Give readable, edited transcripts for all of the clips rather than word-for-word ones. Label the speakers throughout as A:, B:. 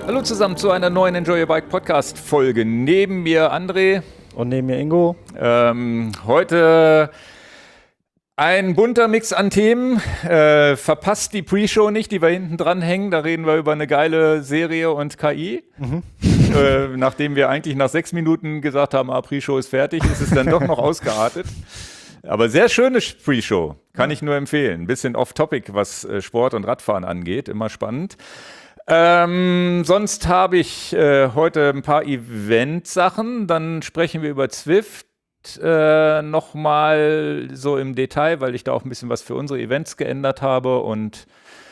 A: Hallo zusammen zu einer neuen Enjoy Your Bike Podcast Folge. Neben mir André.
B: Und neben mir Ingo.
A: Heute ein bunter Mix an Themen. Verpasst die Pre-Show nicht, die wir hinten dran hängen. Da reden wir über eine geile Serie und KI. Nachdem wir eigentlich nach 6 Minuten gesagt haben, Pre-Show ist fertig, ist es dann doch noch ausgeartet. Aber sehr schöne Pre-Show, kann ich nur empfehlen. Ein bisschen off-topic, was Sport und Radfahren angeht, immer spannend. Sonst habe ich heute ein paar Event-Sachen. Dann sprechen wir über Zwift nochmal so im Detail, weil ich da auch ein bisschen was für unsere Events geändert habe und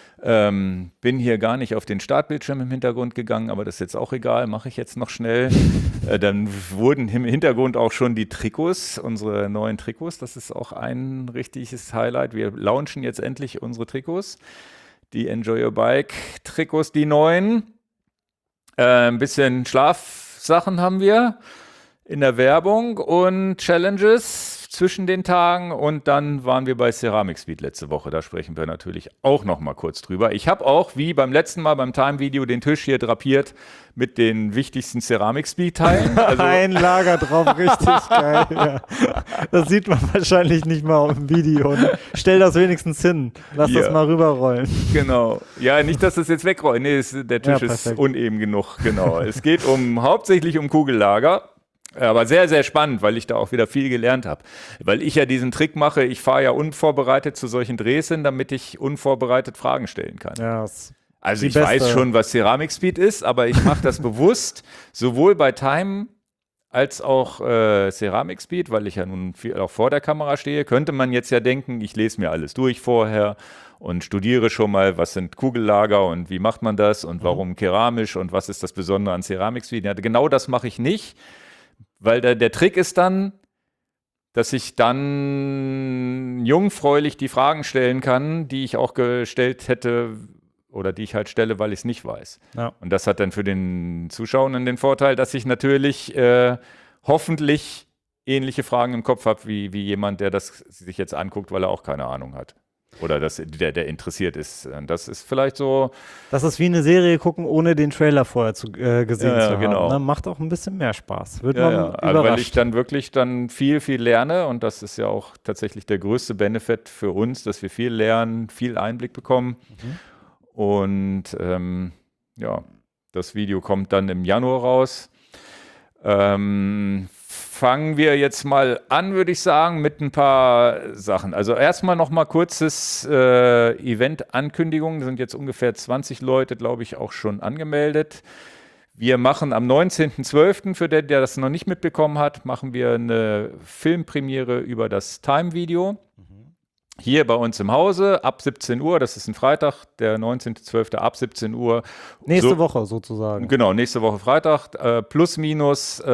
A: bin hier gar nicht auf den Startbildschirm im Hintergrund gegangen, aber das ist jetzt auch egal, mache ich jetzt noch schnell. Dann wurden im Hintergrund auch schon die Trikots, unsere neuen Trikots, das ist auch ein richtiges Highlight. Wir launchen jetzt endlich unsere Trikots. Die Enjoy Your Bike Trikots, die neuen. Ein bisschen Schlafsachen haben wir in der Werbung und Challenges zwischen den Tagen. Und dann waren wir bei Ceramic Speed letzte Woche. Da sprechen wir natürlich auch noch mal kurz drüber. Ich habe auch, wie beim letzten Mal beim Time-Video, den Tisch hier drapiert mit den wichtigsten Ceramic Speed-Teilen.
B: Also ein Lager drauf, richtig geil. Ja. Das sieht man wahrscheinlich nicht mal im Video. Ne? Stell das wenigstens hin. Lass das mal rüberrollen.
A: Genau. Ja, nicht, dass das jetzt wegrollt. Nee, der Tisch ist uneben genug. Genau. Es geht hauptsächlich um Kugellager. Aber sehr, sehr spannend, weil ich da auch wieder viel gelernt habe. Weil ich ja diesen Trick mache, ich fahre ja unvorbereitet zu solchen Drehs hin, damit ich unvorbereitet Fragen stellen kann.
B: Ja,
A: also ich weiß schon, was Ceramic Speed ist, aber ich mache das bewusst, sowohl bei Time als auch Ceramic Speed, weil ich ja nun viel auch vor der Kamera stehe, könnte man jetzt ja denken, ich lese mir alles durch vorher und studiere schon mal, was sind Kugellager und wie macht man das und warum keramisch und was ist das Besondere an Ceramic Speed. Ja, genau das mache ich nicht. Weil der Trick ist dann, dass ich dann jungfräulich die Fragen stellen kann, die ich auch gestellt hätte oder die ich halt stelle, weil ich es nicht weiß. Ja. Und das hat dann für den Zuschauenden den Vorteil, dass ich natürlich hoffentlich ähnliche Fragen im Kopf habe, wie jemand, der das sich jetzt anguckt, weil er auch keine Ahnung hat. Oder der interessiert ist. Das ist vielleicht so.
B: Das ist wie eine Serie gucken, ohne den Trailer vorher gesehen zu haben.
A: Genau.
B: Ne? Macht auch ein bisschen mehr Spaß. Wird
A: man
B: überrascht.
A: Also weil ich dann wirklich viel, viel lerne. Und das ist ja auch tatsächlich der größte Benefit für uns, dass wir viel lernen, viel Einblick bekommen. Und das Video kommt dann im Januar raus. Fangen wir jetzt mal an, würde ich sagen, mit ein paar Sachen. Also erstmal noch mal kurzes Event-Ankündigungen. Da sind jetzt ungefähr 20 Leute, glaube ich, auch schon angemeldet. Wir machen am 19.12., für der das noch nicht mitbekommen hat, machen wir eine Filmpremiere über das Time-Video. Hier bei uns im Hause ab 17 Uhr, das ist ein Freitag, der 19.12. ab 17 Uhr.
B: Nächste Woche sozusagen.
A: Genau, nächste Woche Freitag, plus minus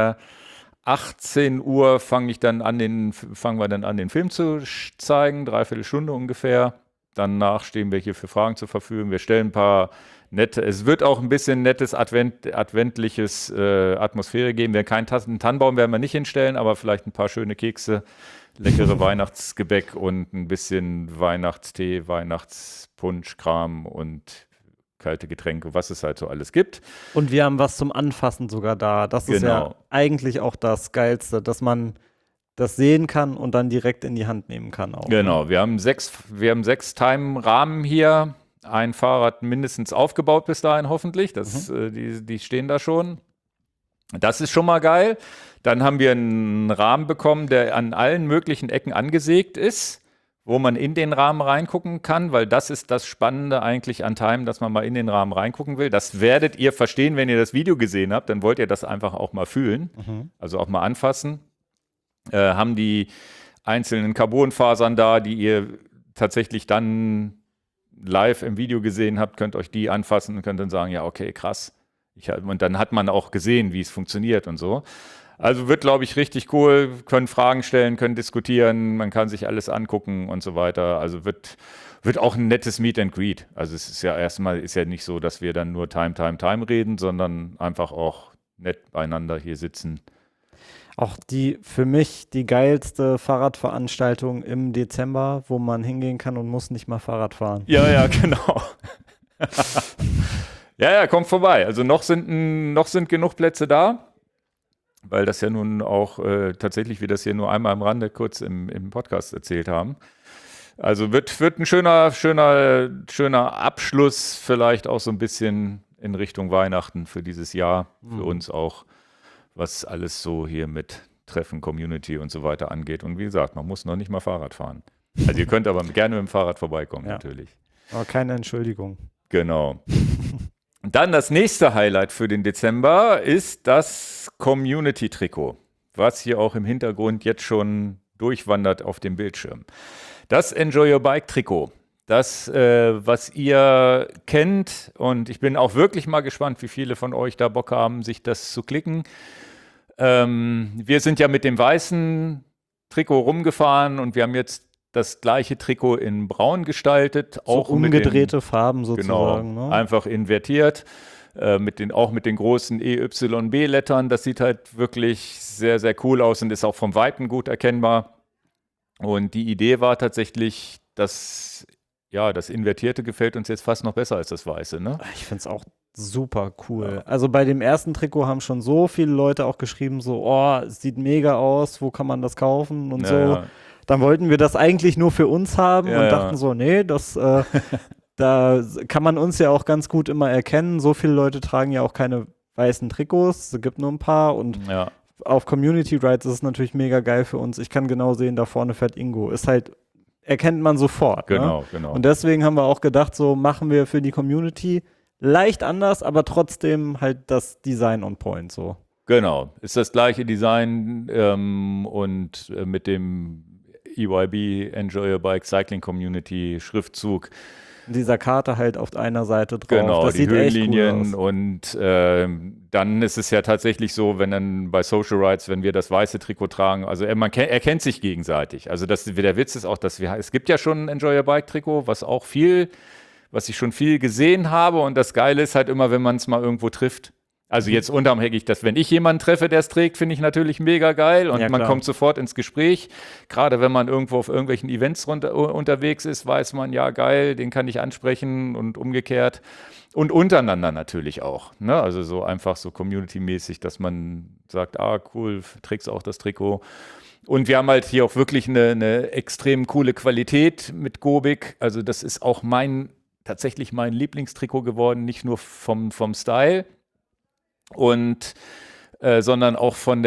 A: 18 Uhr fangen wir dann an, den Film zu zeigen, 3/4 Stunde ungefähr. Danach stehen wir hier für Fragen zur Verfügung. Wir stellen ein paar es wird auch ein bisschen nettes adventliches Atmosphäre geben. Einen Tannenbaum werden wir nicht hinstellen, aber vielleicht ein paar schöne Kekse, leckere Weihnachtsgebäck und ein bisschen Weihnachtstee, Weihnachtspunschkram und kalte Getränke, was es halt so alles gibt.
B: Und wir haben was zum Anfassen sogar da. Das ist ja eigentlich auch das Geilste, dass man das sehen kann und dann direkt in die Hand nehmen kann. Auch.
A: Genau, wir haben 6 Time-Rahmen hier. Ein Fahrrad mindestens aufgebaut bis dahin hoffentlich. Die stehen da schon. Das ist schon mal geil. Dann haben wir einen Rahmen bekommen, der an allen möglichen Ecken angesägt ist, wo man in den Rahmen reingucken kann, weil das ist das Spannende eigentlich an Time, dass man mal in den Rahmen reingucken will. Das werdet ihr verstehen, wenn ihr das Video gesehen habt, dann wollt ihr das einfach auch mal fühlen, also auch mal anfassen. Haben die einzelnen Carbonfasern da, die ihr tatsächlich dann live im Video gesehen habt, könnt euch die anfassen und könnt dann sagen, ja, okay, krass. Und dann hat man auch gesehen, wie es funktioniert und so. Also wird, glaube ich, richtig cool, können Fragen stellen, können diskutieren, man kann sich alles angucken und so weiter. Also wird auch ein nettes Meet and Greet. Also es ist ja erstmal nicht so, dass wir dann nur Time reden, sondern einfach auch nett beieinander hier sitzen.
B: Auch für mich die geilste Fahrradveranstaltung im Dezember, wo man hingehen kann und muss nicht mal Fahrrad fahren.
A: Ja, genau. Ja, kommt vorbei. Also noch sind genug Plätze da, weil das ja nun auch tatsächlich, wir das hier nur einmal am Rande kurz im Podcast erzählt haben. Also wird ein schöner Abschluss, vielleicht auch so ein bisschen in Richtung Weihnachten für dieses Jahr, für uns auch, was alles so hier mit Treffen, Community und so weiter angeht. Und wie gesagt, man muss noch nicht mal Fahrrad fahren. Also ihr könnt aber gerne mit dem Fahrrad vorbeikommen, natürlich.
B: Aber keine Entschuldigung.
A: Genau. Dann das nächste Highlight für den Dezember ist das Community-Trikot, was hier auch im Hintergrund jetzt schon durchwandert auf dem Bildschirm. Das Enjoy Your Bike Trikot, das, was ihr kennt, und ich bin auch wirklich mal gespannt, wie viele von euch da Bock haben, sich das zu klicken. Wir sind ja mit dem weißen Trikot rumgefahren und wir haben jetzt das gleiche Trikot in braun gestaltet.
B: So
A: auch
B: umgedrehte Farben sozusagen.
A: Genau,
B: ne?
A: einfach invertiert. Auch mit den großen EYB-Lettern. Das sieht halt wirklich sehr, sehr cool aus und ist auch vom Weiten gut erkennbar. Und die Idee war tatsächlich, dass das Invertierte gefällt uns jetzt fast noch besser als das Weiße. Ne?
B: Ich finde es auch super cool. Ja. Also bei dem ersten Trikot haben schon so viele Leute auch geschrieben, so, oh, es sieht mega aus, wo kann man das kaufen und so. Ja. Dann wollten wir das eigentlich nur für uns haben und dachten so, nee, das da kann man uns ja auch ganz gut immer erkennen. So viele Leute tragen ja auch keine weißen Trikots, es gibt nur ein paar und auf Community Rides ist es natürlich mega geil für uns. Ich kann genau sehen, da vorne fährt Ingo. Ist halt, erkennt man sofort.
A: Genau.
B: Und deswegen haben wir auch gedacht, so machen wir für die Community leicht anders, aber trotzdem halt das Design on point so.
A: Genau, ist das gleiche Design und mit dem EYB Enjoy Your Bike Cycling Community Schriftzug.
B: Dieser Karte halt auf einer Seite drauf.
A: Genau,
B: das
A: die
B: sieht
A: Höhenlinien
B: echt cool aus.
A: Und dann ist es ja tatsächlich so, wenn dann bei Social Rides, wenn wir das weiße Trikot tragen, also man erkennt sich gegenseitig. Also der Witz ist auch, dass es gibt ja schon ein Enjoy Your Bike Trikot, was ich schon viel gesehen habe, und das Geile ist halt immer, wenn man es mal irgendwo trifft. Also jetzt unabhängig, dass wenn ich jemanden treffe, der es trägt, finde ich natürlich mega geil und man kommt sofort ins Gespräch. Gerade wenn man irgendwo auf irgendwelchen Events unterwegs ist, weiß man, ja geil, den kann ich ansprechen und umgekehrt. Und untereinander natürlich auch. Ne? Also so einfach so community-mäßig, dass man sagt, cool, trägst auch das Trikot. Und wir haben halt hier auch wirklich eine extrem coole Qualität mit Gobik. Also das ist auch tatsächlich mein Lieblingstrikot geworden, nicht nur vom Style, sondern auch vom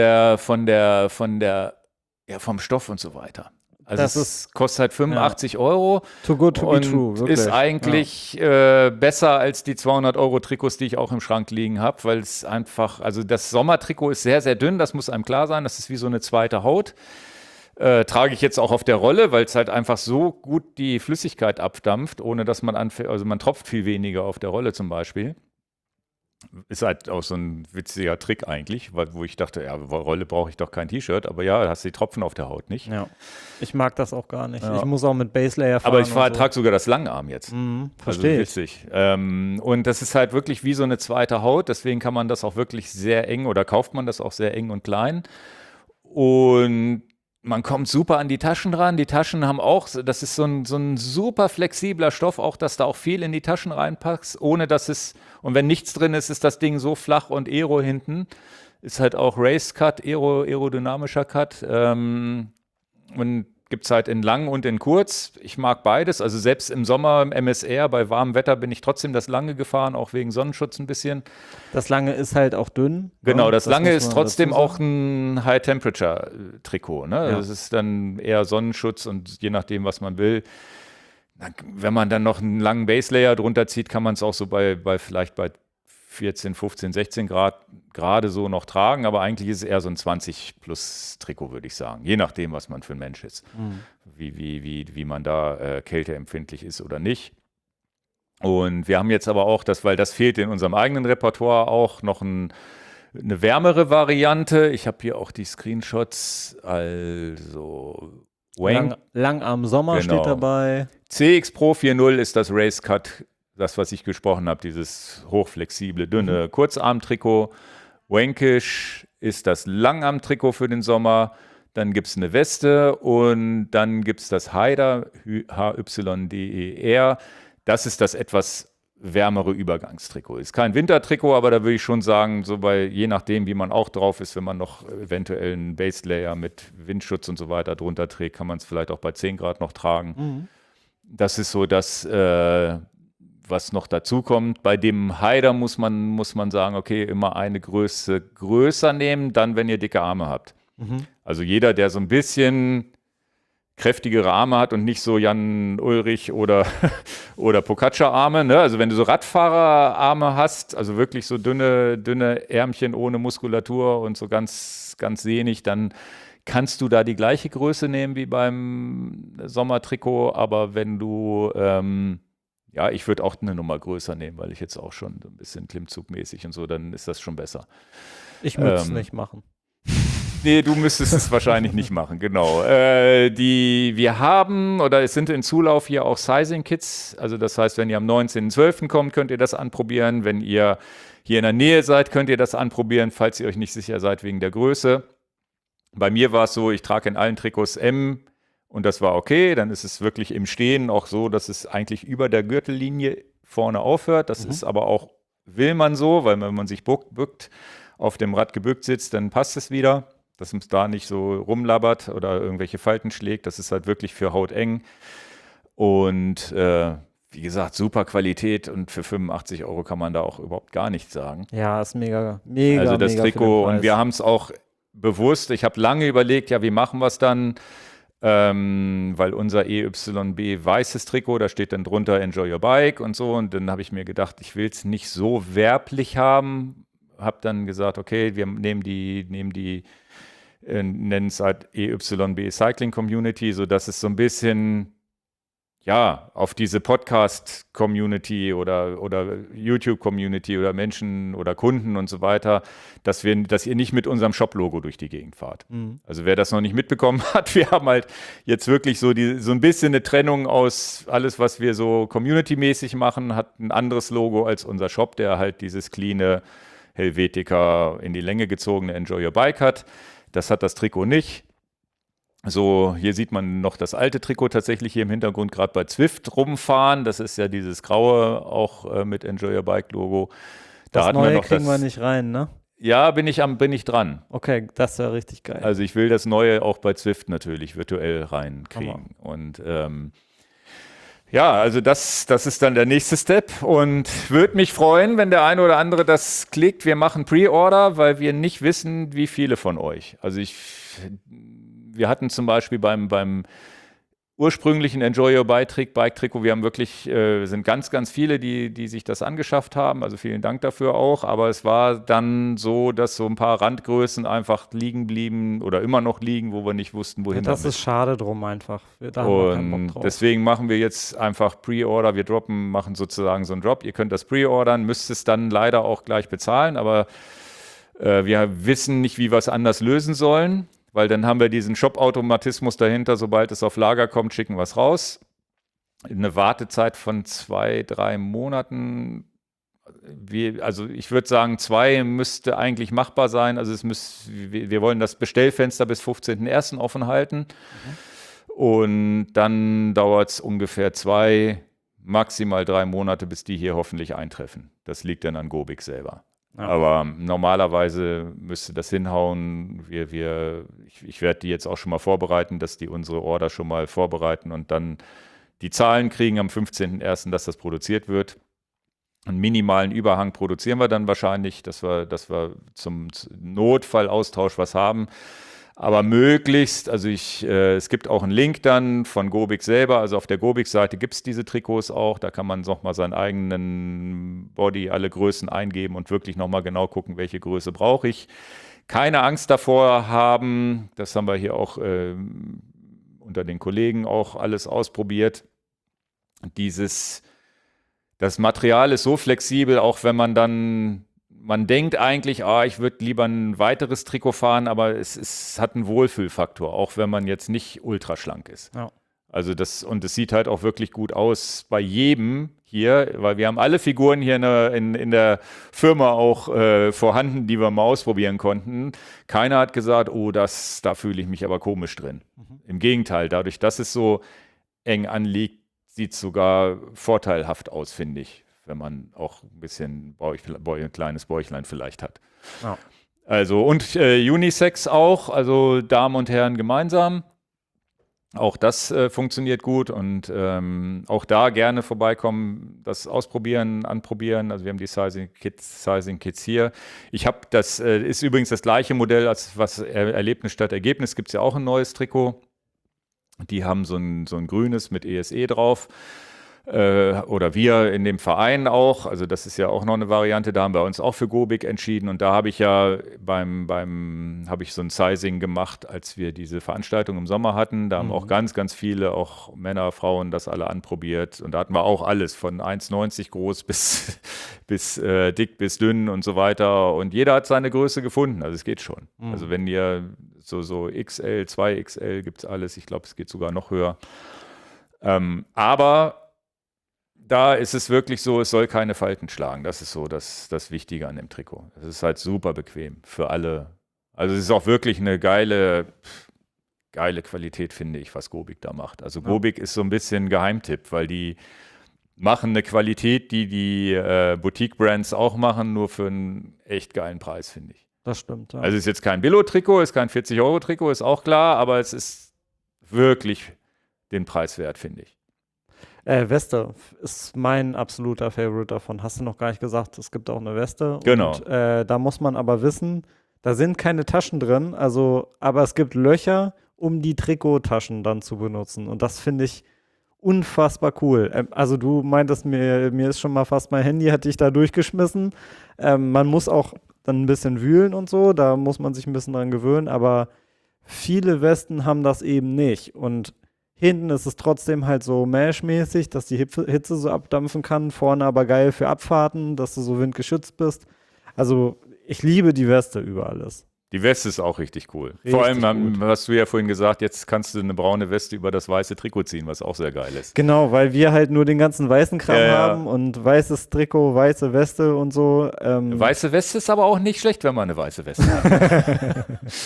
A: Stoff und so weiter. Also es kostet halt 85 Euro.
B: Too good to be true.
A: Wirklich. Ist eigentlich besser als die 200 Euro Trikots, die ich auch im Schrank liegen habe, weil es einfach, also das Sommertrikot ist sehr, sehr dünn, das muss einem klar sein, das ist wie so eine zweite Haut. Trage ich jetzt auch auf der Rolle, weil es halt einfach so gut die Flüssigkeit abdampft, ohne dass man man tropft viel weniger auf der Rolle zum Beispiel. Ist halt auch so ein witziger Trick eigentlich, wo ich dachte, Rolle brauche ich doch kein T-Shirt, aber da hast du die Tropfen auf der Haut nicht.
B: Ja, ich mag das auch gar nicht. Ja. Ich muss auch mit Base Layer fahren.
A: Aber ich trage sogar das Langarm jetzt.
B: Verstehe
A: also witzig. Und das ist halt wirklich wie so eine zweite Haut, deswegen kann man das auch wirklich sehr eng oder kauft man das auch sehr eng und klein. Und man kommt super an die Taschen ran. Die Taschen haben auch, das ist so ein super flexibler Stoff, auch dass da auch viel in die Taschen reinpackst, ohne dass und wenn nichts drin ist, ist das Ding so flach und Aero hinten. Ist halt auch Race Cut, aerodynamischer Cut. Und gibt es halt in lang und in kurz. Ich mag beides. Also selbst im Sommer im MSR bei warmem Wetter bin ich trotzdem das Lange gefahren, auch wegen Sonnenschutz ein bisschen.
B: Das Lange ist halt auch dünn.
A: Genau, das Lange ist trotzdem auch ein High-Temperature-Trikot. Ne? Ja. Das ist dann eher Sonnenschutz und je nachdem, was man will. Wenn man dann noch einen langen Base-Layer drunter zieht, kann man es auch so vielleicht bei 14, 15, 16 Grad gerade so noch tragen, aber eigentlich ist es eher so ein 20-plus-Trikot, würde ich sagen. Je nachdem, was man für ein Mensch ist. Wie man da kälteempfindlich ist oder nicht. Und wir haben jetzt aber auch, weil das fehlt in unserem eigenen Repertoire auch, noch eine wärmere Variante. Ich habe hier auch die Screenshots, also
B: Langarm Sommer steht dabei.
A: CX Pro 4.0 ist das Race Cut, das, was ich gesprochen habe, dieses hochflexible, dünne Kurzarmtrikot. Wankish ist das Langarmtrikot für den Sommer. Dann gibt es eine Weste und dann gibt es das Hyder, HYDER. Das ist das etwas wärmere Übergangstrikot. Ist kein Wintertrikot, aber da würde ich schon sagen, so je nachdem, wie man auch drauf ist, wenn man noch eventuell einen Base Layer mit Windschutz und so weiter drunter trägt, kann man es vielleicht auch bei 10 Grad noch tragen. Mhm. Das ist so das, was noch dazu kommt. Bei dem Hider muss man sagen, okay, immer eine Größe größer nehmen, dann, wenn ihr dicke Arme habt. Mhm. Also jeder, der so ein bisschen kräftigere Arme hat und nicht so Jan Ulrich oder Pogačar-Arme. Ne? Also wenn du so Radfahrerarme hast, also wirklich so dünne Ärmchen ohne Muskulatur und so ganz, ganz sehnig, dann kannst du da die gleiche Größe nehmen wie beim Sommertrikot. Aber wenn du, ich würde auch eine Nummer größer nehmen, weil ich jetzt auch schon ein bisschen klimmzugmäßig und so, dann ist das schon besser.
B: Ich würde es nicht machen.
A: Nee, du müsstest es wahrscheinlich nicht machen, genau. Wir haben, oder es sind in Zulauf hier auch Sizing-Kits. Also das heißt, wenn ihr am 19.12. kommt, könnt ihr das anprobieren. Wenn ihr hier in der Nähe seid, könnt ihr das anprobieren, falls ihr euch nicht sicher seid wegen der Größe. Bei mir war es so, ich trage in allen Trikots M und das war okay. Dann ist es wirklich im Stehen auch so, dass es eigentlich über der Gürtellinie vorne aufhört. Das ist aber auch, will man so, weil wenn man sich bückt, auf dem Rad gebückt sitzt, dann passt es wieder. Dass es da nicht so rumlabbert oder irgendwelche Falten schlägt. Das ist halt wirklich für Haut eng. Und wie gesagt, super Qualität und für 85 € kann man da auch überhaupt gar nichts sagen.
B: Ja, ist mega.
A: Also das
B: mega
A: Trikot, und wir haben es auch bewusst, ich habe lange überlegt, ja, wie machen wir es dann? Weil unser EYB weißes Trikot, da steht dann drunter Enjoy Your Bike und so. Und dann habe ich mir gedacht, ich will es nicht so werblich haben. Habe dann gesagt, okay, wir nehmen die nennen es halt EYB Cycling Community, sodass es so ein bisschen auf diese Podcast-Community oder YouTube-Community oder Menschen oder Kunden und so weiter, dass ihr nicht mit unserem Shop-Logo durch die Gegend fahrt. Mhm. Also wer das noch nicht mitbekommen hat, wir haben halt jetzt wirklich so ein bisschen eine Trennung aus alles, was wir so community-mäßig machen, hat ein anderes Logo als unser Shop, der halt dieses cleane Helvetica in die Länge gezogene Enjoy Your Bike hat. Das hat das Trikot nicht. So, hier sieht man noch das alte Trikot tatsächlich hier im Hintergrund gerade bei Zwift rumfahren. Das ist ja dieses graue, auch mit Enjoy Your Bike Logo.
B: Das neue kriegen wir nicht rein, ne?
A: Ja, bin ich dran.
B: Okay, das wäre richtig geil.
A: Also ich will das neue auch bei Zwift natürlich virtuell reinkriegen. Und also das ist dann der nächste Step und würde mich freuen, wenn der eine oder andere das klickt. Wir machen Pre-Order, weil wir nicht wissen, wie viele von euch. Also wir hatten zum Beispiel beim ursprünglichen Enjoy Your Bike-Trikot, wir haben wirklich, sind ganz, ganz viele, die sich das angeschafft haben, also vielen Dank dafür auch, aber es war dann so, dass so ein paar Randgrößen einfach liegen blieben oder immer noch liegen, wo wir nicht wussten, wohin
B: das ist schade drum einfach.
A: Da haben wir keinen Bock drauf. Deswegen machen wir jetzt einfach Pre-Order, machen sozusagen so einen Drop, ihr könnt das Pre-ordern, müsst es dann leider auch gleich bezahlen, aber wir wissen nicht, wie wir es anders lösen sollen. Weil dann haben wir diesen Shop-Automatismus dahinter, sobald es auf Lager kommt, schicken wir es raus. Eine Wartezeit von 2-3 Monaten. Also ich würde sagen, 2 müsste eigentlich machbar sein. Also wir wollen das Bestellfenster bis 15.01. offen halten. Und dann dauert es ungefähr 2, maximal 3 Monate, bis die hier hoffentlich eintreffen. Das liegt dann an Gobik selber. Ja. Aber normalerweise müsste das hinhauen. Ich werde die jetzt auch schon mal vorbereiten, dass die unsere Order schon mal vorbereiten und dann die Zahlen kriegen am 15.01., dass das produziert wird. Einen minimalen Überhang produzieren wir dann wahrscheinlich, dass wir zum Notfallaustausch was haben. Aber möglichst, also es gibt auch einen Link dann von Gobik selber, also auf der Gobik-Seite gibt es diese Trikots auch, da kann man nochmal seinen eigenen Body, alle Größen eingeben und wirklich nochmal genau gucken, welche Größe brauche ich. Keine Angst davor haben, das haben wir hier auch unter den Kollegen auch alles ausprobiert. Das Material ist so flexibel, auch wenn man denkt eigentlich, ich würde lieber ein weiteres Trikot fahren, aber es hat einen Wohlfühlfaktor, auch wenn man jetzt nicht ultraschlank ist. Ja. Also und es sieht halt auch wirklich gut aus bei jedem hier, weil wir haben alle Figuren hier in der Firma auch vorhanden, die wir mal ausprobieren konnten. Keiner hat gesagt, da fühle ich mich aber komisch drin. Im Gegenteil, dadurch, dass es so eng anliegt, sieht es sogar vorteilhaft aus, finde ich. wenn man auch ein bisschen ein kleines Bäuchlein vielleicht hat.
B: Ja.
A: Also und Unisex auch, also Damen und Herren gemeinsam. Auch das funktioniert gut und auch da gerne vorbeikommen, das ausprobieren, anprobieren. Also wir haben die Sizing Kits hier. Das ist übrigens das gleiche Modell, als was Erlebnis statt Ergebnis. Gibt es ja auch ein neues Trikot. Die haben so ein grünes mit ESE drauf. Oder wir in dem Verein auch, also das ist ja auch noch eine Variante, da haben wir uns auch für Gobik entschieden und da habe ich ja habe ich so ein Sizing gemacht, als wir diese Veranstaltung im Sommer hatten, da haben auch ganz, ganz viele, auch Männer, Frauen, das alle anprobiert und da hatten wir auch alles, von 1,90 groß bis dick bis dünn und so weiter und jeder hat seine Größe gefunden, also es geht schon. Also wenn ihr so XL, 2XL gibt es alles, ich glaube es geht sogar noch höher. Aber da ist es wirklich so, es soll keine Falten schlagen. Das ist so das Wichtige an dem Trikot. Es ist halt super bequem für alle. Also es ist auch wirklich eine geile Qualität, finde ich, was Gobik da macht. Also Gobik ist so ein bisschen ein Geheimtipp, weil die machen eine Qualität, die Boutique-Brands auch machen, nur für einen echt geilen Preis, finde ich.
B: Das stimmt, ja.
A: Also es ist jetzt kein Billo-Trikot, ist kein 40-Euro-Trikot, ist auch klar, aber es ist wirklich den Preis wert, finde ich.
B: Weste ist mein absoluter Favorite davon. Hast du noch gar nicht gesagt, es gibt auch eine Weste.
A: Genau.
B: Und da muss man aber wissen, da sind keine Taschen drin, aber es gibt Löcher, um die Trikottaschen dann zu benutzen. Und das finde ich unfassbar cool. Also du meintest, mir ist schon mal fast mein Handy, hatte ich da durchgeschmissen. Man muss auch dann ein bisschen wühlen und so, da muss man sich ein bisschen dran gewöhnen, aber viele Westen haben das eben nicht. Und hinten ist es trotzdem halt so Mesh-mäßig, dass die Hitze so abdampfen kann, vorne aber geil für Abfahrten, dass du so windgeschützt bist. Also ich liebe die Weste über alles.
A: Die Weste ist auch richtig cool.
B: Richtig
A: Vor allem
B: gut.
A: hast du ja vorhin gesagt, jetzt kannst du eine braune Weste über das weiße Trikot ziehen, was auch sehr geil ist.
B: Genau, weil wir halt nur den ganzen weißen Kram
A: Ja.
B: haben und weißes Trikot, weiße Weste und so.
A: Eine weiße Weste ist aber auch nicht schlecht, wenn man eine weiße Weste hat.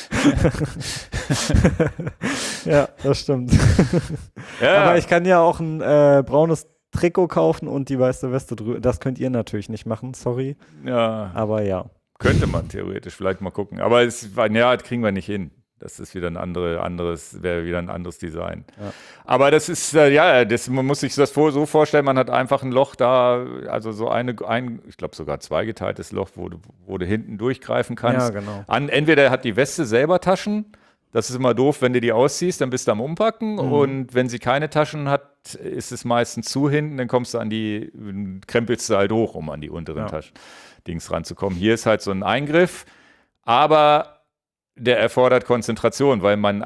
B: Ja, das stimmt.
A: Ja.
B: Aber ich kann ja auch ein braunes Trikot kaufen und die weiße Weste drüber. Das könnt ihr natürlich nicht machen, sorry.
A: Ja,
B: Aber ja.
A: könnte man theoretisch vielleicht mal gucken. Aber das kriegen wir nicht hin. Das ist wieder wäre wieder ein anderes Design.
B: Ja.
A: Aber das ist, man muss sich das so vorstellen, man hat einfach ein Loch da, also so ich glaube sogar zweigeteiltes Loch, wo du hinten durchgreifen kannst.
B: Ja, genau.
A: Entweder hat die Weste selber Taschen, das ist immer doof, wenn du die ausziehst, dann bist du am Umpacken und wenn sie keine Taschen hat, ist es meistens zu hinten, dann krempelst du halt hoch, um an die unteren Taschen-Dings ranzukommen. Hier ist halt so ein Eingriff, aber der erfordert Konzentration, weil man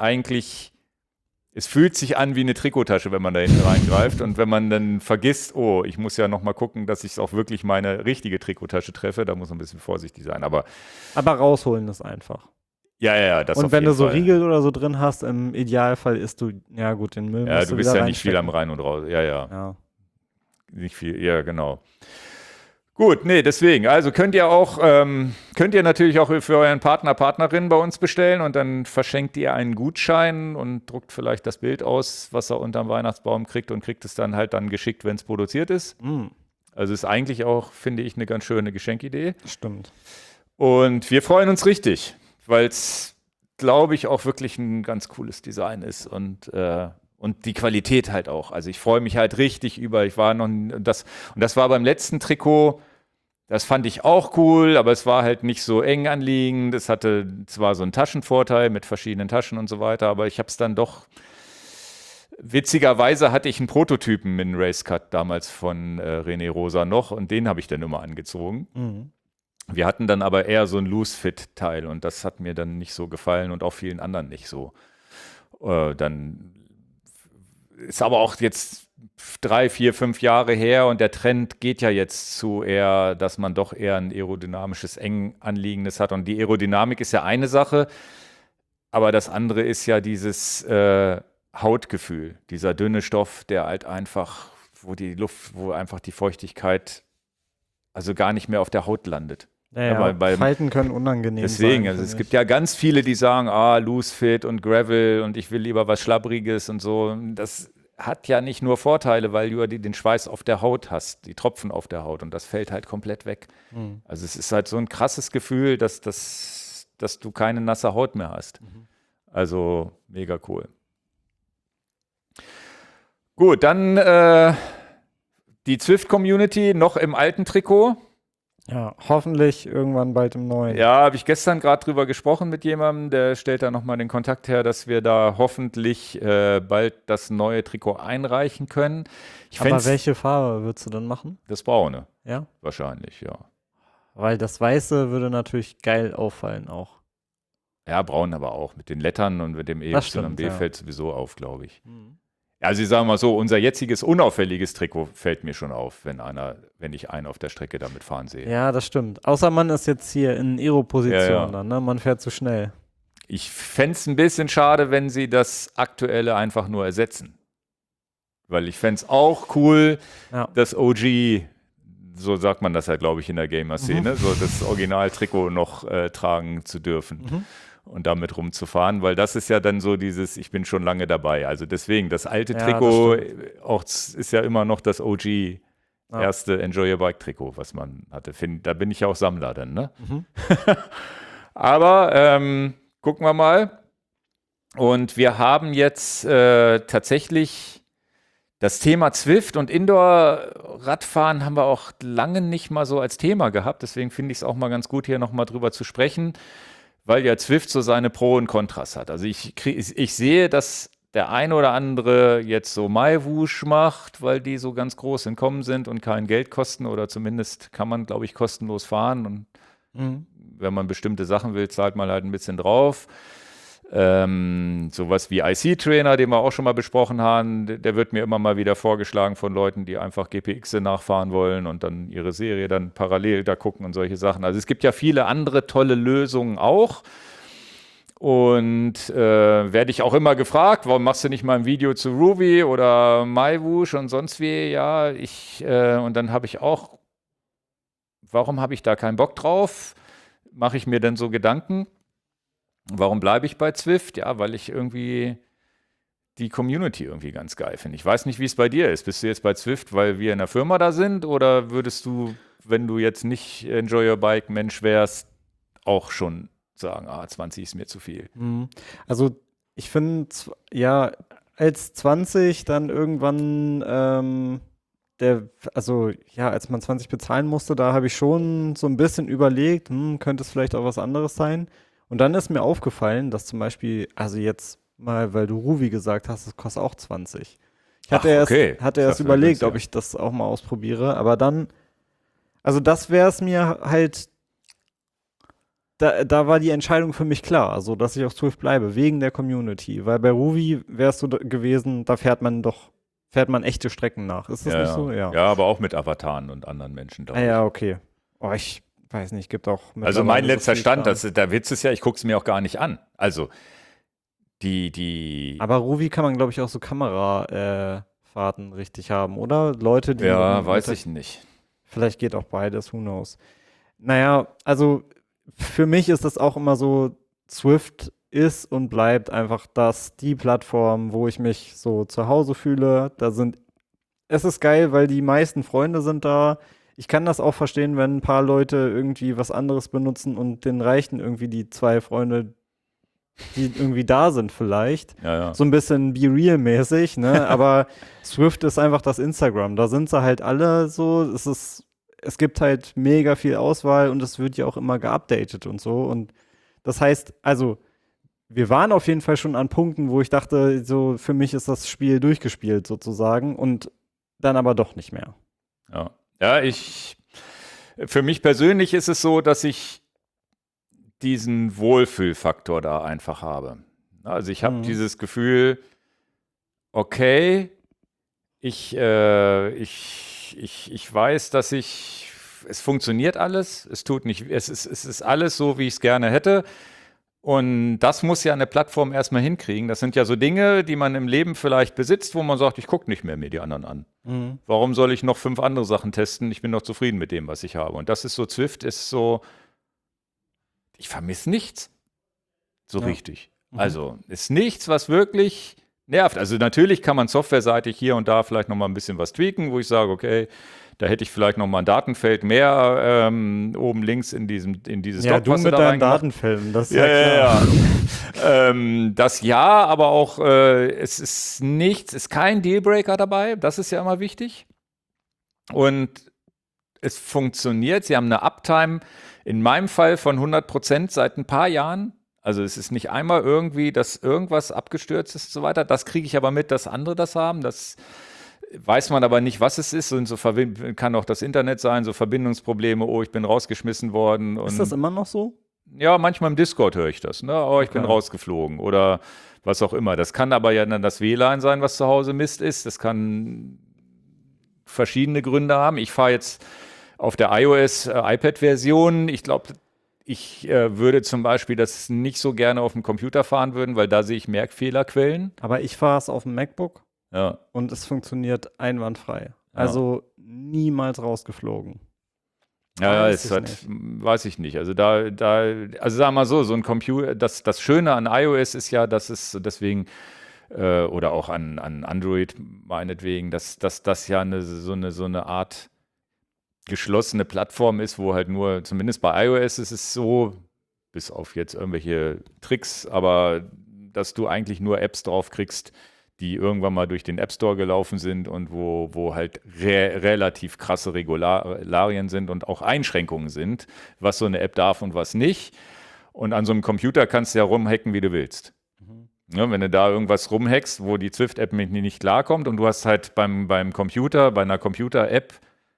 A: es fühlt sich an wie eine Trikottasche, wenn man da hinten reingreift und wenn man dann vergisst, oh, ich muss ja noch mal gucken, dass ich auch wirklich meine richtige Trikottasche treffe, da muss man ein bisschen vorsichtig sein, aber
B: rausholen ist einfach.
A: Ja, das
B: und
A: auf
B: wenn
A: jeden
B: du so
A: Fall.
B: Riegel oder so drin hast, im Idealfall isst du, ja gut, den Müll.
A: Ja,
B: musst
A: du bist
B: wieder
A: ja nicht viel am
B: reinstecken.
A: Rein und Raus. Ja.
B: Ja.
A: Nicht viel, ja, genau. Gut, nee, deswegen. Also könnt ihr natürlich auch für euren Partner, Partnerin bei uns bestellen und dann verschenkt ihr einen Gutschein und druckt vielleicht das Bild aus, was er unterm Weihnachtsbaum kriegt und kriegt es dann halt geschickt, wenn es produziert ist. Also ist eigentlich auch, finde ich, eine ganz schöne Geschenkidee.
B: Stimmt.
A: Und wir freuen uns richtig, weil es, glaube ich, auch wirklich ein ganz cooles Design ist und die Qualität halt auch. Also ich freue mich halt richtig das war beim letzten Trikot, das fand ich auch cool, aber es war halt nicht so eng anliegend. Es hatte zwar so einen Taschenvorteil mit verschiedenen Taschen und so weiter, aber ich habe es dann doch, witzigerweise hatte ich einen Prototypen mit einem Racecut damals von René Rosa noch und den habe ich dann immer angezogen. Wir hatten dann aber eher so ein Loose-Fit-Teil und das hat mir dann nicht so gefallen und auch vielen anderen nicht so. Dann ist aber auch jetzt 3, 4, 5 Jahre her und der Trend geht ja jetzt zu eher, dass man doch eher ein aerodynamisches, eng anliegendes hat und die Aerodynamik ist ja eine Sache, aber das andere ist ja dieses Hautgefühl, dieser dünne Stoff, der halt einfach, wo einfach die Feuchtigkeit also gar nicht mehr auf der Haut landet.
B: Ja, Falten können unangenehm
A: deswegen,
B: sein.
A: also es gibt ja ganz viele, die sagen, Loose Fit und Gravel und ich will lieber was Schlabbriges und so. hat ja nicht nur Vorteile, weil du den Schweiß auf der Haut hast, die Tropfen auf der Haut und das fällt halt komplett weg. Also es ist halt so ein krasses Gefühl, dass du keine nasse Haut mehr hast. Also mega cool. Gut, dann die Zwift-Community noch im alten Trikot.
B: Ja, hoffentlich irgendwann bald im neuen.
A: Ja, habe ich gestern gerade drüber gesprochen mit jemandem, der stellt da nochmal den Kontakt her, dass wir da hoffentlich bald das neue Trikot einreichen können.
B: Aber welche Farbe würdest du dann machen?
A: Das Braune.
B: Ja?
A: Wahrscheinlich, ja.
B: Weil das Weiße würde natürlich geil auffallen auch.
A: Ja, braun aber auch. Mit den Lettern und mit dem E und B fällt sowieso auf, glaube ich. Also ich sage mal so, unser jetziges unauffälliges Trikot fällt mir schon auf, wenn ich einen auf der Strecke damit fahren sehe.
B: Ja, das stimmt. Außer man ist jetzt hier in Aero-Position dann, ne? Man fährt zu schnell.
A: Ich fände es ein bisschen schade, wenn sie das Aktuelle einfach nur ersetzen. Weil ich fände es auch cool, das OG, so sagt man das ja, glaube ich, in der Gamer-Szene, so das Original-Trikot noch tragen zu dürfen. Und damit rumzufahren, weil das ist ja dann so dieses, ich bin schon lange dabei. Also deswegen, das alte Trikot auch ist ja immer noch das OG erste Enjoy Your Bike Trikot, was man hatte. Da bin ich ja auch Sammler dann, ne? Aber gucken wir mal. Und wir haben jetzt tatsächlich das Thema Zwift und Indoor-Radfahren haben wir auch lange nicht mal so als Thema gehabt. Deswegen finde ich es auch mal ganz gut, hier nochmal drüber zu sprechen. Weil ja Zwift so seine Pro und Kontras hat. Also ich sehe, dass der ein oder andere jetzt so MyWoosh macht, weil die so ganz groß in Kommen sind und kein Geld kosten oder zumindest kann man, glaube ich, kostenlos fahren. Und wenn man bestimmte Sachen will, zahlt man halt ein bisschen drauf. Sowas wie IC-Trainer, den wir auch schon mal besprochen haben, der wird mir immer mal wieder vorgeschlagen von Leuten, die einfach GPX nachfahren wollen und dann ihre Serie dann parallel da gucken und solche Sachen. Also es gibt ja viele andere tolle Lösungen auch. Und werde ich auch immer gefragt, warum machst du nicht mal ein Video zu Ruby oder MyWoosh und sonst wie? Ja, und dann habe ich auch, warum habe ich da keinen Bock drauf? Mache ich mir denn so Gedanken? Warum bleibe ich bei Zwift? Ja, weil ich irgendwie die Community irgendwie ganz geil finde. Ich weiß nicht, wie es bei dir ist. Bist du jetzt bei Zwift, weil wir in der Firma da sind? Oder würdest du, wenn du jetzt nicht Enjoy Your Bike Mensch wärst, auch schon sagen, 20 ist mir zu viel?
B: Also ich finde, ja, als 20 dann irgendwann, als man 20 bezahlen musste, da habe ich schon so ein bisschen überlegt, könnte es vielleicht auch was anderes sein? Und dann ist mir aufgefallen, dass zum Beispiel, also jetzt mal, weil du Ruby gesagt hast, es kostet auch 20. Ich hatte erst überlegt, ob ich das auch mal ausprobiere, aber dann, also das wäre es mir halt, da war die Entscheidung für mich klar, also dass ich auf Zwift bleibe, wegen der Community, weil bei Ruby wäre es so gewesen, da fährt man echte Strecken nach. Ist das nicht so?
A: Ja, aber auch mit Avataren und anderen Menschen da.
B: Ja, okay. Oh, ich weiß nicht, gibt auch.
A: Also mein letzter Stand, der Witz ist ja, ich gucke es mir auch gar nicht an. Also
B: Aber Ruby kann man, glaube ich, auch so Kamerafahrten richtig haben, oder? Leute, die.
A: Ja, weiß ich nicht.
B: Vielleicht geht auch beides, who knows. Naja, also für mich ist das auch immer so, Zwift ist und bleibt einfach die Plattform, wo ich mich so zu Hause fühle. Es ist geil, weil die meisten Freunde sind da. Ich kann das auch verstehen, wenn ein paar Leute irgendwie was anderes benutzen und denen reichen irgendwie die 2 Freunde, die irgendwie da sind vielleicht.
A: Ja.
B: So ein bisschen Be Real-mäßig, ne? Aber Zwift ist einfach das Instagram. Da sind sie halt alle so. Es gibt halt mega viel Auswahl und es wird ja auch immer geupdatet und so. Und das heißt, also wir waren auf jeden Fall schon an Punkten, wo ich dachte, so für mich ist das Spiel durchgespielt sozusagen und dann aber doch nicht mehr.
A: Ja, für mich persönlich ist es so, dass ich diesen Wohlfühlfaktor da einfach habe. Also ich habe dieses Gefühl, okay, ich weiß, dass es funktioniert alles, es ist alles so, wie ich es gerne hätte. Und das muss ja eine Plattform erstmal hinkriegen. Das sind ja so Dinge, die man im Leben vielleicht besitzt, wo man sagt, ich gucke nicht mehr mir die anderen an. Warum soll ich noch 5 andere Sachen testen? Ich bin doch zufrieden mit dem, was ich habe. Und das ist so, Zwift ist so, ich vermisse nichts so richtig. Also ist nichts, was wirklich nervt. Also natürlich kann man softwareseitig hier und da vielleicht nochmal ein bisschen was tweaken, wo ich sage, okay, da hätte ich vielleicht nochmal ein Datenfeld mehr oben links in dieses
B: Dock, du mit deinen Datenfelden, das ist ja klar.
A: Das ja, aber auch es ist kein Dealbreaker dabei, das ist ja immer wichtig. Und es funktioniert, sie haben eine Uptime in meinem Fall von 100% seit ein paar Jahren. Also es ist nicht einmal irgendwie, dass irgendwas abgestürzt ist und so weiter. Das kriege ich aber mit, dass andere das haben. Das weiß man aber nicht, was es ist. Und so kann auch das Internet sein, so Verbindungsprobleme, oh, ich bin rausgeschmissen worden. Und
B: ist das immer noch so?
A: Ja, manchmal im Discord höre ich das. Ne? Oh, ich bin rausgeflogen oder was auch immer. Das kann aber ja dann das WLAN sein, was zu Hause Mist ist. Das kann verschiedene Gründe haben. Ich fahre jetzt auf der iOS-iPad-Version. Ich glaube, ich würde zum Beispiel das nicht so gerne auf dem Computer fahren würden, weil da sehe ich Merkfehlerquellen.
B: Aber ich fahre es auf dem MacBook und es funktioniert einwandfrei.
A: Ja.
B: Also niemals rausgeflogen.
A: Ja, weiß ich nicht. Also also sagen wir mal so ein Computer, das Schöne an iOS ist ja, dass es deswegen oder auch an Android meinetwegen, dass das ja so eine Art geschlossene Plattform ist, wo halt nur, zumindest bei iOS ist es so, bis auf jetzt irgendwelche Tricks, aber dass du eigentlich nur Apps drauf kriegst, die irgendwann mal durch den App Store gelaufen sind und wo halt relativ krasse Regularien sind und auch Einschränkungen sind, was so eine App darf und was nicht. Und an so einem Computer kannst du ja rumhacken, wie du willst. Ja, wenn du da irgendwas rumhackst, wo die Zwift-App nicht klarkommt und du hast halt beim Computer, bei einer Computer-App,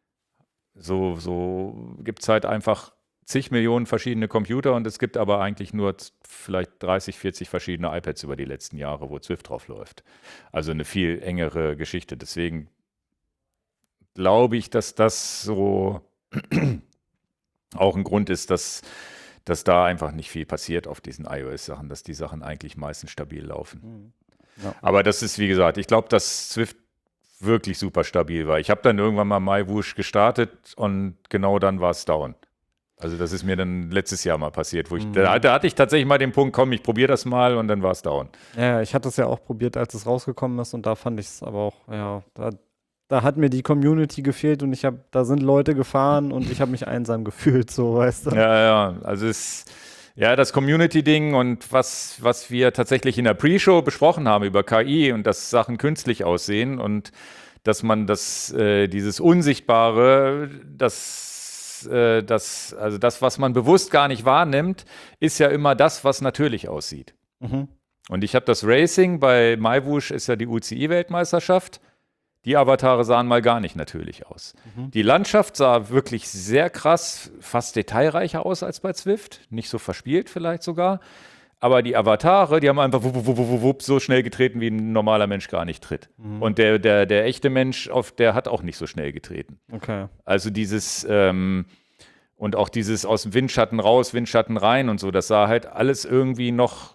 A: so gibt es halt einfach zig Millionen verschiedene Computer und es gibt aber eigentlich nur vielleicht 30, 40 verschiedene iPads über die letzten Jahre, wo Zwift drauf läuft. Also eine viel engere Geschichte. Deswegen glaube ich, dass das so auch ein Grund ist, dass da einfach nicht viel passiert auf diesen iOS-Sachen, dass die Sachen eigentlich meistens stabil laufen. Ja. Aber das ist, wie gesagt, ich glaube, dass Zwift wirklich super stabil war. Ich habe dann irgendwann mal MyWhoosh gestartet und genau dann war es down. Also das ist mir dann letztes Jahr mal passiert, wo da hatte ich tatsächlich mal den Punkt, komm, ich probiere das mal und dann war es down.
B: Ja, ich hatte es ja auch probiert, als es rausgekommen ist und da fand ich es aber auch, ja, da hat mir die Community gefehlt und da sind Leute gefahren und ich habe mich einsam gefühlt, so, weißt du.
A: Ja, also das Community-Ding und was wir tatsächlich in der Pre-Show besprochen haben über KI und dass Sachen künstlich aussehen und dass man dieses Unsichtbare, also das, was man bewusst gar nicht wahrnimmt, ist ja immer das, was natürlich aussieht. Mhm. Und ich habe das Racing, bei MyWhoosh ist ja die UCI-Weltmeisterschaft. Die Avatare sahen mal gar nicht natürlich aus. Mhm. Die Landschaft sah wirklich sehr krass, fast detailreicher aus als bei Zwift. Nicht so verspielt vielleicht sogar. Aber die Avatare, die haben einfach so schnell getreten, wie ein normaler Mensch gar nicht tritt. Mhm. Und der echte Mensch, der hat auch nicht so schnell getreten. Okay. Also dieses und auch dieses aus dem Windschatten raus, Windschatten rein und so, das sah halt alles irgendwie noch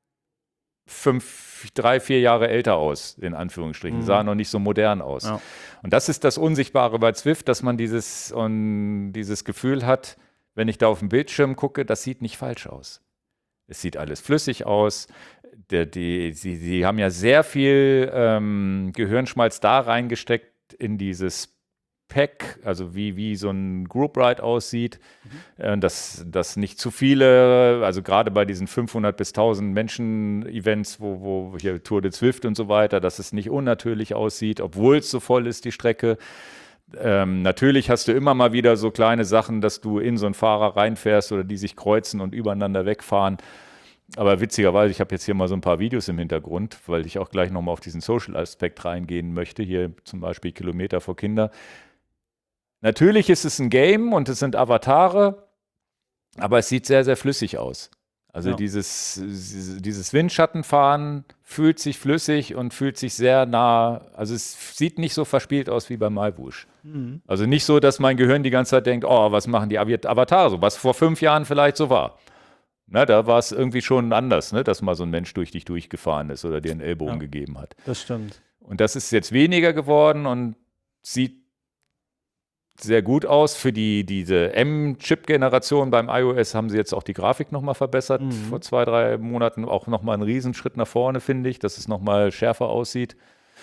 A: 3, 4 Jahre älter aus, in Anführungsstrichen. Sah noch nicht so modern aus. Ja. Und das ist das Unsichtbare bei Zwift, dass man dieses Gefühl hat, wenn ich da auf den Bildschirm gucke, das sieht nicht falsch aus. Es sieht alles flüssig aus. Sie haben ja sehr viel Gehirnschmalz da reingesteckt in dieses Pack, also wie so ein Group Ride aussieht, dass nicht zu viele, also gerade bei diesen 500 bis 1000 Menschen-Events, wo hier Tour de Zwift und so weiter, dass es nicht unnatürlich aussieht, obwohl es so voll ist, die Strecke. Natürlich hast du immer mal wieder so kleine Sachen, dass du in so einen Fahrer reinfährst oder die sich kreuzen und übereinander wegfahren. Aber witzigerweise, ich habe jetzt hier mal so ein paar Videos im Hintergrund, weil ich auch gleich nochmal auf diesen Social-Aspekt reingehen möchte. Hier zum Beispiel Kilometer vor Kinder. Natürlich ist es ein Game und es sind Avatare, aber es sieht sehr, sehr flüssig aus. Also dieses Windschattenfahren fühlt sich flüssig und fühlt sich sehr nah, also es sieht nicht so verspielt aus wie bei MyWhoosh. Mhm. Also nicht so, dass mein Gehirn die ganze Zeit denkt, oh, was machen die Avatare so, was vor 5 Jahren vielleicht so war. Na, da war es irgendwie schon anders, ne, dass mal so ein Mensch durch dich durchgefahren ist oder dir einen Ellbogen gegeben hat.
B: Das stimmt.
A: Und das ist jetzt weniger geworden und sieht sehr gut aus. Für diese M-Chip-Generation beim iOS haben sie jetzt auch die Grafik nochmal verbessert. Vor 2-3 Monaten auch nochmal einen Riesenschritt nach vorne, finde ich, dass es nochmal schärfer aussieht.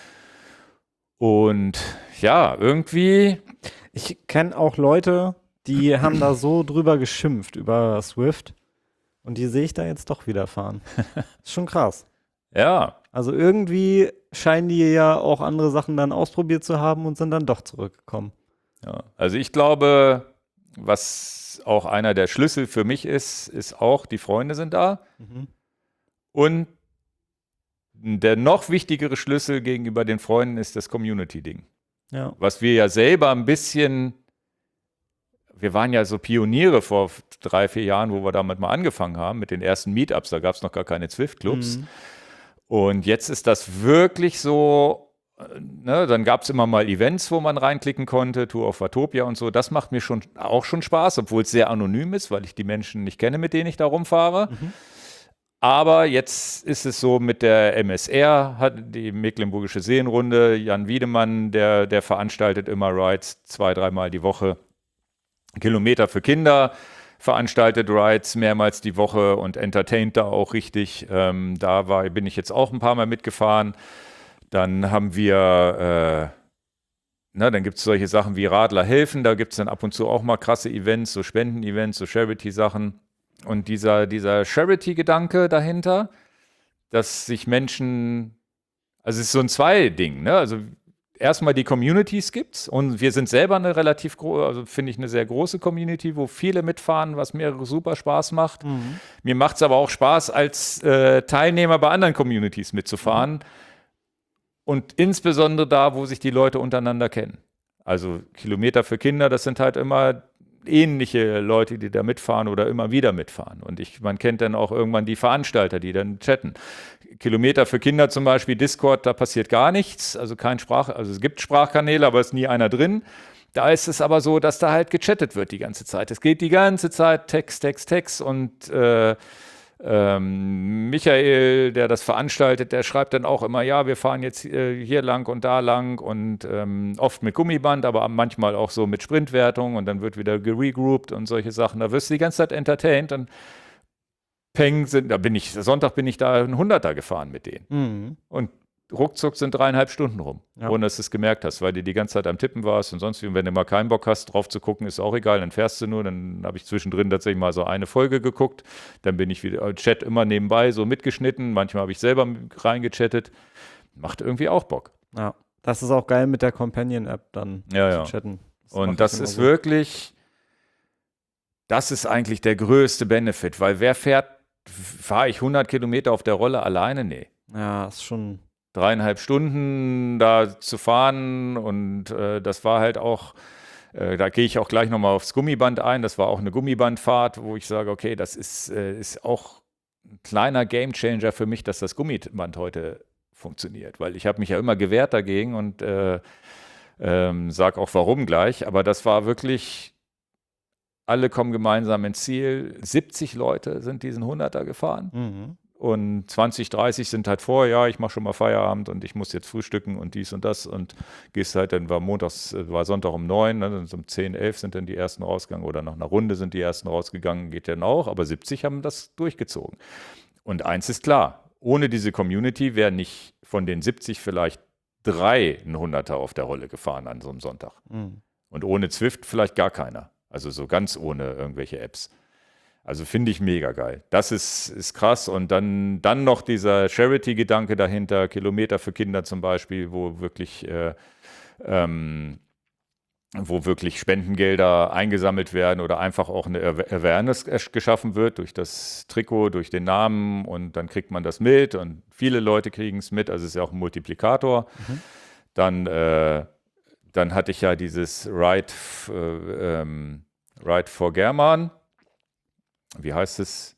A: Und ja, irgendwie.
B: Ich kenne auch Leute, die haben da so drüber geschimpft, über Swift. Und die sehe ich da jetzt doch wieder fahren. Ist schon krass.
A: Ja.
B: Also irgendwie scheinen die ja auch andere Sachen dann ausprobiert zu haben und sind dann doch zurückgekommen.
A: Ja, also ich glaube, was auch einer der Schlüssel für mich ist auch, die Freunde sind da. Und der noch wichtigere Schlüssel gegenüber den Freunden ist das Community-Ding.
B: Ja.
A: Was wir ja selber ein bisschen, wir waren ja so Pioniere vor 3-4 Jahren, wo wir damit mal angefangen haben, mit den ersten Meetups, da gab es noch gar keine Zwift-Clubs. Und jetzt ist das wirklich so, ne, dann gab es immer mal Events, wo man reinklicken konnte, Tour of Watopia und so. Das macht mir auch schon Spaß, obwohl es sehr anonym ist, weil ich die Menschen nicht kenne, mit denen ich da rumfahre. Aber jetzt ist es so mit der MSR, hat die Mecklenburgische Seenrunde, Jan Wiedemann, der veranstaltet immer Rides 2-3 Mal die Woche. Kilometer für Kinder veranstaltet Rides mehrmals die Woche und entertaint da auch richtig. Bin ich jetzt auch ein paar Mal mitgefahren. Dann haben wir, dann gibt es solche Sachen wie Radler helfen. Da gibt es dann ab und zu auch mal krasse Events, so Spenden-Events, so Charity-Sachen. Und dieser Charity-Gedanke dahinter, dass sich Menschen, also es ist so ein Zwei-Ding, ne? Also erstmal die Communities gibt's und wir sind selber eine relativ große, also finde ich eine sehr große Community, wo viele mitfahren, was mir super Spaß macht. Mir macht es aber auch Spaß, als Teilnehmer bei anderen Communities mitzufahren und insbesondere da, wo sich die Leute untereinander kennen. Also Kilometer für Kinder, das sind halt immer ähnliche Leute, die da mitfahren oder immer wieder mitfahren. Und man kennt dann auch irgendwann die Veranstalter, die dann chatten. Kilometer für Kinder zum Beispiel, Discord, da passiert gar nichts. Also also es gibt Sprachkanäle, aber es ist nie einer drin. Da ist es aber so, dass da halt gechattet wird die ganze Zeit. Es geht die ganze Zeit Text und Michael, der das veranstaltet, der schreibt dann auch immer, ja, wir fahren jetzt hier lang und da lang und oft mit Gummiband, aber manchmal auch so mit Sprintwertung und dann wird wieder geregrouped und solche Sachen. Da wirst du die ganze Zeit entertained und Sonntag bin ich da einen 100er gefahren mit denen. Und ruckzuck sind 3,5 Stunden rum, ohne dass du es gemerkt hast, weil du die ganze Zeit am Tippen warst und sonst wie. Und wenn du mal keinen Bock hast, drauf zu gucken, ist auch egal, dann fährst du nur. Dann habe ich zwischendrin tatsächlich mal so eine Folge geguckt. Dann bin ich wieder, Chat immer nebenbei so mitgeschnitten. Manchmal habe ich selber reingechattet. Macht irgendwie auch Bock.
B: Ja, das ist auch geil mit der Companion-App dann zu chatten.
A: Und das ist wirklich, das ist eigentlich der größte Benefit, weil fahre ich 100 Kilometer auf der Rolle alleine? Nee.
B: Ja, ist schon
A: 3,5 Stunden da zu fahren und das war halt auch, da gehe ich auch gleich nochmal aufs Gummiband ein, das war auch eine Gummibandfahrt, wo ich sage, okay, das ist auch ein kleiner Gamechanger für mich, dass das Gummiband heute funktioniert, weil ich habe mich ja immer gewehrt dagegen und sage auch warum gleich, aber das war wirklich, alle kommen gemeinsam ins Ziel, 70 Leute sind diesen 100er gefahren. Und 20, 30 sind halt ja, ich mache schon mal Feierabend und ich muss jetzt frühstücken und dies und das und gehst halt, dann war Sonntag um 9, ne, dann um 10, 11 sind dann die ersten rausgegangen oder nach einer Runde sind die ersten rausgegangen, geht dann auch, aber 70 haben das durchgezogen. Und eins ist klar, ohne diese Community wären nicht von den 70 vielleicht 3 einen 100er auf der Rolle gefahren an so einem Sonntag. Und ohne Zwift vielleicht gar keiner, also so ganz ohne irgendwelche Apps. Also finde ich mega geil. Das ist krass. Und dann noch dieser Charity-Gedanke dahinter, Kilometer für Kinder zum Beispiel, wo wirklich Spendengelder eingesammelt werden oder einfach auch eine Awareness geschaffen wird durch das Trikot, durch den Namen und dann kriegt man das mit und viele Leute kriegen es mit. Also es ist ja auch ein Multiplikator. Dann hatte ich ja dieses Ride for German. Wie heißt es?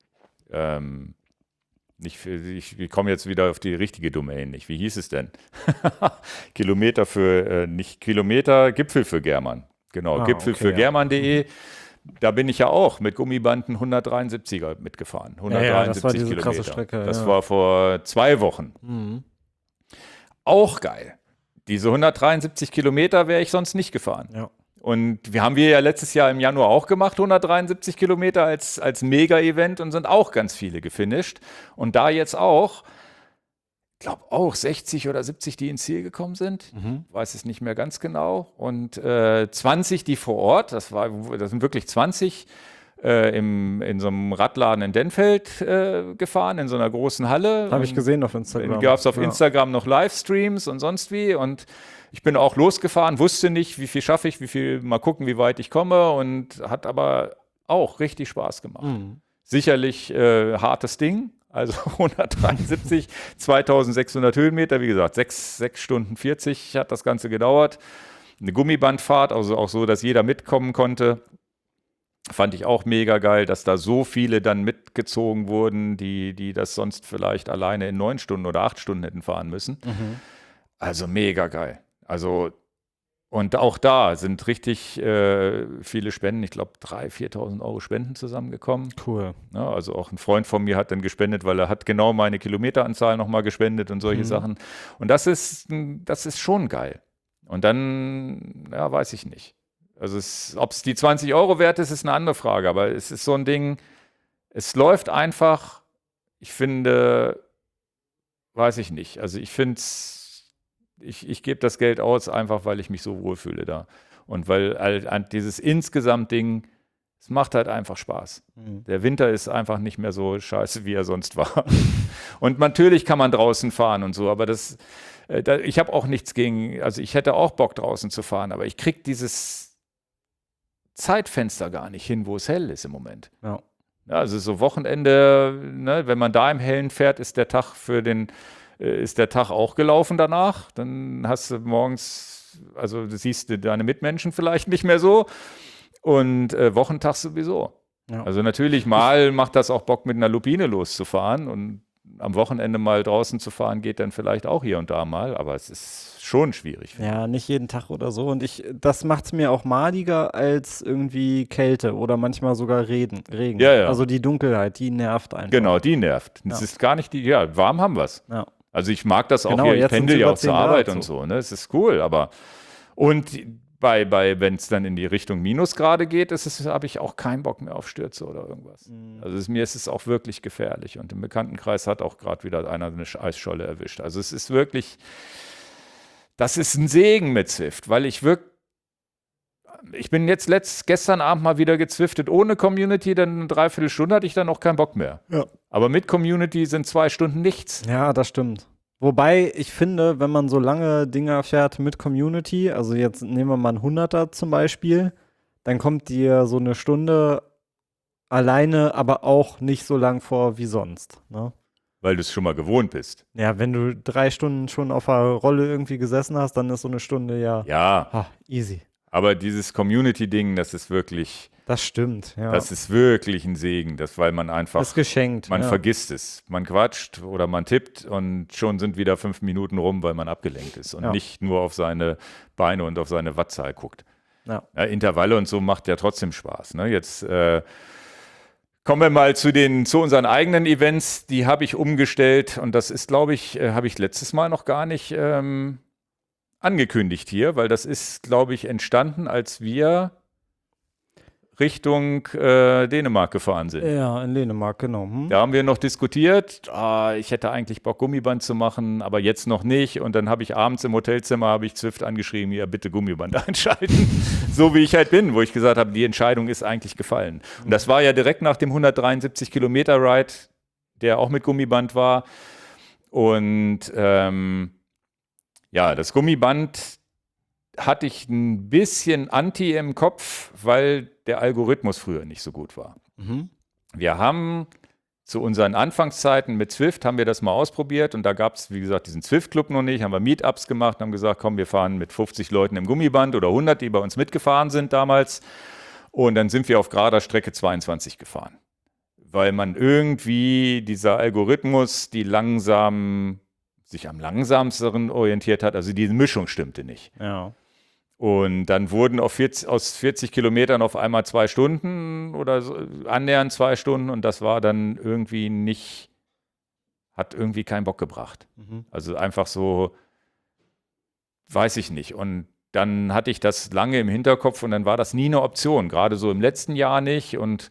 A: Ich komme jetzt wieder auf die richtige Domain nicht. Wie hieß es denn? Gipfel für German. Genau, Gipfel für German.de. Da bin ich ja auch mit Gummibanden 173er mitgefahren. 173
B: das war diese
A: Kilometer.
B: Krasse Strecke,
A: das war vor 2 Wochen. Auch geil. Diese 173 Kilometer wäre ich sonst nicht gefahren. Und wir haben ja letztes Jahr im Januar auch gemacht, 173 Kilometer als Mega-Event und sind auch ganz viele gefinisht. Und da jetzt auch, ich glaube auch 60 oder 70, die ins Ziel gekommen sind. Weiß es nicht mehr ganz genau. Und 20, die vor Ort, das sind wirklich 20, in so einem Radladen in Dennfeld gefahren, in so einer großen Halle.
B: Habe ich gesehen auf Instagram.
A: Gab es auf Instagram noch Livestreams und sonst wie. Und ich bin auch losgefahren, wusste nicht, wie viel schaffe ich, mal gucken, wie weit ich komme. Und hat aber auch richtig Spaß gemacht. Sicherlich hartes Ding. Also 173, 2600 Höhenmeter, wie gesagt, 6 Stunden 40 hat das Ganze gedauert. Eine Gummibandfahrt, also auch so, dass jeder mitkommen konnte. Fand ich auch mega geil, dass da so viele dann mitgezogen wurden, die das sonst vielleicht alleine in 9 Stunden oder 8 Stunden hätten fahren müssen. Also mega geil. Also, und auch da sind richtig viele Spenden, ich glaube 3.000, 4.000 Euro Spenden zusammengekommen.
B: Cool.
A: Ja, also auch ein Freund von mir hat dann gespendet, weil er hat genau meine Kilometeranzahl nochmal gespendet und solche Sachen. Und das ist schon geil. Und dann, ja, weiß ich nicht. Also ob es die 20 Euro wert ist, ist eine andere Frage. Aber es ist so ein Ding, es läuft einfach, ich finde, weiß ich nicht. Also ich finde es, ich gebe das Geld aus, einfach weil ich mich so wohlfühle da. Und weil halt dieses Insgesamt-Ding, es macht halt einfach Spaß. Der Winter ist einfach nicht mehr so scheiße, wie er sonst war. Und natürlich kann man draußen fahren und so, aber ich habe auch nichts gegen, also ich hätte auch Bock draußen zu fahren, aber ich kriege dieses Zeitfenster gar nicht hin, wo es hell ist im Moment.
B: Ja.
A: Ja, also so Wochenende, ne, wenn man da im Hellen fährt, ist der Tag auch gelaufen danach. Dann hast du morgens, also du siehst deine Mitmenschen vielleicht nicht mehr so und Wochentag sowieso.
B: Ja.
A: Also natürlich mal macht das auch Bock, mit einer Lupine loszufahren und am Wochenende mal draußen zu fahren geht dann vielleicht auch hier und da mal, aber es ist schon schwierig.
B: Ja, nicht jeden Tag oder so. Und das macht es mir auch maliger als irgendwie Kälte oder manchmal sogar Regen.
A: Ja.
B: Also die Dunkelheit, die nervt einfach.
A: Genau, die nervt. Es ist gar nicht warm haben wir es.
B: Ja.
A: Also ich mag das auch
B: Genau,
A: hier, ich
B: jetzt
A: pendel
B: sind's
A: ja
B: über
A: auch zur
B: 10 Grad
A: Arbeit und so, ne? Es ist cool, aber und wenn es dann in die Richtung Minusgrade geht, habe ich auch keinen Bock mehr auf Stürze oder irgendwas. Also mir ist es auch wirklich gefährlich und im Bekanntenkreis hat auch gerade wieder einer eine Eisscholle erwischt. Also es ist wirklich, das ist ein Segen mit Zwift, weil ich bin jetzt gestern Abend mal wieder gezwiftet ohne Community, dann eine Dreiviertelstunde hatte ich dann auch keinen Bock mehr.
B: Ja.
A: Aber mit Community sind 2 Stunden nichts.
B: Ja, das stimmt. Wobei ich finde, wenn man so lange Dinger fährt mit Community, also jetzt nehmen wir mal einen 100er zum Beispiel, dann kommt dir so eine Stunde alleine aber auch nicht so lang vor wie sonst. Ne?
A: Weil du es schon mal gewohnt bist.
B: Ja, wenn du 3 Stunden schon auf der Rolle irgendwie gesessen hast, dann ist so eine Stunde
A: ja
B: easy.
A: Aber dieses Community-Ding, das ist wirklich,
B: das stimmt, ja.
A: Das ist wirklich ein Segen, weil man einfach,
B: das ist geschenkt.
A: Man vergisst es. Man quatscht oder man tippt und schon sind wieder 5 Minuten rum, weil man abgelenkt ist und nicht nur auf seine Beine und auf seine Wattzahl guckt. Ja, Intervalle und so macht ja trotzdem Spaß. Ne? Jetzt kommen wir mal zu unseren eigenen Events. Die habe ich umgestellt und das ist, glaube ich, habe ich letztes Mal noch gar nicht angekündigt hier, weil das ist, glaube ich, entstanden, als wir Richtung Dänemark gefahren sind.
B: Ja, in Dänemark, genau.
A: Da haben wir noch diskutiert, ich hätte eigentlich Bock, Gummiband zu machen, aber jetzt noch nicht. Und dann habe ich abends im Hotelzimmer, Zwift angeschrieben, ja, bitte Gummiband einschalten. So wie ich halt bin, wo ich gesagt habe, die Entscheidung ist eigentlich gefallen. Und das war ja direkt nach dem 173 Kilometer Ride, der auch mit Gummiband war. Und das Gummiband hatte ich ein bisschen Anti im Kopf, weil der Algorithmus früher nicht so gut war. Wir haben zu unseren Anfangszeiten mit Zwift haben wir das mal ausprobiert und da gab es, wie gesagt, diesen Zwift-Club noch nicht, haben wir Meetups gemacht, haben gesagt, komm, wir fahren mit 50 Leuten im Gummiband oder 100, die bei uns mitgefahren sind damals und dann sind wir auf gerader Strecke 22 gefahren, weil man irgendwie dieser Algorithmus, die sich am langsamsten orientiert hat, also diese Mischung stimmte nicht.
B: Ja.
A: Und dann wurden aus 40 Kilometern auf einmal 2 Stunden oder so, annähernd 2 Stunden und das war dann irgendwie hat irgendwie keinen Bock gebracht. Also einfach so, weiß ich nicht. Und dann hatte ich das lange im Hinterkopf und dann war das nie eine Option, gerade so im letzten Jahr nicht und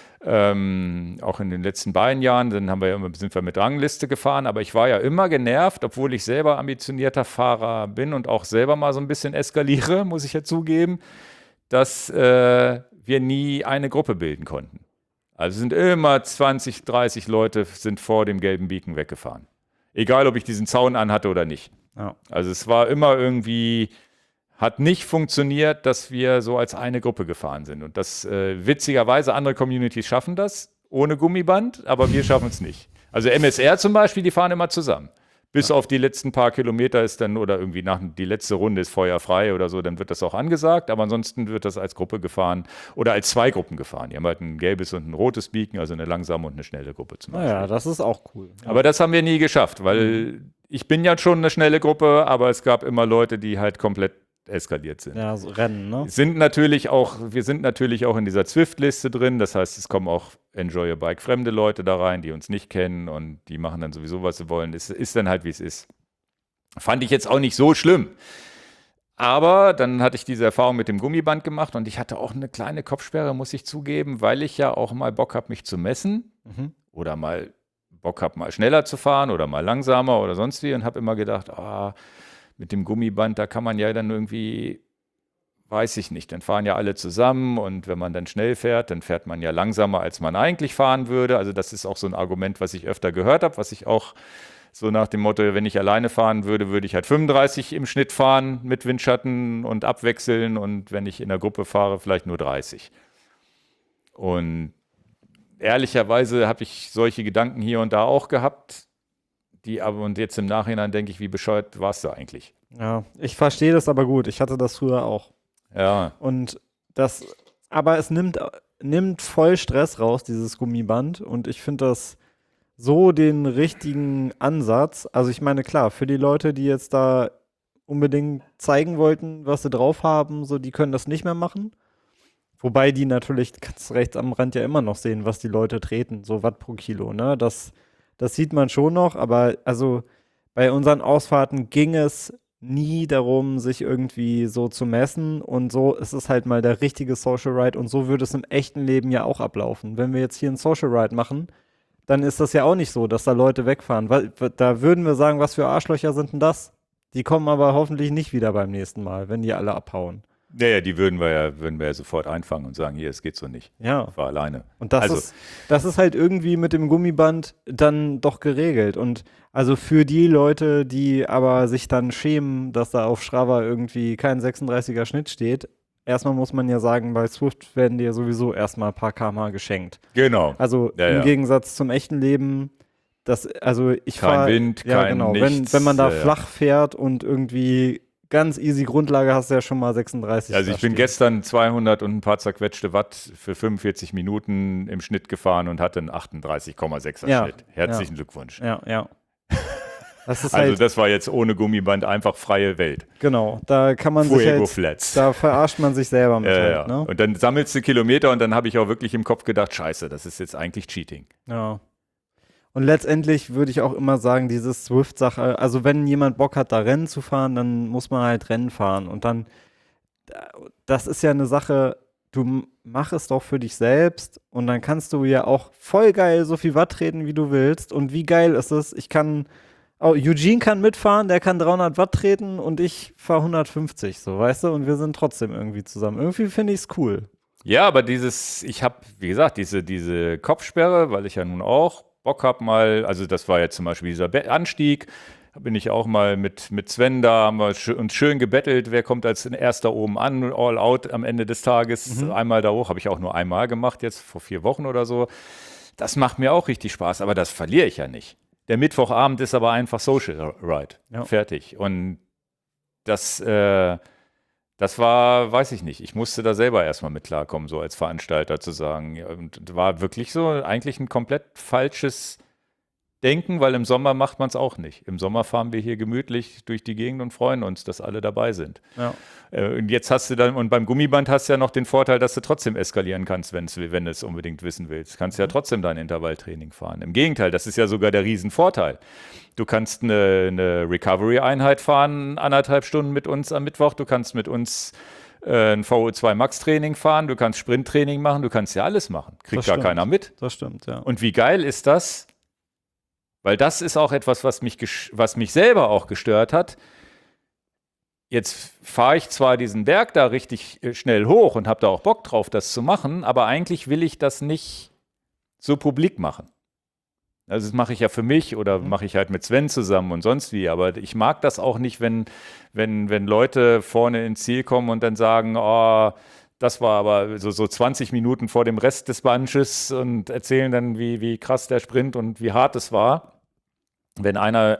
A: auch in den letzten beiden Jahren, dann sind wir mit Rangliste gefahren, aber ich war ja immer genervt, obwohl ich selber ambitionierter Fahrer bin und auch selber mal so ein bisschen eskaliere, muss ich ja zugeben, dass wir nie eine Gruppe bilden konnten. Also sind immer 20, 30 Leute sind vor dem gelben Beacon weggefahren. Egal, ob ich diesen Zaun anhatte oder nicht.
B: Ja.
A: Also es war immer irgendwie, hat nicht funktioniert, dass wir so als eine Gruppe gefahren sind. Und das witzigerweise, andere Communities schaffen das ohne Gummiband, aber wir schaffen es nicht. Also MSR zum Beispiel, die fahren immer zusammen. Bis auf die letzten paar Kilometer ist dann, oder irgendwie die letzte Runde ist feuerfrei oder so, dann wird das auch angesagt, aber ansonsten wird das als Gruppe gefahren oder als zwei Gruppen gefahren. Die haben halt ein gelbes und ein rotes Beacon, also eine langsame und eine schnelle Gruppe zum Beispiel.
B: Naja, das ist auch cool. Ja.
A: Aber das haben wir nie geschafft, weil ich bin ja schon eine schnelle Gruppe, aber es gab immer Leute, die halt komplett eskaliert sind.
B: Ja, so Rennen, ne?
A: Wir sind natürlich auch in dieser Zwift-Liste drin, das heißt, es kommen auch Enjoy Your Bike fremde Leute da rein, die uns nicht kennen und die machen dann sowieso, was sie wollen. Es ist dann halt, wie es ist. Fand ich jetzt auch nicht so schlimm. Aber dann hatte ich diese Erfahrung mit dem Gummiband gemacht und ich hatte auch eine kleine Kopfsperre, muss ich zugeben, weil ich ja auch mal Bock habe, mich zu messen oder mal Bock habe, mal schneller zu fahren oder mal langsamer oder sonst wie und habe immer gedacht, mit dem Gummiband, da kann man ja dann irgendwie, weiß ich nicht, dann fahren ja alle zusammen und wenn man dann schnell fährt, dann fährt man ja langsamer, als man eigentlich fahren würde. Also das ist auch so ein Argument, was ich öfter gehört habe, was ich auch so nach dem Motto, wenn ich alleine fahren würde, würde ich halt 35 im Schnitt fahren mit Windschatten und abwechseln und wenn ich in der Gruppe fahre, vielleicht nur 30. Und ehrlicherweise habe ich solche Gedanken hier und da auch gehabt, und jetzt im Nachhinein denke ich, wie bescheuert warst du eigentlich?
B: Ja, ich verstehe das aber gut. Ich hatte das früher auch.
A: Ja.
B: Und aber es nimmt voll Stress raus, dieses Gummiband. Und ich finde das so den richtigen Ansatz. Also ich meine, klar, für die Leute, die jetzt da unbedingt zeigen wollten, was sie drauf haben, so, die können das nicht mehr machen. Wobei die natürlich, kannst du rechts am Rand ja immer noch sehen, was die Leute treten, so Watt pro Kilo, ne? Das sieht man schon noch, aber also bei unseren Ausfahrten ging es nie darum, sich irgendwie so zu messen und so ist es halt mal der richtige Social Ride und so würde es im echten Leben ja auch ablaufen. Wenn wir jetzt hier einen Social Ride machen, dann ist das ja auch nicht so, dass da Leute wegfahren, weil da würden wir sagen, was für Arschlöcher sind denn das? Die kommen aber hoffentlich nicht wieder beim nächsten Mal, wenn die alle abhauen.
A: Naja, die würden wir ja sofort einfangen und sagen, hier, es geht so nicht.
B: Ja.
A: Ich war alleine.
B: Und das ist halt irgendwie mit dem Gummiband dann doch geregelt. Und also für die Leute, die aber sich dann schämen, dass da auf Strava irgendwie kein 36er Schnitt steht, erstmal muss man ja sagen, bei Zwift werden dir sowieso erstmal ein paar km/h geschenkt.
A: Genau.
B: Also im Gegensatz zum echten Leben, ich fahre.
A: Kein Wind, kein nichts.
B: Wenn man da flach fährt und irgendwie ganz easy Grundlage hast du ja schon mal 36.
A: Also ich bin gestern 200 und ein paar zerquetschte Watt für 45 Minuten im Schnitt gefahren und hatte einen 38,6er Schnitt. Herzlichen Glückwunsch.
B: Ja.
A: Das war jetzt ohne Gummiband einfach freie Welt.
B: Genau, da kann man da verarscht man sich selber mit. Halt, ne?
A: Und dann sammelst du Kilometer und dann habe ich auch wirklich im Kopf gedacht, scheiße, das ist jetzt eigentlich Cheating.
B: Ja. Und letztendlich würde ich auch immer sagen, diese Zwift-Sache, also wenn jemand Bock hat, da Rennen zu fahren, dann muss man halt Rennen fahren. Und dann, das ist ja eine Sache, du mach es doch für dich selbst und dann kannst du ja auch voll geil so viel Watt treten, wie du willst. Und wie geil ist es? Eugene kann mitfahren, der kann 300 Watt treten und ich fahre 150, so, weißt du? Und wir sind trotzdem irgendwie zusammen. Irgendwie finde ich es cool.
A: Ja, aber ich habe, wie gesagt, diese Kopfsperre, weil ich ja nun auch Bock habe mal, also das war jetzt zum Beispiel dieser Anstieg, da bin ich auch mal mit Sven da, haben wir uns schön gebettelt, wer kommt als erster oben an, all out am Ende des Tages, einmal da hoch, habe ich auch nur einmal gemacht, jetzt vor 4 Wochen oder so. Das macht mir auch richtig Spaß, aber das verliere ich ja nicht. Der Mittwochabend ist aber einfach Social Ride, fertig. Und das war, weiß ich nicht, ich musste da selber erstmal mit klarkommen, so als Veranstalter zu sagen. Und war wirklich so eigentlich ein komplett falsches denken, weil im Sommer macht man es auch nicht. Im Sommer fahren wir hier gemütlich durch die Gegend und freuen uns, dass alle dabei sind.
B: Ja.
A: Und jetzt hast du dann, und beim Gummiband hast du ja noch den Vorteil, dass du trotzdem eskalieren kannst, wenn du es unbedingt wissen willst. Kannst ja trotzdem dein Intervalltraining fahren. Im Gegenteil, das ist ja sogar der Riesenvorteil. Du kannst eine Recovery-Einheit fahren, 1,5 Stunden mit uns am Mittwoch. Du kannst mit uns ein VO2 Max-Training fahren, du kannst Sprinttraining machen, du kannst ja alles machen. Kriegt gar keiner mit.
B: Das stimmt, ja.
A: Und wie geil ist das? Weil das ist auch etwas, was mich selber auch gestört hat. Jetzt fahre ich zwar diesen Berg da richtig schnell hoch und habe da auch Bock drauf, das zu machen, aber eigentlich will ich das nicht so publik machen. Also das mache ich ja für mich oder mache ich halt mit Sven zusammen und sonst wie, aber ich mag das auch nicht, wenn Leute vorne ins Ziel kommen und dann sagen, oh, das war aber so 20 Minuten vor dem Rest des Bunches und erzählen dann, wie krass der Sprint und wie hart es war. Wenn einer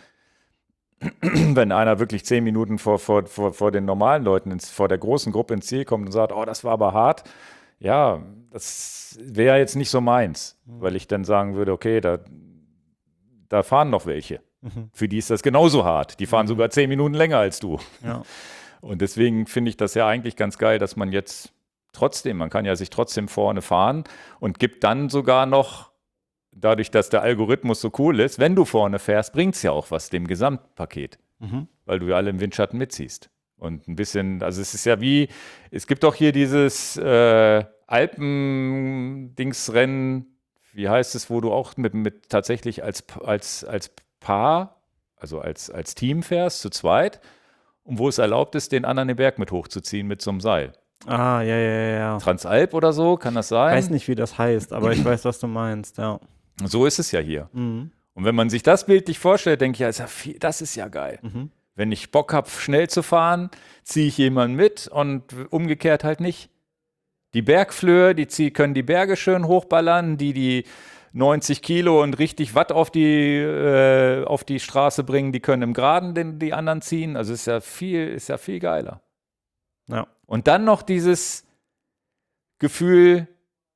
A: wirklich 10 Minuten vor den normalen Leuten, vor der großen Gruppe ins Ziel kommt und sagt, oh, das war aber hart, ja, das wäre jetzt nicht so meins, weil ich dann sagen würde, okay, da fahren noch welche. Für die ist das genauso hart. Die fahren sogar 10 Minuten länger als du.
B: Ja.
A: Und deswegen finde ich das ja eigentlich ganz geil, dass man jetzt man kann ja sich trotzdem vorne fahren und gibt dann sogar noch, dadurch, dass der Algorithmus so cool ist, wenn du vorne fährst, bringt es ja auch was dem Gesamtpaket, weil du ja alle im Windschatten mitziehst. Und ein bisschen, also es ist ja es gibt auch hier dieses Alpen-Dingsrennen, wie heißt es, wo du auch mit tatsächlich als Paar, also als Team fährst, zu zweit, und wo es erlaubt ist, den anderen den Berg mit hochzuziehen mit so einem Seil.
B: Ah, ja.
A: Transalp oder so, kann das sein?
B: Ich weiß nicht, wie das heißt, aber ich weiß, was du meinst, ja.
A: So ist es ja hier. Und wenn man sich das bildlich vorstellt, denke ich, das ist ja geil. Wenn ich Bock habe, schnell zu fahren, ziehe ich jemanden mit und umgekehrt halt nicht. Die Bergflöhe, können die Berge schön hochballern, die 90 Kilo und richtig Watt auf die Straße bringen, die können im Geraden die anderen ziehen. Also ist ja viel geiler.
B: Ja.
A: Und dann noch dieses Gefühl,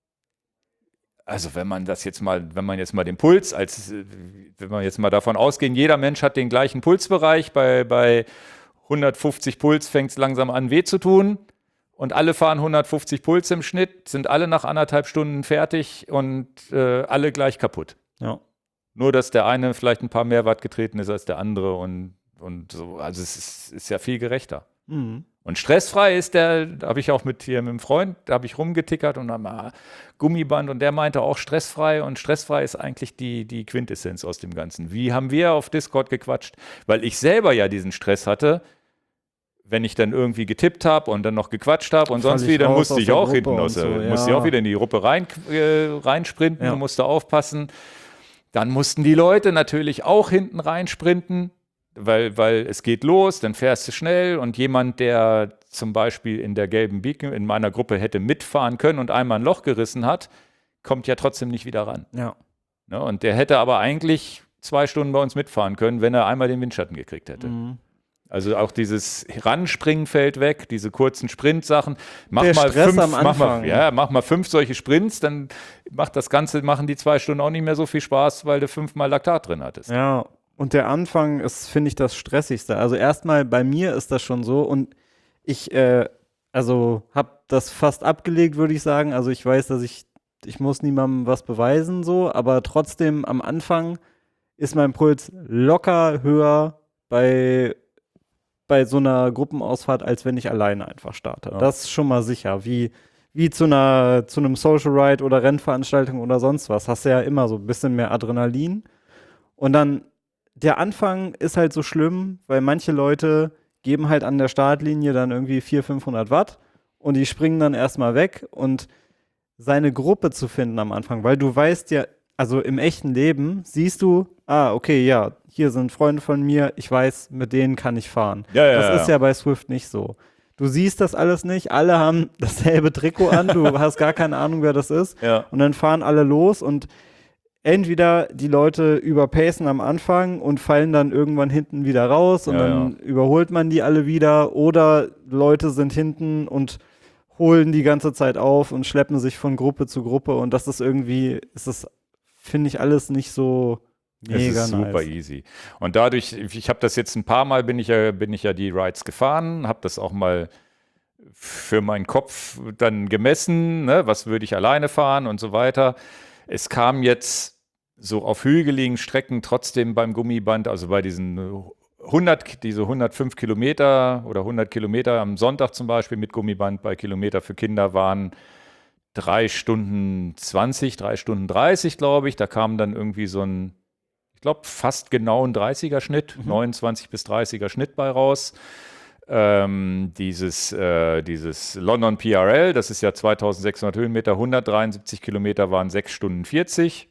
A: also wenn man jetzt mal den Puls, wenn wir jetzt mal davon ausgehen, jeder Mensch hat den gleichen Pulsbereich, bei 150 Puls fängt es langsam an weh zu tun. Und alle fahren 150 Puls im Schnitt, sind alle nach 1,5 Stunden fertig und alle gleich kaputt.
B: Ja.
A: Nur, dass der eine vielleicht ein paar mehr Watt getreten ist als der andere und so. Also es ist ja viel gerechter. Und stressfrei ist da habe ich auch mit einem Freund, da habe ich rumgetickert und dann Gummiband und der meinte auch stressfrei und stressfrei ist eigentlich die Quintessenz aus dem Ganzen. Wie haben wir auf Discord gequatscht? Weil ich selber ja diesen Stress hatte, wenn ich dann irgendwie getippt habe und dann noch gequatscht habe und sonst wie, dann musste ich auch hinten musste ich auch wieder in die Gruppe reinsprinten und musste aufpassen. Dann mussten die Leute natürlich auch hinten reinsprinten, weil es geht los, dann fährst du schnell und jemand, der zum Beispiel in der gelben Beacon in meiner Gruppe hätte mitfahren können und einmal ein Loch gerissen hat, kommt ja trotzdem nicht wieder ran.
B: Ja.
A: Ne? Und der hätte aber eigentlich 2 Stunden bei uns mitfahren können, wenn er einmal den Windschatten gekriegt hätte. Also auch dieses Ranspringen fällt weg, diese kurzen Sprintsachen. Mach mal 5 solche Sprints, dann machen die 2 Stunden auch nicht mehr so viel Spaß, weil du 5-mal Laktat drin hattest.
B: Ja, und der Anfang ist, finde ich, das Stressigste. Also erstmal bei mir ist das schon so und ich habe das fast abgelegt, würde ich sagen. Also ich weiß, dass ich muss niemandem was beweisen, so, aber trotzdem am Anfang ist mein Puls locker höher bei so einer Gruppenausfahrt, als wenn ich alleine einfach starte. Ja. Das ist schon mal sicher. Wie zu einem Social Ride oder Rennveranstaltung oder sonst was. Hast du ja immer so ein bisschen mehr Adrenalin. Und dann, der Anfang ist halt so schlimm, weil manche Leute geben halt an der Startlinie dann irgendwie 400-500 Watt und die springen dann erstmal weg und seine Gruppe zu finden am Anfang, weil du weißt ja, also im echten Leben siehst du, okay, ja, hier sind Freunde von mir, ich weiß, mit denen kann ich fahren. Das ist ja bei Zwift nicht so. Du siehst das alles nicht, alle haben dasselbe Trikot an, du hast gar keine Ahnung, wer das ist.
A: Ja.
B: Und dann fahren alle los und entweder die Leute überpacen am Anfang und fallen dann irgendwann hinten wieder raus und dann überholt man die alle wieder oder Leute sind hinten und holen die ganze Zeit auf und schleppen sich von Gruppe zu Gruppe und das ist irgendwie, finde ich alles nicht so
A: Es ist super easy. Und dadurch, ich habe das jetzt ein paar Mal, bin ich ja die Rides gefahren, habe das auch mal für meinen Kopf dann gemessen, ne? Was würde ich alleine fahren und so weiter. Es kam jetzt so auf hügeligen Strecken trotzdem beim Gummiband, also bei diesen 105 Kilometer oder 100 Kilometer am Sonntag zum Beispiel mit Gummiband bei Kilometer für Kinder waren 3 Stunden 20, 3 Stunden 30, glaube ich. Da kam dann irgendwie so ein, ich glaube, fast genau ein 30er-Schnitt, 29 bis 30er Schnitt bei raus. Dieses London PRL, das ist ja 2600 Höhenmeter, 173 Kilometer waren 6 Stunden 40.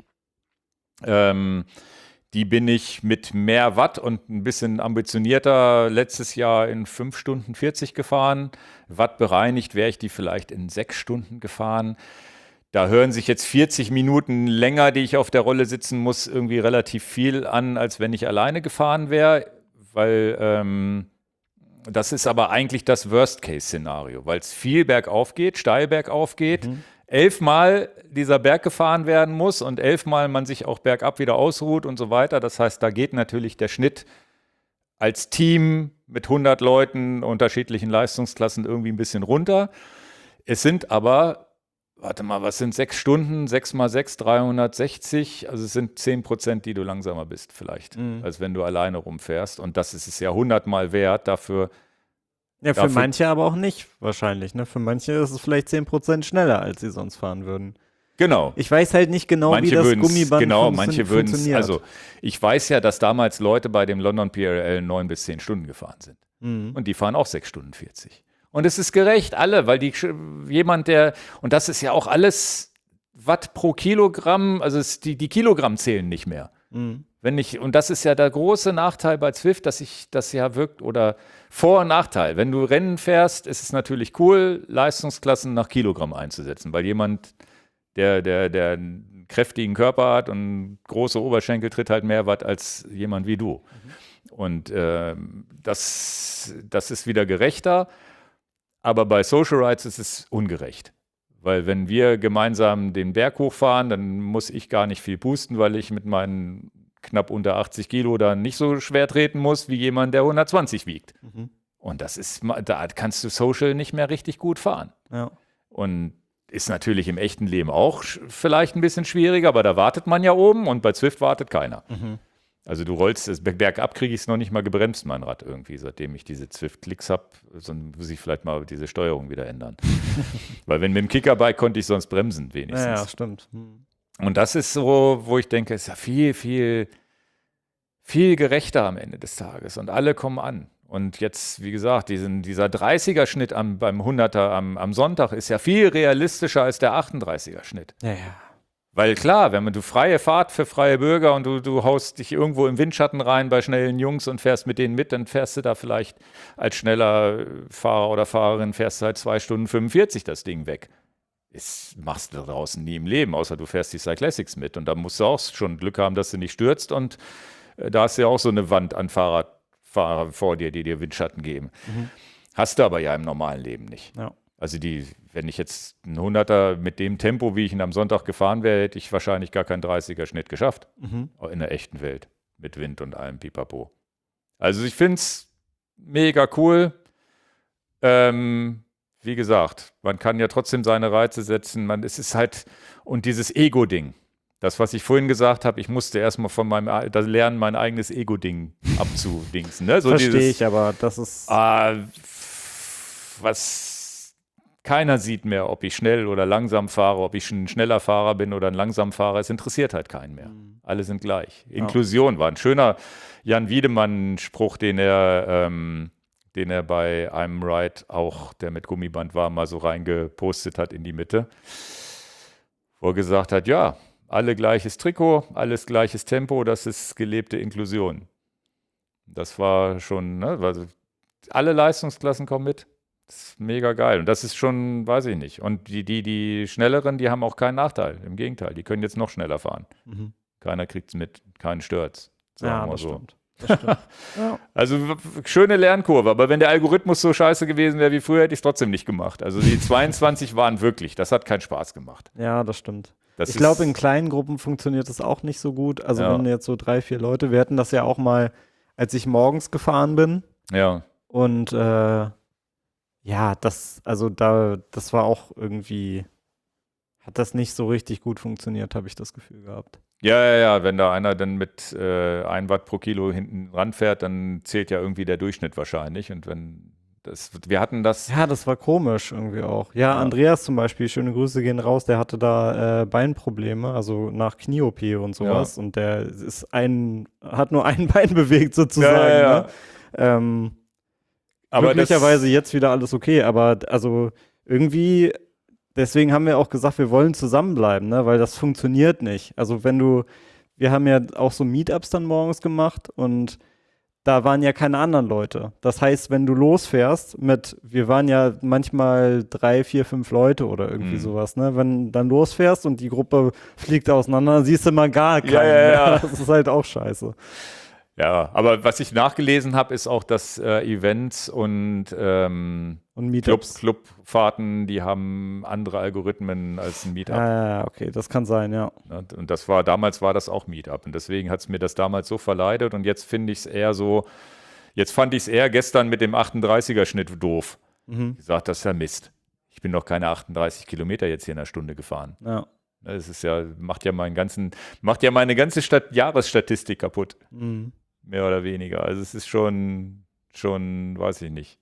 A: Die bin ich mit mehr Watt und ein bisschen ambitionierter letztes Jahr in 5 Stunden 40 gefahren. Watt bereinigt wäre ich die vielleicht in 6 Stunden gefahren. Da hören sich jetzt 40 Minuten länger, die ich auf der Rolle sitzen muss, irgendwie relativ viel an, als wenn ich alleine gefahren wäre, weil das ist aber eigentlich das Worst-Case-Szenario, weil es viel bergauf geht, steil bergauf geht, 11-mal dieser Berg gefahren werden muss und 11-mal man sich auch bergab wieder ausruht und so weiter. Das heißt, da geht natürlich der Schnitt als Team mit 100 Leuten, unterschiedlichen Leistungsklassen irgendwie ein bisschen runter. Es sind aber, warte mal, was sind 6 Stunden, 6 mal 6, 360, also es sind 10%, die du langsamer bist vielleicht, als wenn du alleine rumfährst. Und das ist es ja 100-mal wert dafür.
B: Ja, für manche aber auch nicht wahrscheinlich. Ne? Für manche ist es vielleicht 10% schneller, als sie sonst fahren würden.
A: Genau.
B: Ich weiß halt nicht genau, wie das Gummiband funktioniert.
A: Also ich weiß ja, dass damals Leute bei dem London PRL 9 bis 10 Stunden gefahren sind. Und die fahren auch 6 Stunden 40. Und es ist gerecht, alle, weil und das ist ja auch alles Watt pro Kilogramm, also die Kilogramm zählen nicht mehr. Und das ist ja der große Nachteil bei Zwift, dass sich das ja wirkt, oder Vor- und Nachteil. Wenn du Rennen fährst, ist es natürlich cool, Leistungsklassen nach Kilogramm einzusetzen, weil jemand, der einen kräftigen Körper hat und große Oberschenkel, tritt halt mehr Watt als jemand wie du. Und das ist wieder gerechter, aber bei Social Rides ist es ungerecht. Weil wenn wir gemeinsam den Berg hochfahren, dann muss ich gar nicht viel pusten, weil ich mit meinen knapp unter 80 Kilo dann nicht so schwer treten muss wie jemand, der 120 wiegt. Und da kannst du Social nicht mehr richtig gut fahren.
B: Ja.
A: Und ist natürlich im echten Leben auch vielleicht ein bisschen schwieriger, aber da wartet man ja oben und bei Zwift wartet keiner. Also du rollst das bergab, kriege ich es noch nicht mal gebremst, mein Rad irgendwie, seitdem ich diese Zwift-Klicks habe. Sonst muss ich vielleicht mal diese Steuerung wieder ändern. Weil mit dem Kickerbike konnte ich sonst bremsen wenigstens.
B: Ja, stimmt.
A: Und das ist so, wo ich denke, ist ja viel, viel, viel gerechter am Ende des Tages. Und alle kommen an. Und jetzt, wie gesagt, dieser 30er-Schnitt beim 100er am Sonntag ist ja viel realistischer als der 38er-Schnitt.
B: Ja.
A: Weil klar, wenn du freie Fahrt für freie Bürger und du haust dich irgendwo im Windschatten rein bei schnellen Jungs und fährst mit denen mit, dann fährst du da vielleicht als schneller Fahrer oder Fahrerin fährst du halt 2 Stunden 45 das Ding weg. Das machst du da draußen nie im Leben, außer du fährst die Cyclassics mit. Und da musst du auch schon Glück haben, dass du nicht stürzt. Und da hast du ja auch so eine Wand an Fahrradfahrer vor dir, die dir Windschatten geben. Hast du aber ja im normalen Leben nicht.
B: Ja.
A: Also wenn ich jetzt einen 100er mit dem Tempo, wie ich ihn am Sonntag gefahren wäre, hätte ich wahrscheinlich gar keinen 30er-Schnitt geschafft. In der echten Welt. Mit Wind und allem Pipapo. Also ich finde es mega cool. Wie gesagt, man kann ja trotzdem seine Reize setzen. Es ist halt, und dieses Ego-Ding. Das, was ich vorhin gesagt habe, ich musste erstmal lernen, mein eigenes Ego-Ding abzudingsen. Ne? So
B: verstehe ich, aber das ist...
A: was keiner sieht mehr, ob ich schnell oder langsam fahre, ob ich ein schneller Fahrer bin oder ein Langsamfahrer. Es interessiert halt keinen mehr. Alle sind gleich. Inklusion war ein schöner Jan Wiedemann-Spruch, den er bei einem Ride auch, der mit Gummiband war, mal so reingepostet hat in die Mitte, wo er gesagt hat, ja, alle gleiches Trikot, alles gleiches Tempo, das ist gelebte Inklusion. Das war schon, ne, also alle Leistungsklassen kommen mit. Das ist mega geil. Und das ist schon, weiß ich nicht. Und die Schnelleren, die haben auch keinen Nachteil. Im Gegenteil, die können jetzt noch schneller fahren. Keiner kriegt es mit, keinen stört's.
B: Ja, das stimmt. Das stimmt. Ja.
A: Also schöne Lernkurve, aber wenn der Algorithmus so scheiße gewesen wäre wie früher, hätte ich es trotzdem nicht gemacht. Also die 22 waren wirklich, das hat keinen Spaß gemacht.
B: Ja, das stimmt. Ich glaube, in kleinen Gruppen funktioniert das auch nicht so gut. Also wenn jetzt so 3, 4 Leute, wir hatten das ja auch mal, als ich morgens gefahren bin.
A: Ja.
B: Und das war auch irgendwie, hat das nicht so richtig gut funktioniert, habe ich das Gefühl gehabt.
A: Ja, wenn da einer dann mit 1 Watt pro Kilo hinten ranfährt, dann zählt ja irgendwie der Durchschnitt wahrscheinlich. Und wir hatten das.
B: Ja, das war komisch irgendwie auch. Ja, Andreas zum Beispiel, schöne Grüße gehen raus, der hatte da Beinprobleme, also nach Knie-OP und sowas. Ja. Und der hat nur ein Bein bewegt sozusagen.
A: Ja.
B: Ne? Aber glücklicherweise jetzt wieder alles okay, aber also irgendwie, deswegen haben wir auch gesagt, wir wollen zusammenbleiben, ne? Weil das funktioniert nicht. Also wir haben ja auch so Meetups dann morgens gemacht und da waren ja keine anderen Leute. Das heißt, wenn du losfährst wir waren ja manchmal 3, 4, 5 Leute oder irgendwie sowas, ne? Wenn du dann losfährst und die Gruppe fliegt auseinander, dann siehst du mal gar keinen. Ja. Das ist halt auch scheiße.
A: Ja, aber was ich nachgelesen habe, ist auch, dass Events und Clubfahrten, die haben andere Algorithmen als ein Meetup.
B: Ja, okay, das kann sein, ja.
A: Und damals war das auch Meetup und deswegen hat es mir das damals so verleidet und jetzt finde ich es eher so, jetzt fand ich es eher gestern mit dem 38er-Schnitt doof. Ich sage, das ist ja Mist. Ich bin noch keine 38 Kilometer jetzt hier in einer Stunde gefahren. Ja. Das ist ja, macht ja meine ganze Jahresstatistik kaputt. Mehr oder weniger. Also es ist schon, weiß ich nicht.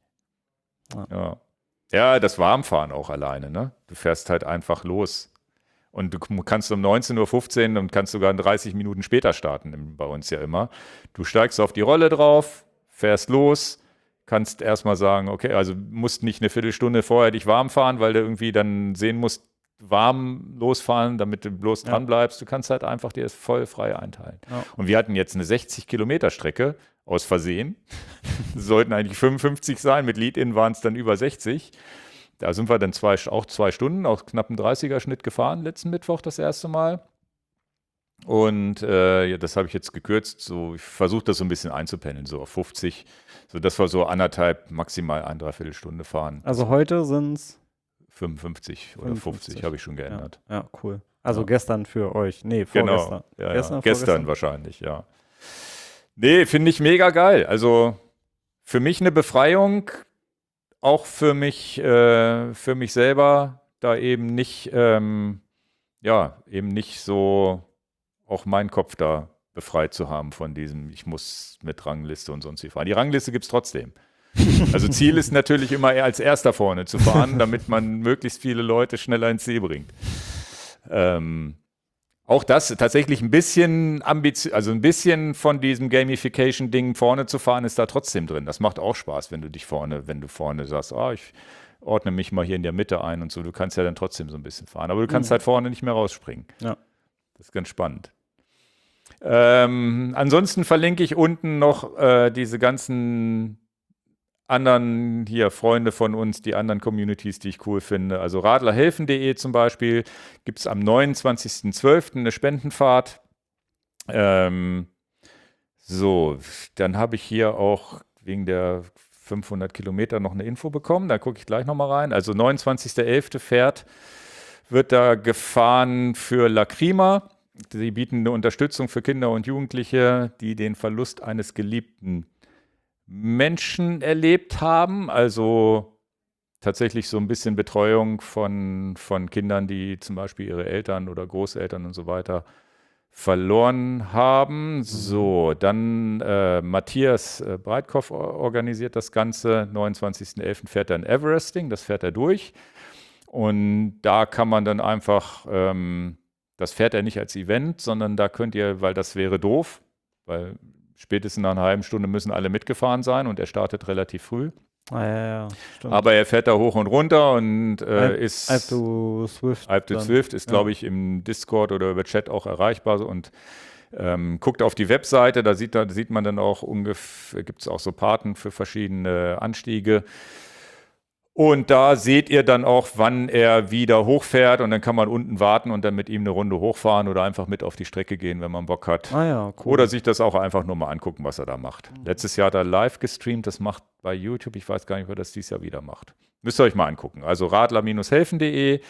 A: Ja, das Warmfahren auch alleine, ne? Du fährst halt einfach los. Und du kannst um 19:15 Uhr und kannst sogar 30 Minuten später starten, bei uns ja immer. Du steigst auf die Rolle drauf, fährst los, kannst erstmal sagen, okay, also musst nicht eine Viertelstunde vorher dich warm fahren, weil du irgendwie dann sehen musst, warm losfahren, damit du bloß dran bleibst. Du kannst halt einfach dir das voll frei einteilen. Ja. Und wir hatten jetzt eine 60-Kilometer-Strecke aus Versehen. Das sollten eigentlich 55 sein. Mit Lead-In waren es dann über 60. Da sind wir dann 2 Stunden, auch knapp einen 30er-Schnitt gefahren, letzten Mittwoch das erste Mal. Und das habe ich jetzt gekürzt. So, ich versuche das so ein bisschen einzupendeln, so auf 50, sodass wir so 1,5, maximal 1,75 Stunde fahren.
B: Also heute sind es
A: 55 oder 50 habe ich schon geändert.
B: Ja, cool. Also gestern für euch. Nee, vorgestern.
A: Genau. Gestern wahrscheinlich, ja. Nee, finde ich mega geil. Also für mich eine Befreiung, auch für mich selber, da eben nicht, eben nicht so auch meinen Kopf da befreit zu haben von diesem, ich muss mit Rangliste und sonst wie fahren. Die Rangliste gibt es trotzdem. Also Ziel ist natürlich immer eher als Erster vorne zu fahren, damit man möglichst viele Leute schneller ins Ziel bringt. Auch das tatsächlich ein bisschen ein bisschen von diesem Gamification-Ding vorne zu fahren, ist da trotzdem drin. Das macht auch Spaß, wenn du vorne sagst, ich ordne mich mal hier in der Mitte ein und so. Du kannst ja dann trotzdem so ein bisschen fahren. Aber du kannst halt vorne nicht mehr rausspringen. Ja. Das ist ganz spannend. Ansonsten verlinke ich unten noch diese ganzen anderen hier Freunde von uns, die anderen Communities, die ich cool finde. Also radlerhelfen.de zum Beispiel gibt es am 29.12. eine Spendenfahrt. Dann habe ich hier auch wegen der 500 Kilometer noch eine Info bekommen. Da gucke ich gleich nochmal rein. Also 29.11. wird da gefahren für Lacrima. Sie bieten eine Unterstützung für Kinder und Jugendliche, die den Verlust eines geliebten Menschen erlebt haben, also tatsächlich so ein bisschen Betreuung von Kindern, die zum Beispiel ihre Eltern oder Großeltern und so weiter verloren haben. So, dann Matthias Breitkopf organisiert das Ganze. 29.11. fährt er in Everesting, das fährt er durch. Und da kann man dann einfach, das fährt er nicht als Event, sondern da könnt ihr, weil das wäre doof, weil spätestens nach einer halben Stunde müssen alle mitgefahren sein und er startet relativ früh.
B: Ja, stimmt.
A: Aber er fährt da hoch und runter und ist
B: Alp to
A: Swift ist, glaube ich, im Discord oder über Chat auch erreichbar und guckt auf die Webseite, da sieht man dann auch ungefähr, gibt es auch so Paten für verschiedene Anstiege. Und da seht ihr dann auch, wann er wieder hochfährt und dann kann man unten warten und dann mit ihm eine Runde hochfahren oder einfach mit auf die Strecke gehen, wenn man Bock hat.
B: Ja, cool.
A: Oder sich das auch einfach nur mal angucken, was er da macht. Letztes Jahr hat er live gestreamt, das macht bei YouTube, ich weiß gar nicht, ob er das dieses Jahr wieder macht. Müsst ihr euch mal angucken. Also radler-helfen.de,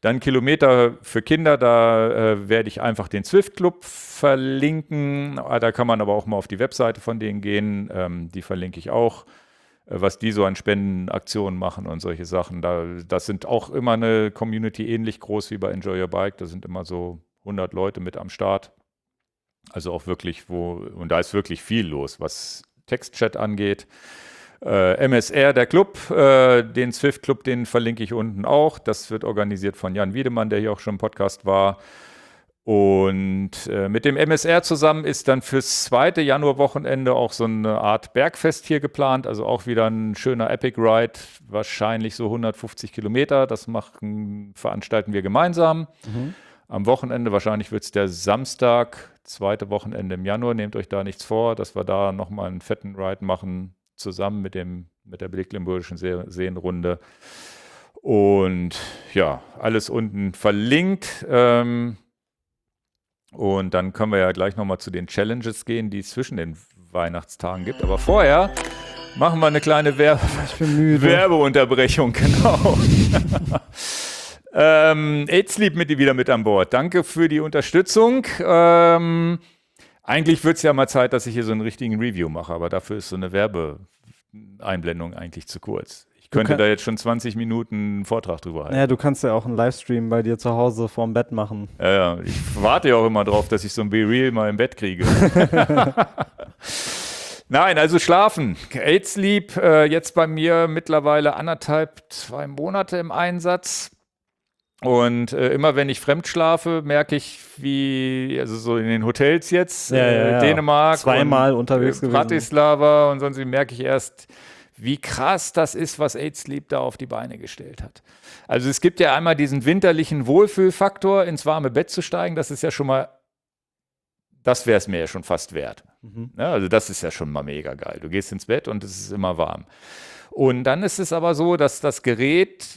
A: Dann Kilometer für Kinder, da werde ich einfach den Zwift Club verlinken. Da kann man aber auch mal auf die Webseite von denen gehen. Die verlinke ich auch, was die so an Spendenaktionen machen und solche Sachen. Das sind auch immer eine Community ähnlich groß wie bei Enjoy Your Bike. Da sind immer so 100 Leute mit am Start. Also auch wirklich, und da ist wirklich viel los, was Textchat angeht. MSR, der Club, den Zwift Club, den verlinke ich unten auch. Das wird organisiert von Jan Wiedemann, der hier auch schon im Podcast war. Und mit dem MSR zusammen ist dann fürs 2. Januarwochenende auch so eine Art Bergfest hier geplant. Also auch wieder ein schöner Epic Ride, wahrscheinlich so 150 Kilometer. Das veranstalten wir gemeinsam. Am Wochenende, wahrscheinlich wird es der Samstag, 2. Wochenende im Januar. Nehmt euch da nichts vor, dass wir da nochmal einen fetten Ride machen, zusammen mit der Blicklimburgischen Seenrunde. Und ja, alles unten verlinkt. Und dann können wir ja gleich nochmal zu den Challenges gehen, die es zwischen den Weihnachtstagen gibt. Aber vorher machen wir eine kleine Werbeunterbrechung, genau. AidSleep wieder mit an Bord. Danke für die Unterstützung. Eigentlich wird es ja mal Zeit, dass ich hier so einen richtigen Review mache, aber dafür ist so eine Werbeeinblendung eigentlich zu kurz. Ich könnte da jetzt schon 20 Minuten einen Vortrag drüber halten.
B: Ja, du kannst ja auch einen Livestream bei dir zu Hause vorm Bett machen.
A: Ja, ich warte ja auch immer drauf, dass ich so ein Be Real mal im Bett kriege. Nein, also schlafen. AidSleep, jetzt bei mir mittlerweile 1,5-2 Monate im Einsatz. Und immer wenn ich fremd schlafe, merke ich, also so in den Hotels jetzt, Dänemark,
B: zweimal unterwegs gewesen,
A: Bratislava und sonst, merke ich erst, wie krass das ist, was AidSleep da auf die Beine gestellt hat. Also es gibt ja einmal diesen winterlichen Wohlfühlfaktor, ins warme Bett zu steigen, das ist ja schon mal, das wäre es mir ja schon fast wert. Ja, also das ist ja schon mal mega geil. Du gehst ins Bett und es ist immer warm. Und dann ist es aber so, dass das Gerät,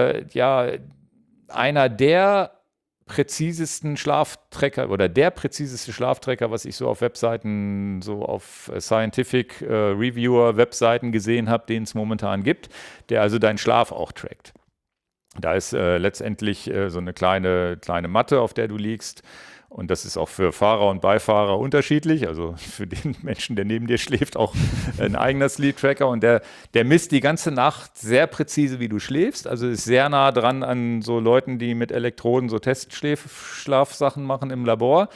A: einer der präzisesten Schlaftrecker oder der präziseste Schlaftrecker, was ich so auf Webseiten, so auf Scientific Reviewer Webseiten gesehen habe, den es momentan gibt, der also deinen Schlaf auch trackt. Da ist letztendlich so eine kleine Matte, auf der du liegst. Und das ist auch für Fahrer und Beifahrer unterschiedlich. Also für den Menschen, der neben dir schläft, auch ein eigener Sleep-Tracker. Und der misst die ganze Nacht sehr präzise, wie du schläfst. Also ist sehr nah dran an so Leuten, die mit Elektroden so Testschlafsachen machen im Labor.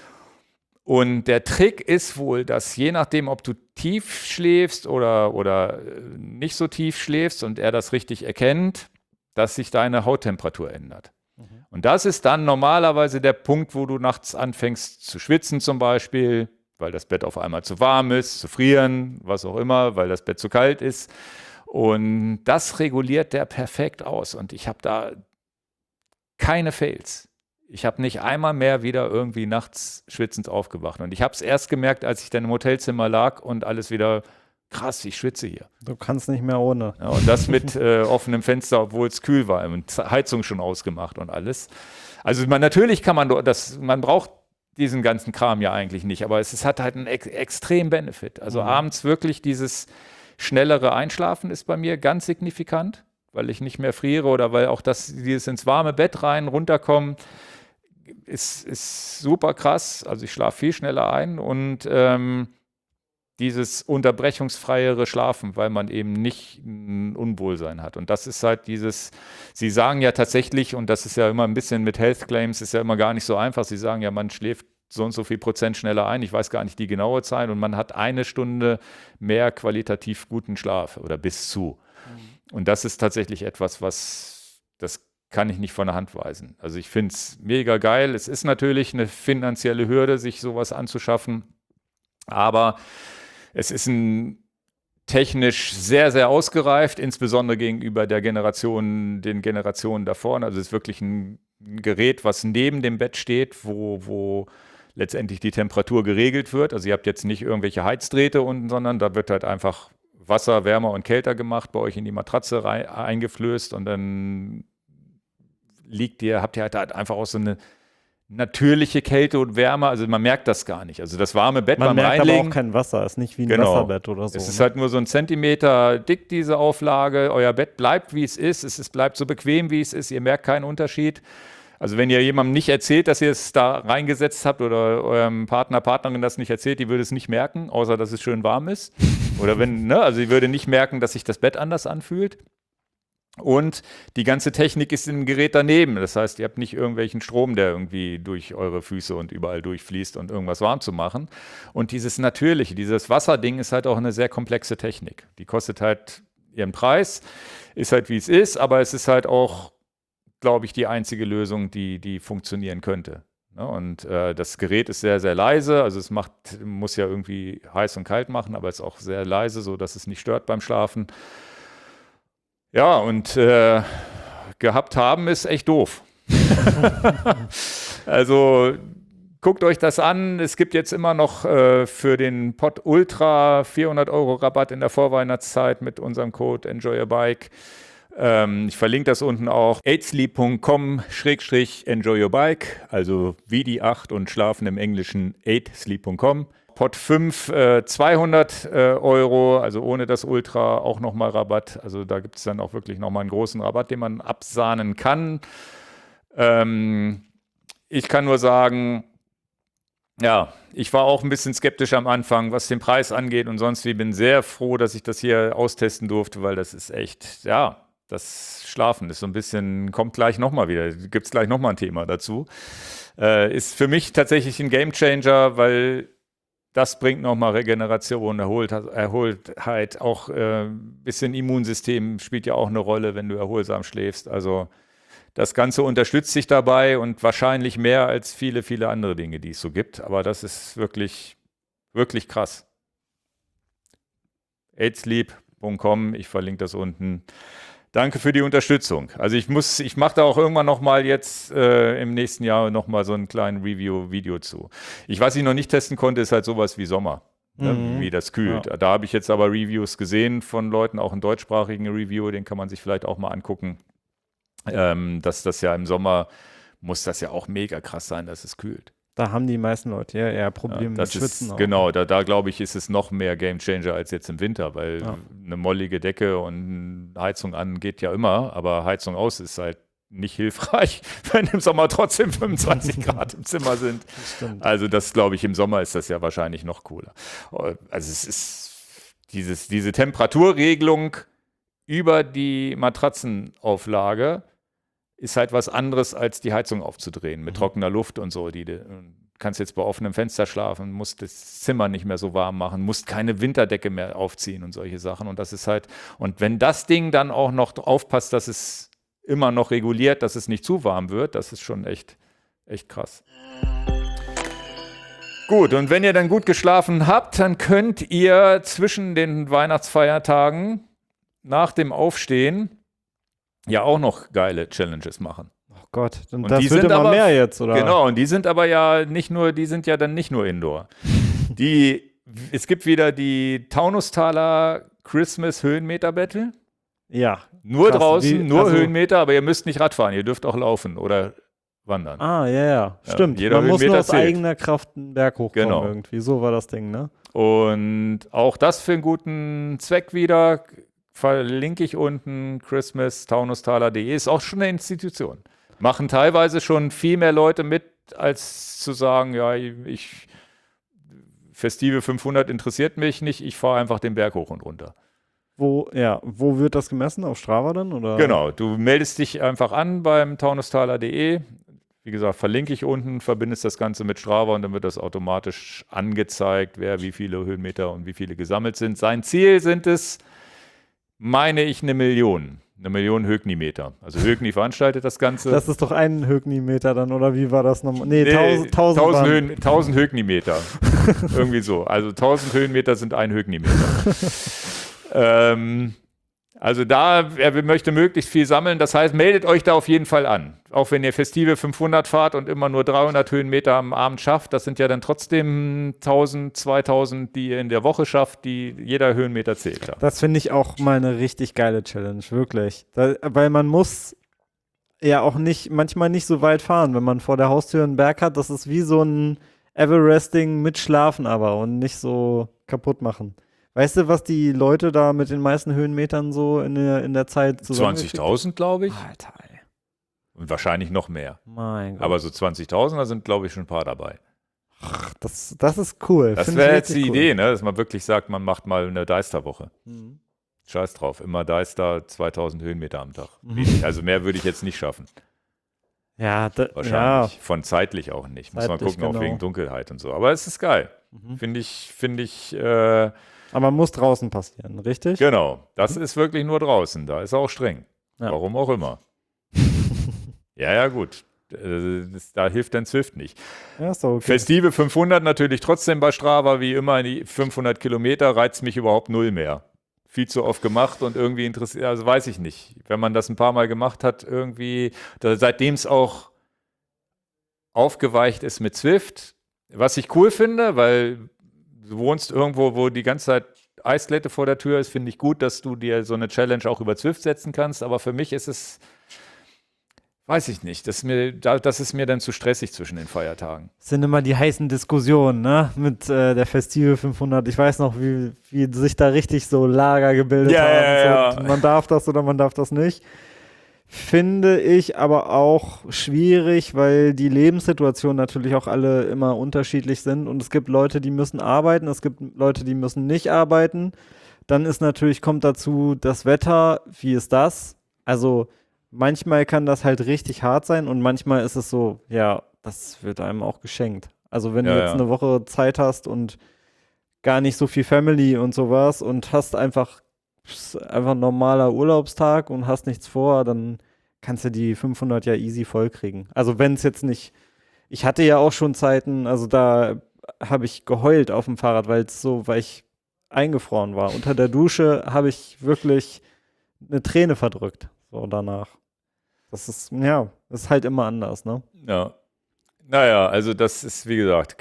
A: Und der Trick ist wohl, dass je nachdem, ob du tief schläfst oder nicht so tief schläfst und er das richtig erkennt, dass sich deine Hauttemperatur ändert. Und das ist dann normalerweise der Punkt, wo du nachts anfängst zu schwitzen zum Beispiel, weil das Bett auf einmal zu warm ist, zu frieren, was auch immer, weil das Bett zu kalt ist. Und das reguliert der perfekt aus. Und ich habe da keine Fails. Ich habe nicht einmal mehr wieder irgendwie nachts schwitzend aufgewacht. Und ich habe es erst gemerkt, als ich dann im Hotelzimmer lag und alles wieder, krass, ich schwitze hier.
B: Du kannst nicht mehr ohne.
A: Ja, und das mit offenem Fenster, obwohl es kühl war und Heizung schon ausgemacht und alles. Also natürlich kann man man braucht diesen ganzen Kram ja eigentlich nicht, aber es hat halt einen extremen Benefit. Also abends wirklich dieses schnellere Einschlafen ist bei mir ganz signifikant, weil ich nicht mehr friere oder weil auch dieses ins warme Bett runterkommen ist super krass. Also ich schlafe viel schneller ein und dieses unterbrechungsfreiere Schlafen, weil man eben nicht ein Unwohlsein hat. Und das ist halt Sie sagen ja tatsächlich, und das ist ja immer ein bisschen mit Health Claims, ist ja immer gar nicht so einfach, Sie sagen ja, man schläft so und so viel Prozent schneller ein, ich weiß gar nicht die genaue Zahl, und man hat 1 Stunde mehr qualitativ guten Schlaf oder bis zu. Und das ist tatsächlich etwas, das kann ich nicht von der Hand weisen. Also ich finde es mega geil. Es ist natürlich eine finanzielle Hürde, sich sowas anzuschaffen, aber es ist technisch sehr, sehr ausgereift, insbesondere gegenüber den Generationen davor. Also es ist wirklich ein Gerät, was neben dem Bett steht, wo letztendlich die Temperatur geregelt wird. Also ihr habt jetzt nicht irgendwelche Heizdrähte unten, sondern da wird halt einfach Wasser wärmer und kälter gemacht, bei euch in die Matratze eingeflößt und dann habt ihr halt einfach auch so eine natürliche Kälte und Wärme, also man merkt das gar nicht. Also das warme Bett beim Reinlegen.
B: Man merkt aber auch kein Wasser, ist nicht wie ein Wasserbett oder so.
A: Es ist halt nur so 1 Zentimeter dick, diese Auflage. Euer Bett bleibt, wie es ist. Es bleibt so bequem, wie es ist. Ihr merkt keinen Unterschied. Also wenn ihr jemandem nicht erzählt, dass ihr es da reingesetzt habt oder eurem Partner, Partnerin das nicht erzählt, die würde es nicht merken, außer dass es schön warm ist. Oder wenn, ne, also sie würde nicht merken, dass sich das Bett anders anfühlt. Und die ganze Technik ist im Gerät daneben. Das heißt, ihr habt nicht irgendwelchen Strom, der irgendwie durch eure Füße und überall durchfließt und irgendwas warm zu machen. Und dieses Natürliche, dieses Wasserding ist halt auch eine sehr komplexe Technik. Die kostet halt ihren Preis, ist halt wie es ist, aber es ist halt auch, glaube ich, die einzige Lösung, die funktionieren könnte. Und das Gerät ist sehr, sehr leise. Also es muss ja irgendwie heiß und kalt machen, aber es ist auch sehr leise, sodass es nicht stört beim Schlafen. Ja, und gehabt haben ist echt doof. Also guckt euch das an. Es gibt jetzt immer noch für den Pod Ultra 400 € Rabatt in der Vorweihnachtszeit mit unserem Code EnjoyYourBike. Ich verlinke das unten auch. 8sleep.com/enjoyyourbike, also wie die 8 und schlafen im Englischen 8sleep.com. Pod 5 200 €, also ohne das Ultra auch nochmal Rabatt. Also da gibt es dann auch wirklich nochmal einen großen Rabatt, den man absahnen kann. Ich kann nur sagen, ja, ich war auch ein bisschen skeptisch am Anfang, was den Preis angeht und sonst wie. Bin sehr froh, dass ich das hier austesten durfte, weil das ist echt, ja, das Schlafen ist so ein bisschen, kommt gleich nochmal wieder, gibt es gleich nochmal ein Thema dazu. Ist für mich tatsächlich ein Gamechanger, weil das bringt nochmal Regeneration, Erholtheit, auch ein bisschen Immunsystem spielt ja auch eine Rolle, wenn du erholsam schläfst. Also das Ganze unterstützt sich dabei und wahrscheinlich mehr als viele, viele andere Dinge, die es so gibt. Aber das ist wirklich, wirklich krass. 8sleep.com, ich verlinke das unten. Danke für die Unterstützung. Also ich mache da auch irgendwann nochmal jetzt im nächsten Jahr nochmal so einen kleinen Review-Video zu. Was ich noch nicht testen konnte, ist halt sowas wie Sommer, wie das kühlt. Ja. Da habe ich jetzt aber Reviews gesehen von Leuten, auch einen deutschsprachigen Review, den kann man sich vielleicht auch mal angucken. Dass das ja im Sommer, muss das ja auch mega krass sein, dass es kühlt.
B: Da haben die meisten Leute ja eher Probleme mit Schwitzen. Auch.
A: Genau, da glaube ich, ist es noch mehr Gamechanger als jetzt im Winter, weil eine mollige Decke und Heizung an geht ja immer, aber Heizung aus ist halt nicht hilfreich, wenn im Sommer trotzdem 25 Grad im Zimmer sind. Also das glaube ich, im Sommer ist das ja wahrscheinlich noch cooler. Also es ist diese Temperaturregelung über die Matratzenauflage ist halt was anderes, als die Heizung aufzudrehen mit trockener Luft und so. Du kannst jetzt bei offenem Fenster schlafen, musst das Zimmer nicht mehr so warm machen, musst keine Winterdecke mehr aufziehen und solche Sachen. Und das ist halt, und wenn das Ding dann auch noch aufpasst, dass es immer noch reguliert, dass es nicht zu warm wird, das ist schon echt, echt krass. Gut, und wenn ihr dann gut geschlafen habt, dann könnt ihr zwischen den Weihnachtsfeiertagen nach dem Aufstehen ja auch noch geile Challenges machen.
B: Oh Gott, und das wird immer mehr jetzt, oder?
A: Genau, und die sind aber ja nicht nur, die sind ja dann nicht nur Indoor. Es gibt wieder die Taunustalder Christmas Höhenmeter Battle.
B: Ja.
A: Nur krass, draußen, nur Höhenmeter, aber ihr müsst nicht Radfahren, ihr dürft auch laufen oder wandern.
B: Ah, ja. Stimmt. Man muss nur aus eigener Kraft einen Berg hochkommen irgendwie. So war das Ding, ne?
A: Und auch das für einen guten Zweck wieder. Verlinke ich unten, christmas-taunustaler.de, ist auch schon eine Institution. Machen teilweise schon viel mehr Leute mit, als zu sagen, ja, Festive 500 interessiert mich nicht, ich fahre einfach den Berg hoch und runter.
B: Wo wird das gemessen? Auf Strava dann? Oder?
A: Genau, du meldest dich einfach an beim taunustaler.de. Wie gesagt, verlinke ich unten, verbindest das Ganze mit Strava und dann wird das automatisch angezeigt, wer wie viele Höhenmeter und wie viele gesammelt sind. Sein Ziel sind es, meine ich, 1 Million. 1 Million Högnimeter. Also Högni veranstaltet das Ganze.
B: Das ist doch ein Högnimeter dann, oder wie war das nochmal? Nee,
A: 1000 Högnimeter. Irgendwie so. Also 1000 Höhenmeter sind ein Högnimeter. Also er möchte möglichst viel sammeln. Das heißt, meldet euch da auf jeden Fall an. Auch wenn ihr Festive 500 fahrt und immer nur 300 Höhenmeter am Abend schafft, das sind ja dann trotzdem 1000, 2000, die ihr in der Woche schafft, die jeder Höhenmeter zählt. Ja.
B: Das finde ich auch mal eine richtig geile Challenge, wirklich. Weil man muss ja auch manchmal nicht so weit fahren, wenn man vor der Haustür einen Berg hat. Das ist wie so ein Everesting mit Schlafen aber und nicht so kaputt machen. Weißt du, was die Leute da mit den meisten Höhenmetern so in der Zeit zusammen
A: 20.000, glaube ich.
B: Alter, ey.
A: Und wahrscheinlich noch mehr.
B: Mein Gott.
A: Aber so 20.000, da sind, glaube ich, schon ein paar dabei.
B: Das ist cool.
A: Das wäre jetzt die Idee, ne? Dass man wirklich sagt, man macht mal eine Deister-Woche.
B: Mhm.
A: Scheiß drauf, immer Deister 2000 Höhenmeter am Tag. Also mehr würde ich jetzt nicht schaffen.
B: Ja,
A: wahrscheinlich. Von zeitlich auch nicht. Muss man gucken, auch wegen Dunkelheit und so. Aber es ist geil. Finde ich.
B: Aber muss draußen passieren, richtig?
A: Genau. Das ist wirklich nur draußen. Da ist er auch streng. Ja. Warum auch immer. Ja, gut. Da hilft dann Zwift nicht.
B: Ja, ist okay.
A: Festive 500 natürlich trotzdem bei Strava, wie immer, die 500 Kilometer reizt mich überhaupt null mehr. Viel zu oft gemacht und irgendwie interessiert, also weiß ich nicht. Wenn man das ein paar Mal gemacht hat, irgendwie, seitdem es auch aufgeweicht ist mit Zwift, was ich cool finde, weil du wohnst irgendwo, wo die ganze Zeit Eisglätte vor der Tür ist, finde ich gut, dass du dir so eine Challenge auch über Zwift setzen kannst, aber für mich ist es, weiß ich nicht, das ist mir dann zu stressig zwischen den Feiertagen.
B: Das sind immer die heißen Diskussionen, ne, mit der Festive 500. Ich weiß noch, wie sich da richtig so Lager gebildet haben. So, man darf das oder man darf das nicht. Finde ich aber auch schwierig, weil die Lebenssituationen natürlich auch alle immer unterschiedlich sind und es gibt Leute, die müssen arbeiten, es gibt Leute, die müssen nicht arbeiten. Dann kommt dazu das Wetter, wie ist das? Also manchmal kann das halt richtig hart sein und manchmal ist es so, ja, das wird einem auch geschenkt. Also wenn du jetzt eine Woche Zeit hast und gar nicht so viel Family und sowas und hast einfach ein normaler Urlaubstag und hast nichts vor, dann kannst du die 500 ja easy vollkriegen. Also wenn es jetzt nicht, ich hatte ja auch schon Zeiten, also da habe ich geheult auf dem Fahrrad, weil ich eingefroren war. Unter der Dusche habe ich wirklich eine Träne verdrückt, so danach. Das ist halt immer anders, ne?
A: Ja. Naja, also das ist, wie gesagt,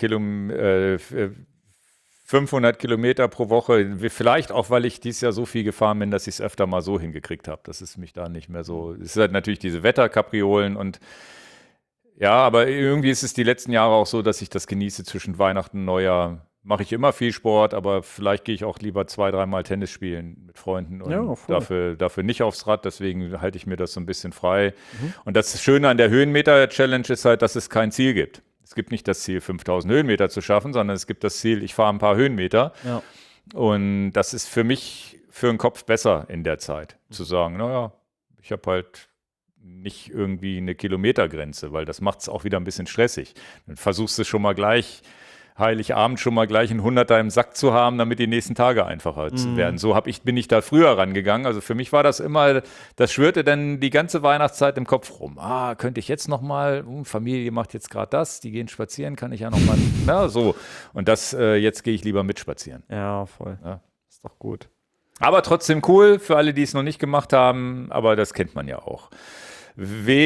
A: 500 Kilometer pro Woche, vielleicht auch, weil ich dieses Jahr so viel gefahren bin, dass ich es öfter mal so hingekriegt habe. Das ist mich da nicht mehr so, es ist halt natürlich diese Wetterkapriolen und ja, aber irgendwie ist es die letzten Jahre auch so, dass ich das genieße zwischen Weihnachten und Neujahr. Mache ich immer viel Sport, aber vielleicht gehe ich auch lieber 2-3 Mal Tennis spielen mit Freunden und dafür nicht aufs Rad, deswegen halte ich mir das so ein bisschen frei. Und das Schöne an der Höhenmeter-Challenge ist halt, dass es kein Ziel gibt. Es gibt nicht das Ziel, 5000 Höhenmeter zu schaffen, sondern es gibt das Ziel, ich fahre ein paar Höhenmeter. Ja. Und das ist für mich, für den Kopf besser in der Zeit, zu sagen, naja, ich habe halt nicht irgendwie eine Kilometergrenze, weil das macht es auch wieder ein bisschen stressig. Dann versuchst du schon mal gleich, Heiligabend schon mal gleich einen 100er im Sack zu haben, damit die nächsten Tage einfacher werden. So bin ich da früher rangegangen. Also für mich war das immer, das schwirrte dann die ganze Weihnachtszeit im Kopf rum. Könnte ich jetzt noch mal, Familie macht jetzt gerade das, die gehen spazieren, kann ich ja noch mal, na so. Und jetzt gehe ich lieber mit spazieren.
B: Ja, voll. Ja. Ist doch gut.
A: Aber trotzdem cool, für alle, die es noch nicht gemacht haben, aber das kennt man ja auch. Am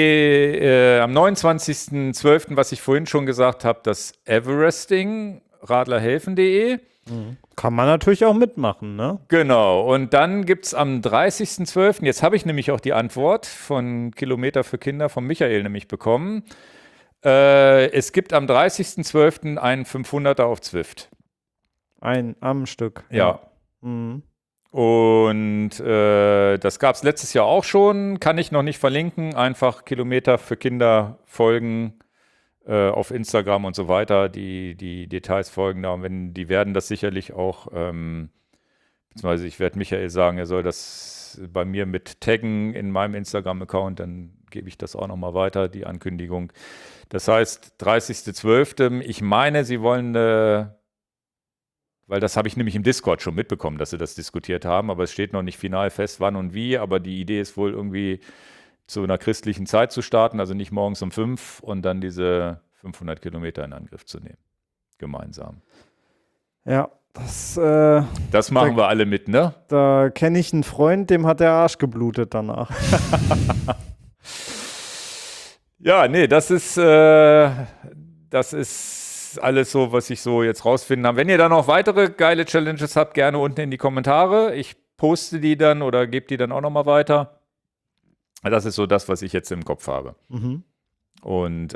A: 29.12., was ich vorhin schon gesagt habe, das Everesting, radlerhelfen.de.
B: Kann man natürlich auch mitmachen, ne?
A: Genau, und dann gibt es am 30.12., jetzt habe ich nämlich auch die Antwort von Kilometer für Kinder von Michael nämlich bekommen. Es gibt am 30.12. einen 500er auf Zwift.
B: Am Stück.
A: Ja. Und das gab es letztes Jahr auch schon, kann ich noch nicht verlinken, einfach Kilometer für Kinder folgen auf Instagram und so weiter, die Details folgen da und die werden das sicherlich auch, beziehungsweise ich werde Michael sagen, er soll das bei mir mit taggen in meinem Instagram-Account, dann gebe ich das auch nochmal weiter, die Ankündigung. Das heißt 30.12., ich meine, sie wollen weil das habe ich nämlich im Discord schon mitbekommen, dass sie das diskutiert haben, aber es steht noch nicht final fest, wann und wie, aber die Idee ist wohl irgendwie zu einer christlichen Zeit zu starten, also nicht morgens um 5 und dann diese 500 Kilometer in Angriff zu nehmen, gemeinsam.
B: Ja,
A: das machen wir alle mit, ne?
B: Da kenne ich einen Freund, dem hat der Arsch geblutet danach.
A: Ja, nee, das ist alles so, was ich so jetzt rausfinden habe. Wenn ihr da noch weitere geile Challenges habt, gerne unten in die Kommentare. Ich poste die dann oder gebe die dann auch nochmal weiter. Das ist so das, was ich jetzt im Kopf habe. Und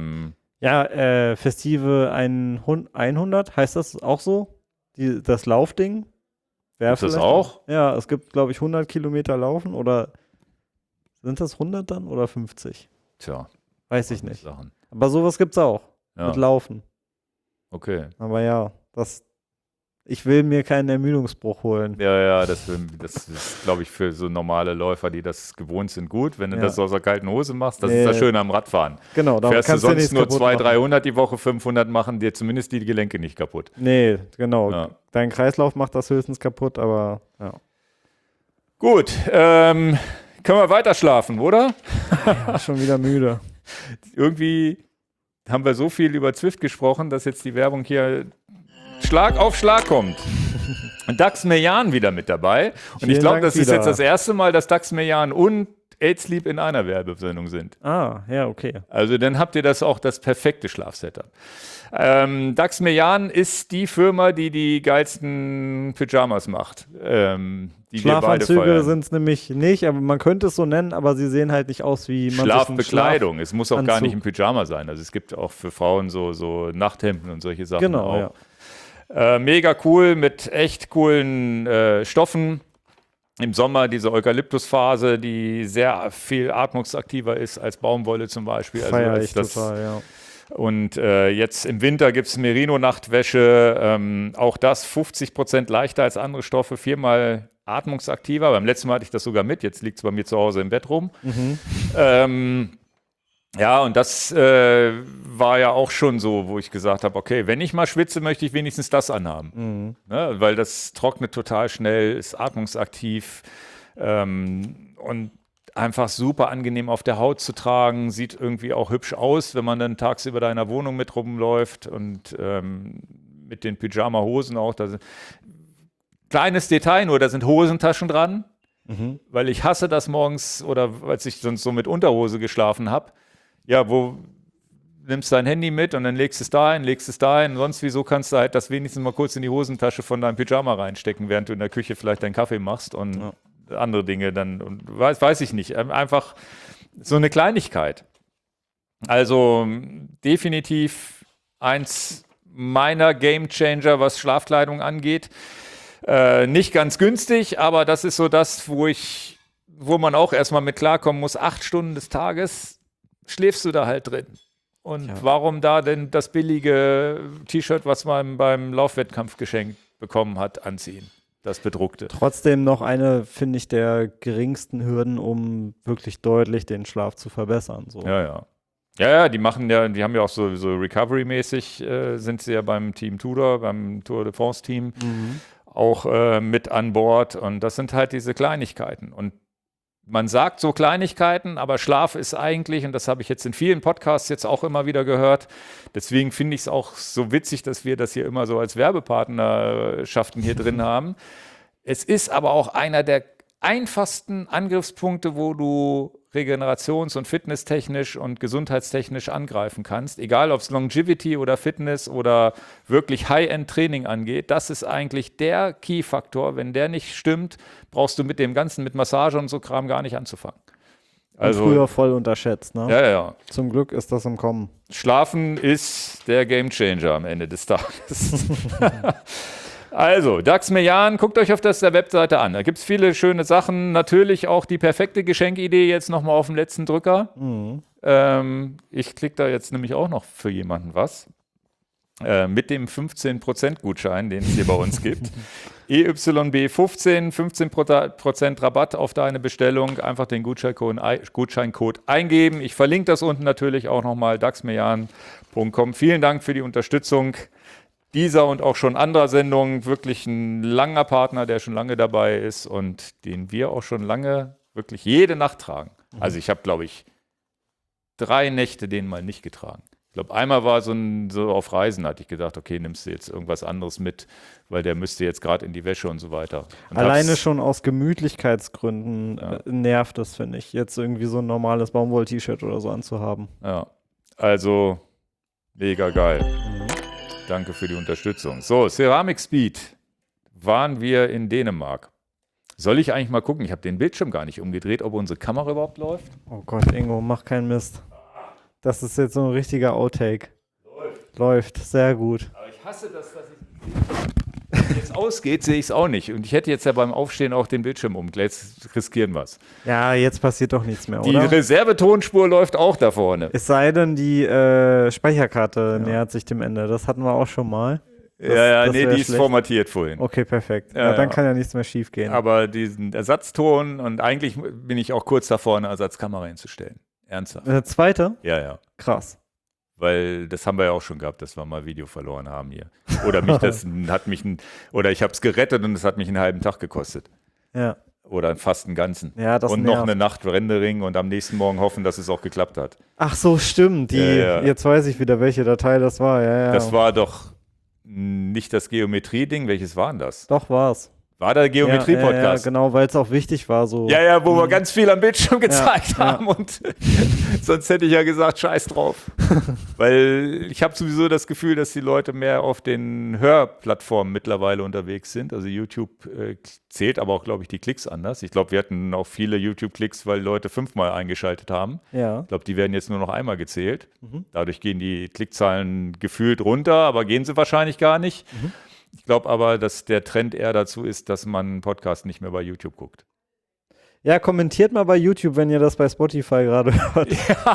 B: Festive 100, heißt das auch so? Das Laufding?
A: Ist das auch?
B: Ja, es gibt, glaube ich, 100 Kilometer Laufen oder sind das 100 dann oder 50?
A: Tja.
B: Weiß ich nicht. Aber sowas gibt es auch. Mit Laufen.
A: Okay.
B: Aber ja, ich will mir keinen Ermüdungsbruch holen.
A: Ja, das ist, glaube ich, für so normale Läufer, die das gewohnt sind, gut. Wenn du das aus der kalten Hose machst, das ist das Schöne am Radfahren.
B: Genau, da
A: fährst du
B: kannst
A: sonst
B: du
A: nur 200, 300 die Woche, 500 machen dir zumindest die Gelenke nicht kaputt.
B: Nee, genau. Ja. Dein Kreislauf macht das höchstens kaputt, aber ja.
A: Gut, können wir weiter schlafen, oder?
B: Schon wieder müde.
A: Irgendwie haben wir so viel über Zwift gesprochen, dass jetzt die Werbung hier Schlag auf Schlag kommt. Dax Mejan wieder mit dabei. Und ich glaube, das ist jetzt das erste Mal, dass Dax Mejan und AidSleep in einer Werbesendung sind.
B: Ah, ja, okay.
A: Also dann habt ihr das perfekte Schlafsetup. Dax Mejan ist die Firma, die geilsten Pyjamas macht.
B: Schlafanzüge sind es nämlich nicht, aber man könnte es so nennen, aber sie sehen halt nicht aus wie
A: Schlafbekleidung. Es muss auch gar nicht ein Pyjama sein. Also es gibt auch für Frauen so Nachthemden und solche Sachen.
B: Genau,
A: auch.
B: Ja.
A: Mega cool mit echt coolen Stoffen. Im Sommer diese Eukalyptusphase, die sehr viel atmungsaktiver ist als Baumwolle zum Beispiel.
B: Feier ich total, ja.
A: Und jetzt im Winter gibt es Merino-Nachtwäsche. Auch das 50% leichter als andere Stoffe, 4-mal atmungsaktiver. Beim letzten Mal hatte ich das sogar mit. Jetzt liegt es bei mir zu Hause im Bett rum. Ja, und das war ja auch schon so, wo ich gesagt habe, okay, wenn ich mal schwitze, möchte ich wenigstens das anhaben. Ne? Weil das trocknet total schnell, ist atmungsaktiv und einfach super angenehm auf der Haut zu tragen, sieht irgendwie auch hübsch aus, wenn man dann tagsüber da in der Wohnung mit rumläuft und mit den Pyjama-Hosen auch. Kleines Detail nur, da sind Hosentaschen dran, weil ich hasse das morgens oder als ich sonst so mit Unterhose geschlafen habe. Ja, wo nimmst dein Handy mit und dann legst es dahin, sonst wieso kannst du halt das wenigstens mal kurz in die Hosentasche von deinem Pyjama reinstecken, während du in der Küche vielleicht deinen Kaffee machst und andere Dinge dann, und weiß ich nicht, einfach so eine Kleinigkeit. Also definitiv eins meiner Gamechanger, was Schlafkleidung angeht. Nicht ganz günstig, aber das ist so das, wo man auch erstmal mit klarkommen muss, 8 Stunden des Tages schläfst du da halt drin. Und warum da denn das billige T-Shirt, was man beim Laufwettkampf geschenkt bekommen hat, anziehen? Das bedruckte.
B: Trotzdem noch eine, finde ich, der geringsten Hürden, um wirklich deutlich den Schlaf zu verbessern. So.
A: Ja, die haben ja auch so Recovery-mäßig sind sie ja beim Team Tudor, beim Tour de France-Team auch mit an Bord. Und das sind halt diese Kleinigkeiten. Und man sagt so Kleinigkeiten, aber Schlaf ist eigentlich, und das habe ich jetzt in vielen Podcasts jetzt auch immer wieder gehört, deswegen finde ich es auch so witzig, dass wir das hier immer so als Werbepartnerschaften hier drin haben. Es ist aber auch einer der einfachsten Angriffspunkte, wo du regenerations- und fitnesstechnisch und gesundheitstechnisch angreifen kannst. Egal, ob es Longevity oder Fitness oder wirklich High-End-Training angeht, das ist eigentlich der Key-Faktor. Wenn der nicht stimmt, brauchst du mit dem Ganzen, mit Massage und so Kram gar nicht anzufangen.
B: Also, früher voll unterschätzt, ne?
A: Ja.
B: Zum Glück ist das im Kommen.
A: Schlafen ist der Gamechanger am Ende des Tages. Also, Dax Mejan, guckt euch auf der Webseite an. Da gibt es viele schöne Sachen. Natürlich auch die perfekte Geschenkidee jetzt nochmal auf den letzten Drücker. Ich klicke da jetzt nämlich auch noch für jemanden was. Mit dem 15% Gutschein, den es hier bei uns gibt. EYB15, 15% Rabatt auf deine Bestellung. Einfach den Gutscheincode eingeben. Ich verlinke das unten natürlich auch nochmal, daxmejan.com. Vielen Dank für die Unterstützung dieser und auch schon anderer Sendungen. Wirklich ein langer Partner, der schon lange dabei ist und den wir auch schon lange wirklich jede Nacht tragen. Also ich habe, glaube ich, 3 Nächte den mal nicht getragen. Ich glaube, einmal war so auf Reisen, hatte ich gedacht, okay, nimmst du jetzt irgendwas anderes mit, weil der müsste jetzt gerade in die Wäsche und so weiter. Und
B: alleine schon aus Gemütlichkeitsgründen nervt das, finde ich, jetzt irgendwie so ein normales Baumwoll-T-Shirt oder so anzuhaben.
A: Ja, also mega geil. Danke für die Unterstützung. So, Ceramic Speed waren wir in Dänemark. Soll ich eigentlich mal gucken? Ich habe den Bildschirm gar nicht umgedreht, ob unsere Kamera überhaupt läuft.
B: Oh Gott, Ingo, mach keinen Mist. Das ist jetzt so ein richtiger Outtake. Läuft, sehr gut.
A: Aber ich hasse das, dass wenn jetzt ausgeht, sehe ich es auch nicht. Und ich hätte jetzt ja beim Aufstehen auch den Bildschirm umgedreht. Jetzt riskieren wir es.
B: Ja, jetzt passiert doch nichts mehr,
A: Die
B: oder?
A: Reservetonspur läuft auch da vorne.
B: Es sei denn, die Speicherkarte nähert sich dem Ende. Das hatten wir auch schon mal.
A: Die ist
B: schlecht.
A: formatiert vorhin.
B: Okay, perfekt. Ja, dann kann ja nichts mehr schief gehen.
A: Aber diesen Ersatzton und eigentlich bin ich auch kurz davor, eine Ersatzkamera hinzustellen. Ernsthaft.
B: Eine zweite?
A: Ja.
B: Krass.
A: Weil das haben wir ja auch schon gehabt, dass wir mal Video verloren haben hier. Oder ich habe es gerettet und es hat mich einen halben Tag gekostet.
B: Ja.
A: Oder fast einen ganzen.
B: Ja, das
A: und
B: nervt.
A: noch eine Nacht Rendering und am nächsten Morgen hoffen, dass es auch geklappt hat.
B: Ach so, stimmt. Jetzt weiß ich wieder, welche Datei das war. Ja.
A: Das war doch nicht das Geometrie-Ding. Welches war denn das?
B: Doch, war's.
A: War der Geometrie-Podcast?
B: Ja, genau, weil es auch wichtig war. So.
A: Ja, wo wir ganz viel am Bildschirm gezeigt haben
B: ja.
A: und sonst hätte ich ja gesagt, scheiß drauf. Weil ich habe sowieso das Gefühl, dass die Leute mehr auf den Hörplattformen mittlerweile unterwegs sind. Also YouTube zählt aber auch, glaube ich, die Klicks anders. Ich glaube, wir hatten auch viele YouTube-Klicks, weil Leute 5-mal eingeschaltet haben.
B: Ja.
A: Ich glaube, die werden jetzt nur noch einmal gezählt. Dadurch gehen die Klickzahlen gefühlt runter, aber gehen sie wahrscheinlich gar nicht. Ich glaube aber, dass der Trend eher dazu ist, dass man einen Podcast nicht mehr bei YouTube guckt.
B: Ja, kommentiert mal bei YouTube, wenn ihr das bei Spotify gerade hört.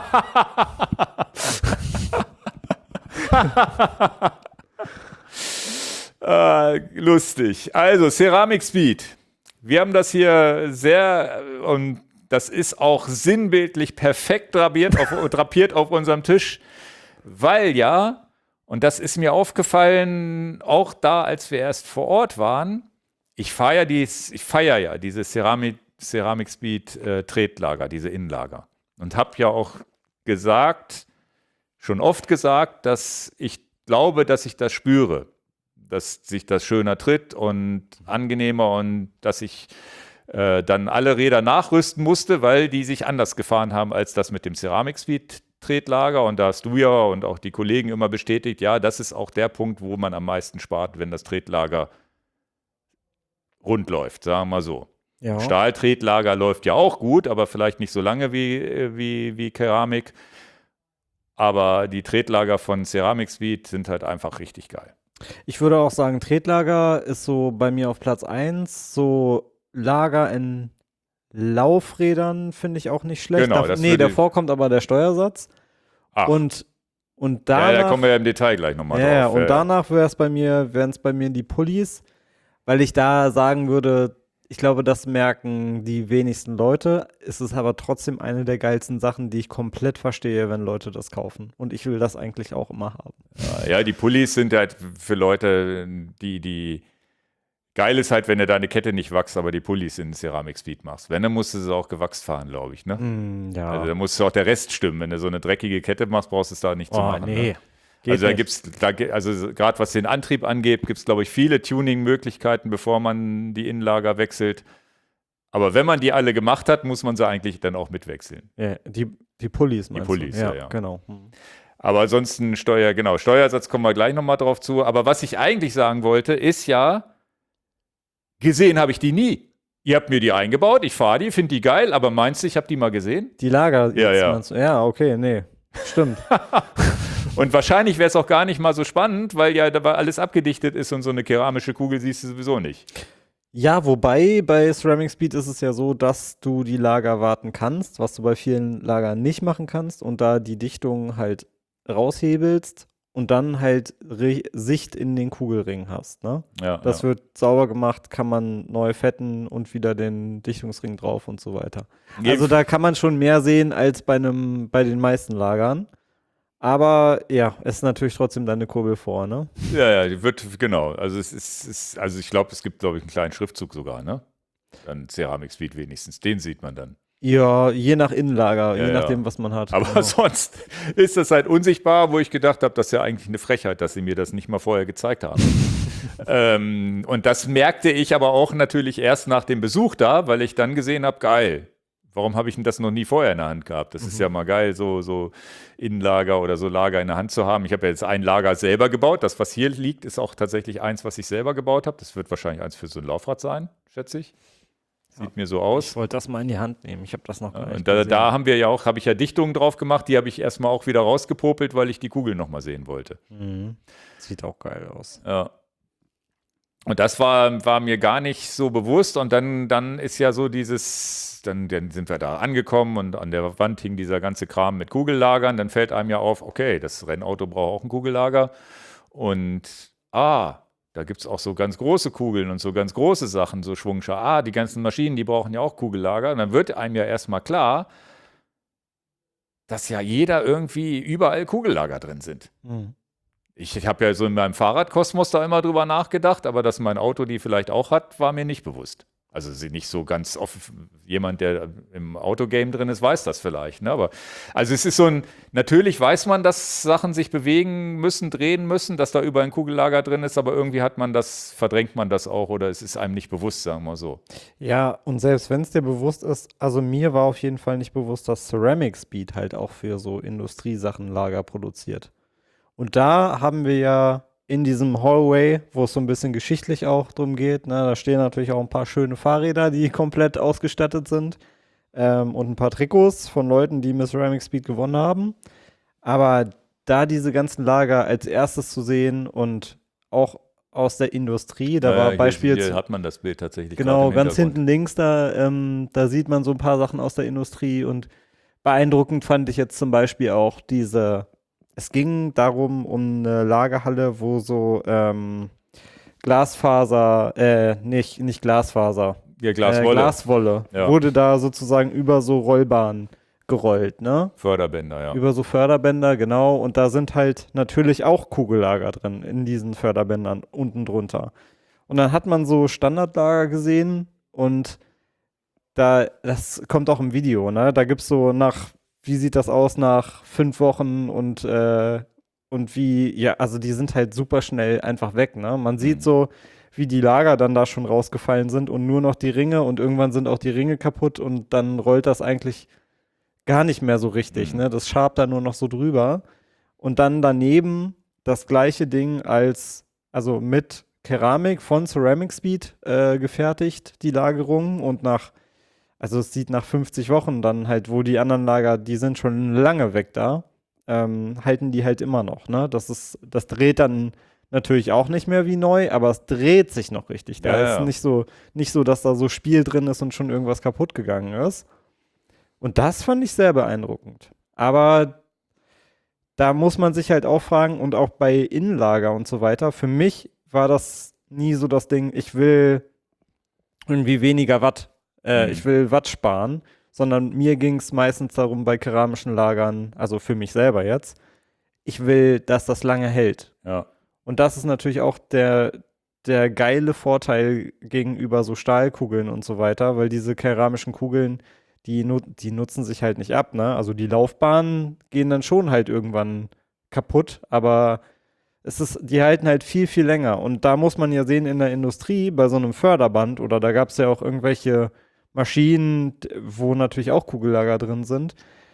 A: Lustig. Also, Ceramic Speed. Wir haben das hier und das ist auch sinnbildlich perfekt drapiert auf unserem Tisch, weil und das ist mir aufgefallen, auch da, als wir erst vor Ort waren. Ich feiere ja diese Ceramic Speed Tretlager, diese Innenlager. Und habe ja auch schon oft gesagt, dass ich glaube, dass ich das spüre. Dass sich das schöner tritt und angenehmer und dass ich dann alle Räder nachrüsten musste, weil die sich anders gefahren haben als das mit dem Ceramic Speed Tretlager, und da hast du ja und auch die Kollegen immer bestätigt, ja, das ist auch der Punkt, wo man am meisten spart, wenn das Tretlager rund läuft, sagen wir mal so.
B: Ja.
A: Stahltretlager läuft ja auch gut, aber vielleicht nicht so lange wie Keramik. Aber die Tretlager von Ceramic Speed sind halt einfach richtig geil.
B: Ich würde auch sagen, Tretlager ist so bei mir auf Platz 1, so Lager in Laufrädern finde ich auch nicht schlecht.
A: Genau,
B: davor kommt aber der Steuersatz.
A: Ach.
B: Und danach,
A: da kommen wir ja im Detail gleich nochmal drauf.
B: Ja, und danach wären es bei mir die Pullis, weil ich da sagen würde, ich glaube, das merken die wenigsten Leute. Es ist aber trotzdem eine der geilsten Sachen, die ich komplett verstehe, wenn Leute das kaufen. Und ich will das eigentlich auch immer haben.
A: Ja, die Pullis sind halt für Leute, die geil ist halt, wenn du deine Kette nicht wachst, aber die Pullis in Ceramic Speed machst. Wenn, dann musst du sie auch gewachst fahren, glaube ich, ne?
B: Ja.
A: Also da muss auch der Rest stimmen. Wenn du so eine dreckige Kette machst, brauchst du es da nicht zu machen.
B: Nee.
A: Ne? Also gerade was den Antrieb angeht, gibt es, glaube ich, viele Tuning-Möglichkeiten, bevor man die Innenlager wechselt. Aber wenn man die alle gemacht hat, muss man sie eigentlich dann auch mitwechseln.
B: Ja, die Pullis meinst
A: du? Die Pullis, ja.
B: Genau.
A: Aber ansonsten Steuersatz kommen wir gleich nochmal drauf zu. Aber was ich eigentlich sagen wollte, ist ja, gesehen habe ich die nie. Ihr habt mir die eingebaut, ich fahre die, finde die geil, aber meinst du, ich habe die mal gesehen?
B: Die Lager?
A: Ja.
B: Meinst du? Ja, okay, nee. Stimmt.
A: Und wahrscheinlich wäre es auch gar nicht mal so spannend, weil ja da alles abgedichtet ist und so eine keramische Kugel siehst du sowieso nicht.
B: Ja, wobei bei Ceramic Speed ist es ja so, dass du die Lager warten kannst, was du bei vielen Lagern nicht machen kannst, und da die Dichtung halt raushebelst und dann halt Sicht in den Kugelring hast, ne?
A: Ja,
B: das wird sauber gemacht, kann man neu fetten und wieder den Dichtungsring drauf und so weiter. Also da kann man schon mehr sehen als bei den meisten Lagern. Aber ja, es ist natürlich trotzdem deine Kurbel vor, ne?
A: Ja, die wird, genau. Also ich glaube, es gibt, einen kleinen Schriftzug sogar, ne? Dann Ceramic Speed wenigstens. Den sieht man dann.
B: Ja, je nach Innenlager, je nachdem, was man hat.
A: Aber genau. Sonst ist das halt unsichtbar, wo ich gedacht habe, das ist ja eigentlich eine Frechheit, dass sie mir das nicht mal vorher gezeigt haben. Und das merkte ich aber auch natürlich erst nach dem Besuch da, weil ich dann gesehen habe, geil, warum habe ich denn das noch nie vorher in der Hand gehabt? Das ist ja mal geil, so Innenlager oder so Lager in der Hand zu haben. Ich habe ja jetzt ein Lager selber gebaut. Das, was hier liegt, ist auch tatsächlich eins, was ich selber gebaut habe. Das wird wahrscheinlich eins für so ein Laufrad sein, schätze ich. Sieht mir so aus.
B: Ich wollte das mal in die Hand nehmen. Ich habe das noch gar nicht
A: gesehen. Da haben wir ja auch, habe ich ja Dichtungen drauf gemacht, die habe ich erstmal auch wieder rausgepopelt, weil ich die Kugel nochmal sehen wollte.
B: Sieht auch geil aus.
A: Ja. Und das war mir gar nicht so bewusst. Und dann ist ja so dieses, dann sind wir da angekommen und an der Wand hing dieser ganze Kram mit Kugellagern. Dann fällt einem ja auf, okay, das Rennauto braucht auch ein Kugellager. Und da gibt es auch so ganz große Kugeln und so ganz große Sachen, so Schwungschar. Die ganzen Maschinen, die brauchen ja auch Kugellager. Und dann wird einem ja erstmal klar, dass ja jeder irgendwie überall Kugellager drin sind. Ich habe ja so in meinem Fahrradkosmos da immer drüber nachgedacht, aber dass mein Auto die vielleicht auch hat, war mir nicht bewusst. Also nicht so ganz oft, jemand, der im Autogame drin ist, weiß das vielleicht. Ne? Aber also es ist so natürlich weiß man, dass Sachen sich bewegen müssen, drehen müssen, dass da überall ein Kugellager drin ist, aber irgendwie verdrängt man das auch oder es ist einem nicht bewusst, sagen wir so.
B: Ja, und selbst wenn es dir bewusst ist, also mir war auf jeden Fall nicht bewusst, dass Ceramic Speed halt auch für so Industriesachen Lager produziert. Und da haben wir ja in diesem Hallway, wo es so ein bisschen geschichtlich auch drum geht, ne, da stehen natürlich auch ein paar schöne Fahrräder, die komplett ausgestattet sind und ein paar Trikots von Leuten, die mit Ceramic Speed gewonnen haben. Aber da diese ganzen Lager als erstes zu sehen und auch aus der Industrie, da war
A: Hier hat man das Bild tatsächlich.
B: Genau, ganz hinten links, da sieht man so ein paar Sachen aus der Industrie und beeindruckend fand ich jetzt zum Beispiel auch es ging darum, um eine Lagerhalle, wo so Glasfaser, nicht Glasfaser, Glaswolle wurde da sozusagen über so Rollbahnen gerollt, ne?
A: Förderbänder, ja.
B: Über so Förderbänder, genau. Und da sind halt natürlich auch Kugellager drin in diesen Förderbändern unten drunter. Und dann hat man so Standardlager gesehen und das kommt auch im Video, ne? Da gibt es so wie sieht das aus nach 5 Wochen und wie, ja, also die sind halt super schnell einfach weg, ne? Man sieht so, wie die Lager dann da schon rausgefallen sind und nur noch die Ringe und irgendwann sind auch die Ringe kaputt und dann rollt das eigentlich gar nicht mehr so richtig, ne? Das schabt da nur noch so drüber. Und dann daneben das gleiche Ding also mit Keramik von Ceramic Speed gefertigt, die Lagerung und also es sieht nach 50 Wochen dann halt, wo die anderen Lager, die sind schon lange weg da, halten die halt immer noch, ne? Das dreht dann natürlich auch nicht mehr wie neu, aber es dreht sich noch richtig. Da ist nicht so, dass da so Spiel drin ist und schon irgendwas kaputt gegangen ist. Und das fand ich sehr beeindruckend. Aber da muss man sich halt auch fragen und auch bei Innenlager und so weiter, für mich war das nie so das Ding, ich will irgendwie weniger Watt. Ich will Watt sparen, sondern mir ging es meistens darum, bei keramischen Lagern, also für mich selber jetzt, ich will, dass das lange hält.
A: Ja.
B: Und das ist natürlich auch der geile Vorteil gegenüber so Stahlkugeln und so weiter, weil diese keramischen Kugeln, die nutzen sich halt nicht ab, ne? Also die Laufbahnen gehen dann schon halt irgendwann kaputt, aber die halten halt viel, viel länger. Und da muss man ja sehen, in der Industrie, bei so einem Förderband, oder da gab es ja auch irgendwelche Maschinen, wo natürlich auch Kugellager drin sind.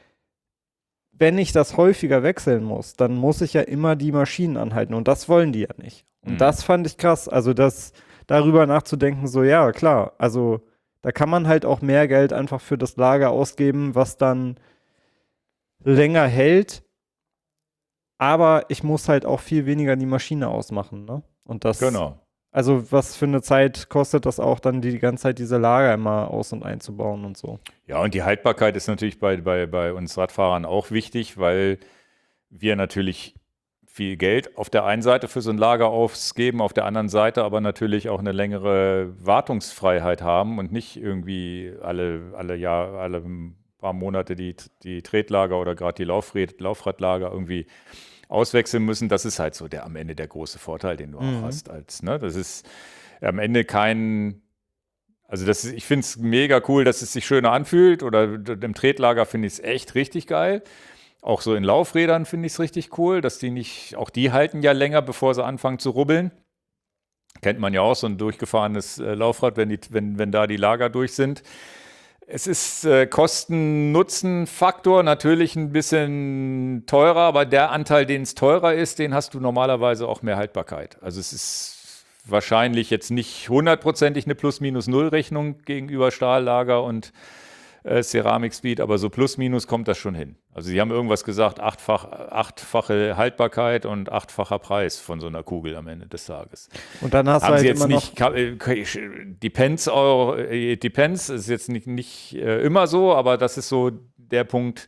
B: Wenn ich das häufiger wechseln muss, dann muss ich ja immer die Maschinen anhalten. Und das wollen die ja nicht. Und das fand ich krass. Also darüber nachzudenken, so ja, klar. Also da kann man halt auch mehr Geld einfach für das Lager ausgeben, was dann länger hält. Aber ich muss halt auch viel weniger die Maschine ausmachen, ne? Und das.
A: Genau.
B: Also was für eine Zeit kostet das auch dann die ganze Zeit diese Lager immer aus- und einzubauen und so.
A: Ja, und die Haltbarkeit ist natürlich bei uns Radfahrern auch wichtig, weil wir natürlich viel Geld auf der einen Seite für so ein Lager ausgeben, auf der anderen Seite aber natürlich auch eine längere Wartungsfreiheit haben und nicht irgendwie alle paar Monate die Tretlager oder gerade die Laufradlager irgendwie auswechseln müssen. Das ist halt so am Ende der große Vorteil, den du auch hast. Das ist am Ende ich finde es mega cool, dass es sich schöner anfühlt oder im Tretlager finde ich es echt richtig geil. Auch so in Laufrädern finde ich es richtig cool, dass die halten ja länger, bevor sie anfangen zu rubbeln. Kennt man ja auch, so ein durchgefahrenes Laufrad, wenn da die Lager durch sind. Es ist Kosten-Nutzen-Faktor natürlich ein bisschen teurer, aber der Anteil, den es teurer ist, den hast du normalerweise auch mehr Haltbarkeit. Also es ist wahrscheinlich jetzt nicht hundertprozentig eine Plus-Minus-Null-Rechnung gegenüber Stahllager und Ceramic Speed, aber so plus minus kommt das schon hin. Also sie haben irgendwas gesagt, achtfache Haltbarkeit und 8-facher Preis von so einer Kugel am Ende des Tages.
B: Und dann hast
A: haben
B: du halt
A: sie jetzt
B: immer
A: nicht, depends, ist jetzt nicht immer so, aber das ist so der Punkt,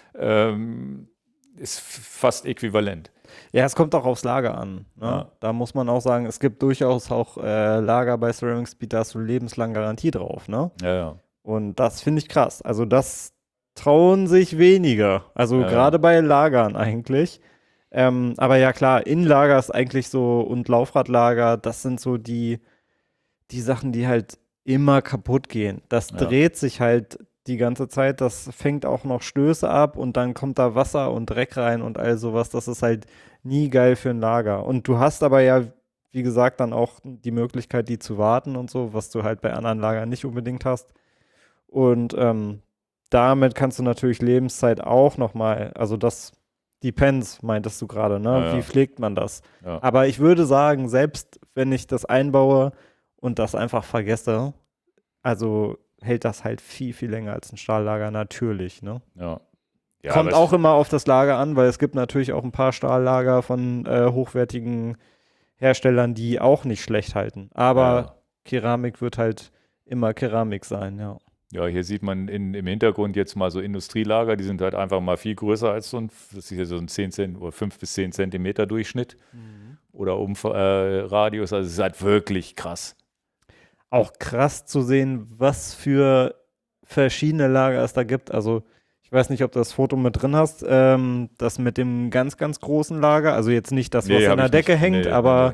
A: ist fast äquivalent.
B: Ja, es kommt auch aufs Lager an. Ne?
A: Ja.
B: Da muss man auch sagen, es gibt durchaus auch Lager bei Ceramic Speed, da hast du lebenslang Garantie drauf. Ne?
A: Ja.
B: Und das finde ich krass. Also das trauen sich weniger. Also gerade bei Lagern eigentlich. Aber ja klar, Innenlager ist eigentlich so und Laufradlager, das sind so die Sachen, die halt immer kaputt gehen. Das dreht sich halt die ganze Zeit, das fängt auch noch Stöße ab und dann kommt da Wasser und Dreck rein und all sowas. Das ist halt nie geil für ein Lager. Und du hast aber ja, wie gesagt, dann auch die Möglichkeit, die zu warten und so, was du halt bei anderen Lagern nicht unbedingt hast. Und damit kannst du natürlich Lebenszeit auch nochmal, also das depends, meintest du gerade, ne?
A: Ja.
B: Wie pflegt man das?
A: Ja.
B: Aber ich würde sagen, selbst wenn ich das einbaue und das einfach vergesse, also hält das halt viel, viel länger als ein Stahllager, natürlich, ne?
A: Ja. Ja,
B: Kommt auch immer auf das Lager an, weil es gibt natürlich auch ein paar Stahllager von hochwertigen Herstellern, die auch nicht schlecht halten. Aber Keramik wird halt immer Keramik sein, ja.
A: Ja, hier sieht man im Hintergrund jetzt mal so Industrielager, die sind halt einfach mal viel größer als das ist hier so ein 5 bis 10 Zentimeter Durchschnitt oder Radius, also es ist halt wirklich krass.
B: Auch krass zu sehen, was für verschiedene Lager es da gibt. Also ich weiß nicht, ob du das Foto mit drin hast, das mit dem ganz, ganz großen Lager, also jetzt nicht das, was an der Decke hängt, aber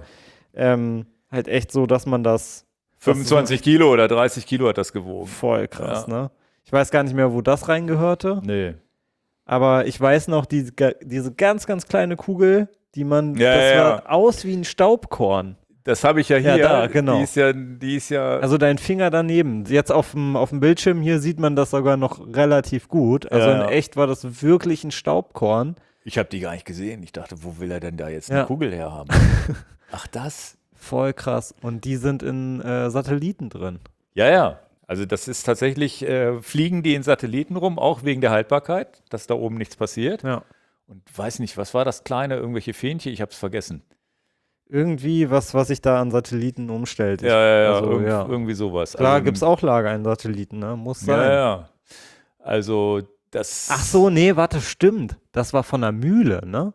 B: halt echt so, dass man das
A: 25 Kilo oder 30 Kilo hat das gewogen.
B: Voll krass, ne? Ich weiß gar nicht mehr, wo das reingehörte.
A: Nee.
B: Aber ich weiß noch, diese ganz, ganz kleine Kugel, die man, war aus wie ein Staubkorn.
A: Das habe ich ja hier.
B: Ja, da, genau.
A: Die ist ja.
B: Also dein Finger daneben. Jetzt auf dem Bildschirm hier sieht man das sogar noch relativ gut. Also in echt war das wirklich ein Staubkorn.
A: Ich habe die gar nicht gesehen. Ich dachte, wo will er denn da jetzt eine Kugel herhaben? Ach, das.
B: Voll krass. Und die sind in Satelliten drin.
A: Ja. Also das ist tatsächlich, fliegen die in Satelliten rum, auch wegen der Haltbarkeit, dass da oben nichts passiert.
B: Ja.
A: Und weiß nicht, was war das kleine, irgendwelche Fähnchen? Ich habe es vergessen.
B: Irgendwie was sich da an Satelliten umstellt.
A: Irgendwie sowas.
B: Klar,
A: also,
B: gibt es auch Lager in Satelliten, ne? Muss sein.
A: Ja. Also das.
B: Ach so, nee, warte, stimmt. Das war von der Mühle, ne?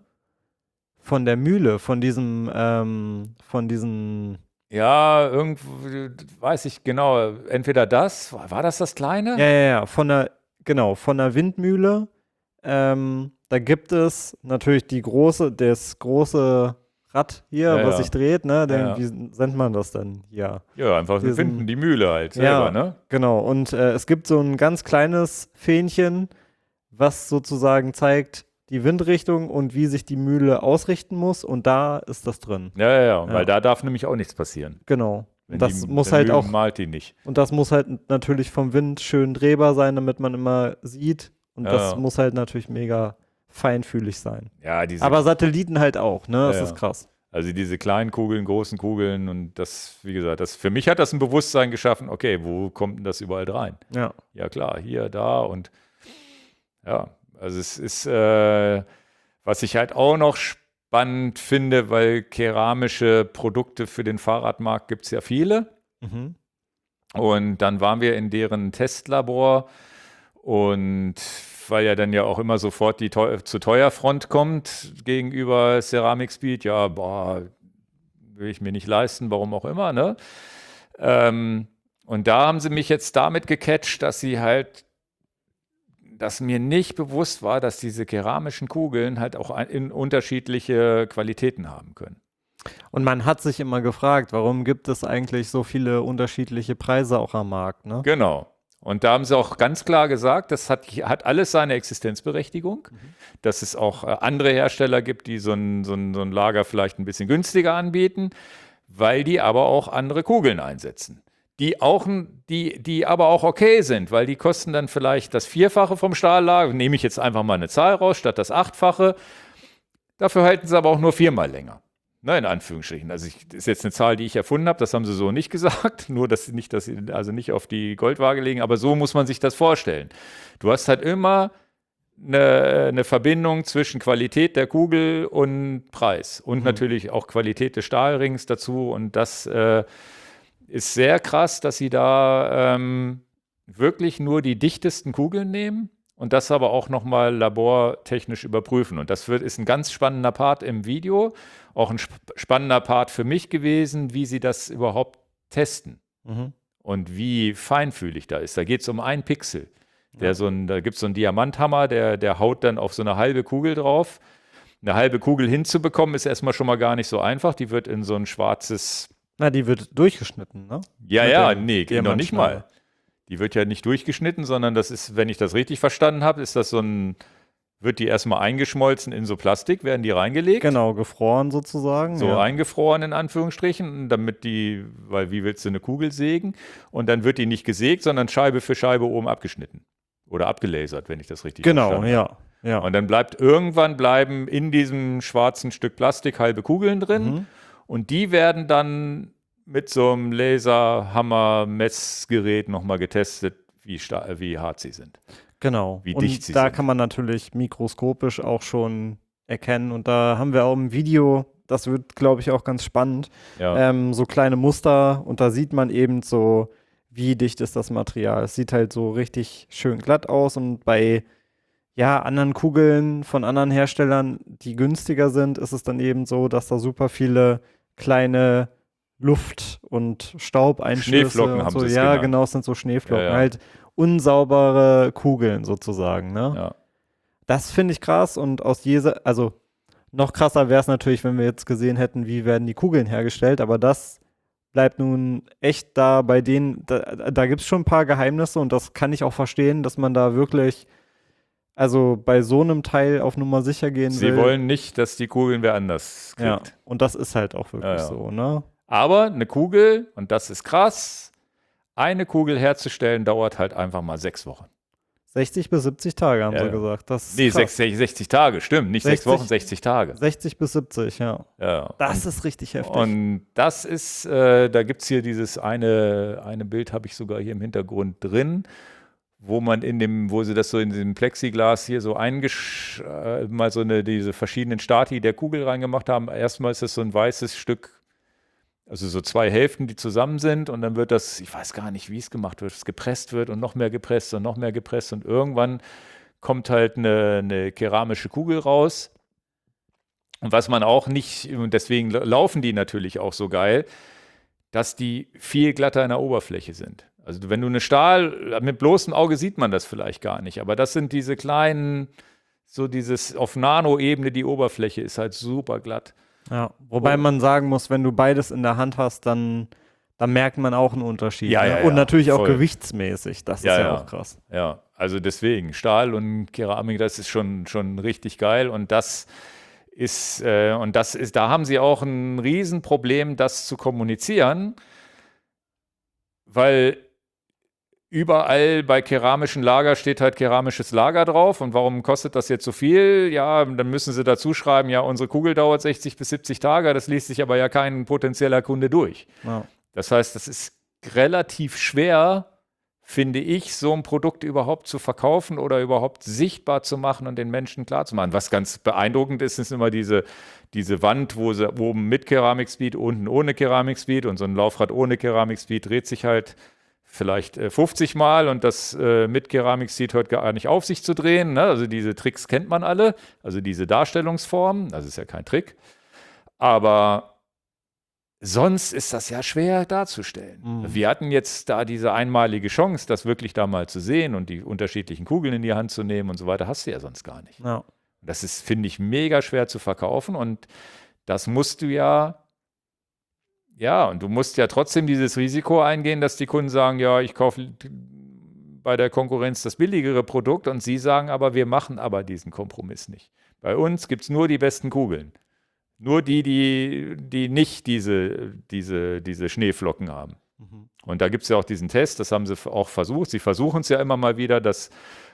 B: Von der Mühle, von diesen.
A: Ja, irgendwo, weiß ich genau. Entweder das, war das Kleine?
B: Ja, von der Windmühle. Da gibt es natürlich das große Rad hier, was sich dreht, ne? Wie nennt man das denn? Ja,
A: einfach die Mühle halt selber, ne?
B: Genau. Und es gibt so ein ganz kleines Fähnchen, was sozusagen zeigt die Windrichtung und wie sich die Mühle ausrichten muss. Und da ist das drin.
A: Ja, weil da darf nämlich auch nichts passieren.
B: Genau.
A: Und
B: das muss halt auch.
A: Malt die nicht.
B: Und das muss halt natürlich vom Wind schön drehbar sein, damit man immer sieht. Und das muss halt natürlich mega feinfühlig sein.
A: Ja,
B: aber Satelliten halt auch, ne? Das ist krass.
A: Also diese kleinen Kugeln, großen Kugeln und das, wie gesagt, für mich hat das ein Bewusstsein geschaffen, okay, wo kommt denn das überall rein?
B: Ja.
A: Ja klar, hier, da und ja, also es ist, was ich halt auch noch spannend finde, weil keramische Produkte für den Fahrradmarkt gibt es ja viele.
B: Mhm.
A: Und dann waren wir in deren Testlabor und weil ja dann ja auch immer sofort die zu teuer Front kommt gegenüber Ceramic Speed, will ich mir nicht leisten, warum auch immer, ne? Und da haben sie mich jetzt damit gecatcht, dass mir nicht bewusst war, dass diese keramischen Kugeln halt auch in unterschiedliche Qualitäten haben können.
B: Und man hat sich immer gefragt, warum gibt es eigentlich so viele unterschiedliche Preise auch am Markt, ne?
A: Genau. Und da haben sie auch ganz klar gesagt, das hat alles seine Existenzberechtigung, dass es auch andere Hersteller gibt, die so ein Lager vielleicht ein bisschen günstiger anbieten, weil die aber auch andere Kugeln einsetzen. Die aber auch okay sind, weil die kosten dann vielleicht das Vierfache vom Stahllager. Nehme ich jetzt einfach mal eine Zahl raus, statt das Achtfache. Dafür halten sie aber auch nur 4-mal länger. Na, in Anführungsstrichen. Also das ist jetzt eine Zahl, die ich erfunden habe, das haben sie so nicht gesagt, nur dass sie nicht auf die Goldwaage legen, aber so muss man sich das vorstellen. Du hast halt immer eine Verbindung zwischen Qualität der Kugel und Preis und natürlich auch Qualität des Stahlrings dazu und das ist sehr krass, dass sie da wirklich nur die dichtesten Kugeln nehmen und das aber auch nochmal labortechnisch überprüfen. Und das ist ein ganz spannender Part im Video, auch ein spannender Part für mich gewesen, wie sie das überhaupt testen und wie feinfühlig da ist. Da geht es um 1 Pixel. Da gibt es so einen Diamanthammer, der haut dann auf so eine halbe Kugel drauf. Eine halbe Kugel hinzubekommen, ist erstmal schon mal gar nicht so einfach. Die wird in so ein schwarzes...
B: Na, die wird durchgeschnitten, ne?
A: Nee, noch nicht mal. Die wird ja nicht durchgeschnitten, sondern das ist, wenn ich das richtig verstanden habe, ist das wird die erstmal eingeschmolzen in so Plastik, werden die reingelegt.
B: Genau, gefroren sozusagen.
A: So eingefroren in Anführungsstrichen, weil wie willst du eine Kugel sägen? Und dann wird die nicht gesägt, sondern Scheibe für Scheibe oben abgeschnitten. Oder abgelasert, wenn ich das richtig verstanden habe. Ja. Und dann bleiben in diesem schwarzen Stück Plastik halbe Kugeln drin. Und die werden dann mit so einem Laserhammer-Messgerät nochmal getestet, wie hart sie sind.
B: Genau.
A: Wie dicht sie
B: sind. Da
A: sind.
B: kann man natürlich mikroskopisch auch schon erkennen. Und da haben wir auch im Video, das wird, glaube ich, auch ganz spannend, so kleine Muster. Und da sieht man eben so, wie dicht ist das Material. Es sieht halt so richtig schön glatt aus. Und bei anderen Kugeln von anderen Herstellern, die günstiger sind, ist es dann eben so, dass da super viele kleine Luft- und Staubeinschlüsse
A: Schneeflocken haben sie es genannt.
B: Genau, es sind so Schneeflocken. Halt unsaubere Kugeln sozusagen, ne?
A: Ja.
B: Das finde ich krass und also noch krasser wäre es natürlich, wenn wir jetzt gesehen hätten, wie werden die Kugeln hergestellt, aber das bleibt nun echt da bei denen, da gibt es schon ein paar Geheimnisse und das kann ich auch verstehen, dass man da wirklich bei so einem Teil auf Nummer sicher gehen will.
A: Sie wollen nicht, dass die Kugeln wer anders kriegt.
B: Ja, und das ist halt auch wirklich so, ne?
A: Aber eine Kugel, und das ist krass, eine Kugel herzustellen dauert halt einfach mal 6 Wochen.
B: 60 bis 70 Tage haben sie gesagt. Das ist
A: 60 Tage, stimmt. Nicht 6 Wochen, 60 Tage.
B: 60 bis 70, ja. Das ist richtig heftig.
A: Und das ist, da gibt es hier dieses eine Bild, habe ich sogar hier im Hintergrund drin, wo sie das so in diesem Plexiglas hier so mal diese verschiedenen Stati der Kugel reingemacht haben. Erstmal ist das so ein weißes Stück, also so 2 Hälften, die zusammen sind und dann wird das, ich weiß gar nicht, wie es gemacht wird, es gepresst wird und noch mehr gepresst und noch mehr gepresst und irgendwann kommt halt eine keramische Kugel raus. Und was man auch nicht, und deswegen laufen die natürlich auch so geil, dass die viel glatter in der Oberfläche sind. Also wenn du eine Stahl, mit bloßem Auge sieht man das vielleicht gar nicht, aber das sind diese kleinen, so dieses auf Nano-Ebene, die Oberfläche ist halt super glatt.
B: Ja, wobei man sagen muss, wenn du beides in der Hand hast, dann merkt man auch einen Unterschied. Und natürlich auch gewichtsmäßig, das ist ja auch krass.
A: Ja, also deswegen, Stahl und Keramik, das ist schon richtig geil und da haben sie auch ein Riesenproblem, das zu kommunizieren, weil überall bei keramischen Lager steht halt keramisches Lager drauf. Und warum kostet das jetzt so viel? Ja, dann müssen sie dazu schreiben, ja, unsere Kugel dauert 60 bis 70 Tage. Das liest sich aber ja kein potenzieller Kunde durch. Ja. Das heißt, das ist relativ schwer, finde ich, so ein Produkt überhaupt zu verkaufen oder überhaupt sichtbar zu machen und den Menschen klarzumachen. Was ganz beeindruckend ist, ist immer diese Wand, wo oben mit Keramikspeed, unten ohne Keramikspeed und so ein Laufrad ohne Keramikspeed dreht sich halt vielleicht 50 Mal und das mit Keramikspeed hört gar nicht auf, sich zu drehen. Ne? Also diese Tricks kennt man alle, also diese Darstellungsformen, das ist ja kein Trick. Aber sonst ist das ja schwer darzustellen. Wir hatten jetzt da diese einmalige Chance, das wirklich da mal zu sehen und die unterschiedlichen Kugeln in die Hand zu nehmen und so weiter, hast du ja sonst gar nicht. Ja. Das ist, finde ich, mega schwer zu verkaufen und das musst du und du musst ja trotzdem dieses Risiko eingehen, dass die Kunden sagen, ja, ich kaufe bei der Konkurrenz das billigere Produkt und sie sagen aber, wir machen aber diesen Kompromiss nicht. Bei uns gibt es nur die besten Kugeln. Nur die nicht diese Schneeflocken haben. Und da gibt es ja auch diesen Test, das haben sie auch versucht. Sie versuchen es ja immer mal wieder, dass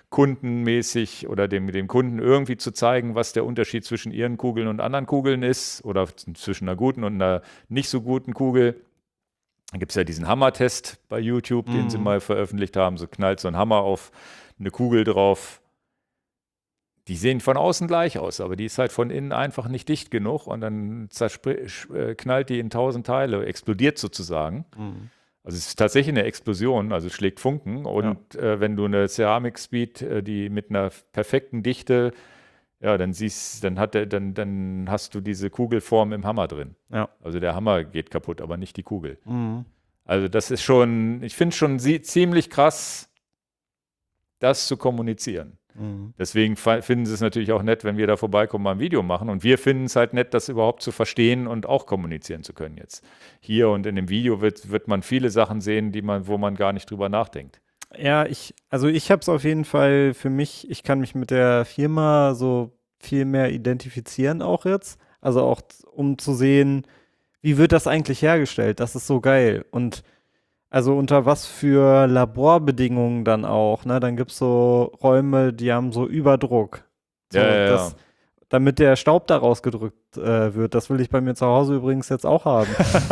A: kundenmäßig oder dem Kunden irgendwie zu zeigen, was der Unterschied zwischen ihren Kugeln und anderen Kugeln ist oder zwischen einer guten und einer nicht so guten Kugel. Dann gibt es ja diesen Hammer-Test bei YouTube, den sie mal veröffentlicht haben. So knallt so ein Hammer auf eine Kugel drauf. Die sehen von außen gleich aus, aber die ist halt von innen einfach nicht dicht genug und dann knallt die in 1000 Teile, explodiert sozusagen. Also es ist tatsächlich eine Explosion, also es schlägt Funken und wenn du eine Ceramic Speed, die mit einer perfekten Dichte, ja, dann hast du diese Kugelform im Hammer drin.
B: Ja.
A: Also der Hammer geht kaputt, aber nicht die Kugel. Also das ist schon, ich finde es schon ziemlich krass, das zu kommunizieren. Deswegen finden sie es natürlich auch nett, wenn wir da vorbeikommen, mal ein Video machen. Und wir finden es halt nett, das überhaupt zu verstehen und auch kommunizieren zu können jetzt. Hier und in dem Video wird man viele Sachen sehen, wo man gar nicht drüber nachdenkt.
B: Ja, ich habe es auf jeden Fall für mich, ich kann mich mit der Firma so viel mehr identifizieren auch jetzt. Also auch um zu sehen, wie wird das eigentlich hergestellt? Das ist so geil. Und also unter was für Laborbedingungen dann auch, ne? Dann gibt es so Räume, die haben so Überdruck. So, damit der Staub da rausgedrückt wird. Das will ich bei mir zu Hause übrigens jetzt auch haben.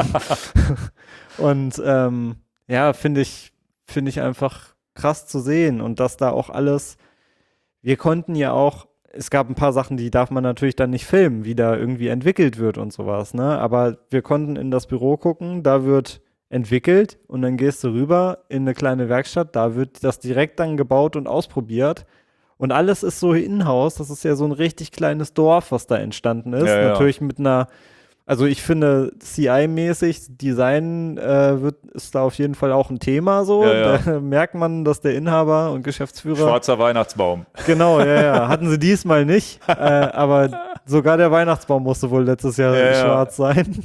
B: Und finde ich einfach krass zu sehen. Und dass da auch alles, wir konnten ja auch, es gab ein paar Sachen, die darf man natürlich dann nicht filmen, wie da irgendwie entwickelt wird und sowas, ne? Aber wir konnten in das Büro gucken, da wird entwickelt und dann gehst du rüber in eine kleine Werkstatt, da wird das direkt dann gebaut und ausprobiert und alles ist so in-house, das ist ja so ein richtig kleines Dorf, was da entstanden ist, natürlich mit einer, also ich finde CI-mäßig, Design ist da auf jeden Fall auch ein Thema so, da merkt man, dass der Inhaber und Geschäftsführer
A: Schwarzer Weihnachtsbaum.
B: Genau, hatten sie diesmal nicht, aber sogar der Weihnachtsbaum musste wohl letztes Jahr schwarz sein.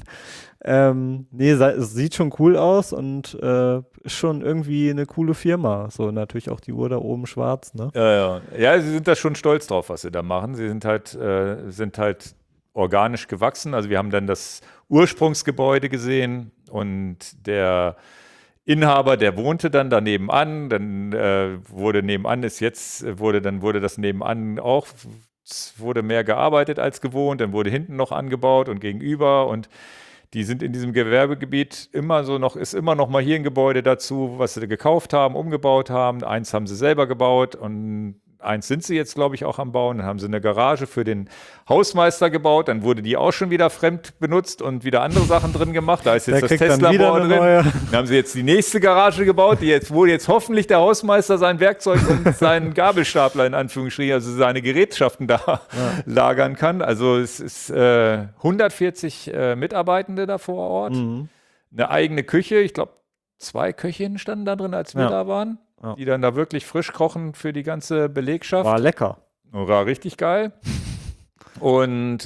B: Es sieht schon cool aus und ist schon irgendwie eine coole Firma. So natürlich auch die Uhr da oben schwarz, ne?
A: Ja, sie sind da schon stolz drauf, was sie da machen. Sie sind halt organisch gewachsen. Also wir haben dann das Ursprungsgebäude gesehen und der Inhaber, der wohnte dann daneben an. Dann wurde das nebenan auch, wurde mehr gearbeitet als gewohnt. Dann wurde hinten noch angebaut und gegenüber und die sind in diesem Gewerbegebiet ist immer noch mal hier ein Gebäude dazu, was sie gekauft haben, umgebaut haben. Eins haben sie selber gebaut und eins sind sie jetzt, glaube ich, auch am Bauen. Dann haben sie eine Garage für den Hausmeister gebaut. Dann wurde die auch schon wieder fremd benutzt und wieder andere Sachen drin gemacht. Da ist jetzt das Tesla-Labor drin. Dann haben sie jetzt die nächste Garage gebaut, wo jetzt hoffentlich der Hausmeister sein Werkzeug und seinen Gabelstapler in Anführungsstrichen, also seine Gerätschaften da lagern kann. Also es ist 140 Mitarbeitende da vor Ort. Eine eigene Küche. Ich glaube, 2 Köchinnen standen da drin, als wir da waren. Die dann da wirklich frisch kochen für die ganze Belegschaft.
B: War lecker.
A: War richtig geil. Und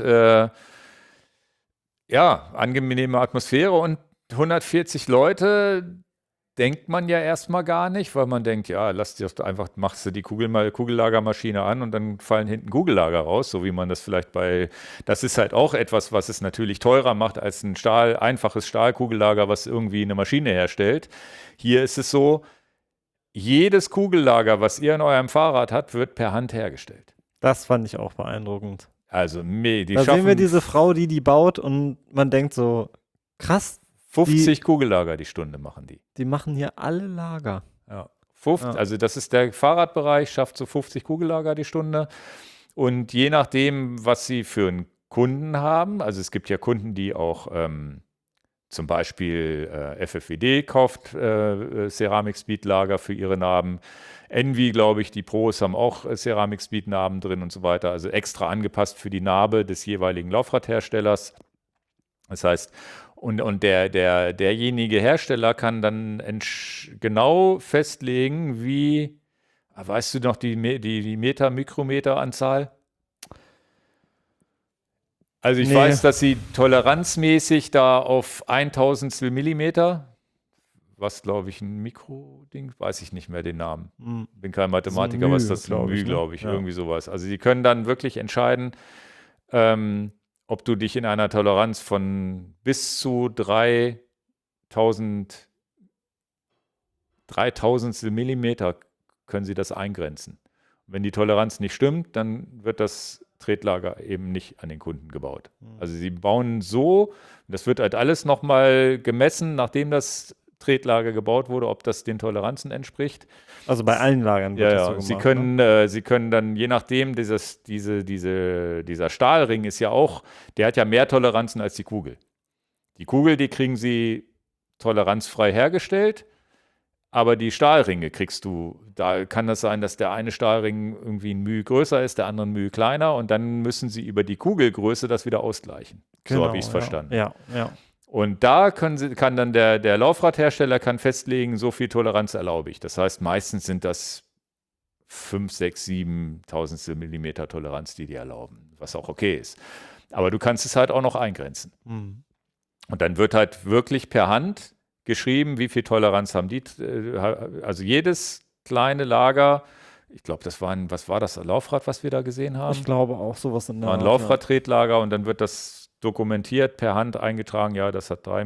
A: angenehme Atmosphäre und 140 Leute denkt man ja erstmal gar nicht, weil man denkt, ja, machst du die Kugellagermaschine an und dann fallen hinten Kugellager raus, so wie man das vielleicht das ist halt auch etwas, was es natürlich teurer macht als ein einfaches Stahlkugellager, was irgendwie eine Maschine herstellt. Hier ist es so, jedes Kugellager, was ihr in eurem Fahrrad habt, wird per Hand hergestellt.
B: Das fand ich auch beeindruckend.
A: Also,
B: da sehen wir diese Frau, die baut und man denkt so, krass.
A: 50 Kugellager die Stunde machen die.
B: Die machen hier alle Lager.
A: Ja. Also das ist der Fahrradbereich, schafft so 50 Kugellager die Stunde. Und je nachdem, was sie für einen Kunden haben, also es gibt ja Kunden, die auch zum Beispiel FFWD kauft Ceramic Speed Lager für ihre Narben. Envy, glaube ich, die Pros haben auch Ceramic Speed Narben drin und so weiter. Also extra angepasst für die Narbe des jeweiligen Laufradherstellers. Das heißt, und derjenige Hersteller kann dann genau festlegen, wie, weißt du noch die Mikrometeranzahl? Also ich weiß, dass sie toleranzmäßig da auf 1/1000 Millimeter, was glaube ich ein Mikroding, weiß ich nicht mehr den Namen. Bin kein Mathematiker, was das ist, glaube ich, irgendwie sowas. Also sie können dann wirklich entscheiden, ob du dich in einer Toleranz von bis zu 3000 Millimeter können sie das eingrenzen. Wenn die Toleranz nicht stimmt, dann wird das Tretlager eben nicht an den Kunden gebaut. Also sie bauen so, das wird halt alles nochmal gemessen, nachdem das Tretlager gebaut wurde, ob das den Toleranzen entspricht.
B: Also bei allen Lagern wird das so gemacht.
A: Sie können dann, je nachdem, dieser Stahlring ist ja auch, der hat ja mehr Toleranzen als die Kugel. Die Kugel, die kriegen sie toleranzfrei hergestellt, aber die Stahlringe kriegst du, da kann das sein, dass der eine Stahlring irgendwie ein Mühe größer ist, der andere ein Mühe kleiner und dann müssen sie über die Kugelgröße das wieder ausgleichen.
B: Genau,
A: so habe ich es verstanden.
B: Ja.
A: Und da kann dann der Laufradhersteller kann festlegen, so viel Toleranz erlaube ich. Das heißt, meistens sind das 5, 6, 7 Tausendstel Millimeter Toleranz, die erlauben, was auch okay ist. Aber du kannst es halt auch noch eingrenzen. Und dann wird halt wirklich per Hand geschrieben, wie viel Toleranz haben die. Also jedes kleine Lager, ich glaube, was war das Laufrad, was wir da gesehen haben?
B: Ich glaube auch sowas in der
A: Art. Ein Laufradtretlager und dann wird das dokumentiert, per Hand eingetragen, ja, das hat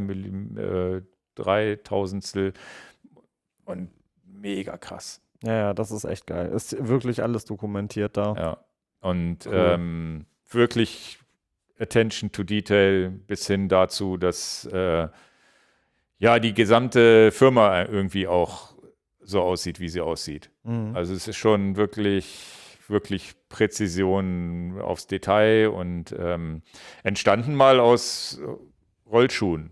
A: 3 Tausendstel und mega krass.
B: Ja, das ist echt geil. Ist wirklich alles dokumentiert da.
A: Ja, und cool. Wirklich Attention to Detail bis hin dazu, dass die gesamte Firma irgendwie auch so aussieht, wie sie aussieht. Also es ist schon wirklich Präzision aufs Detail und entstanden mal aus Rollschuhen.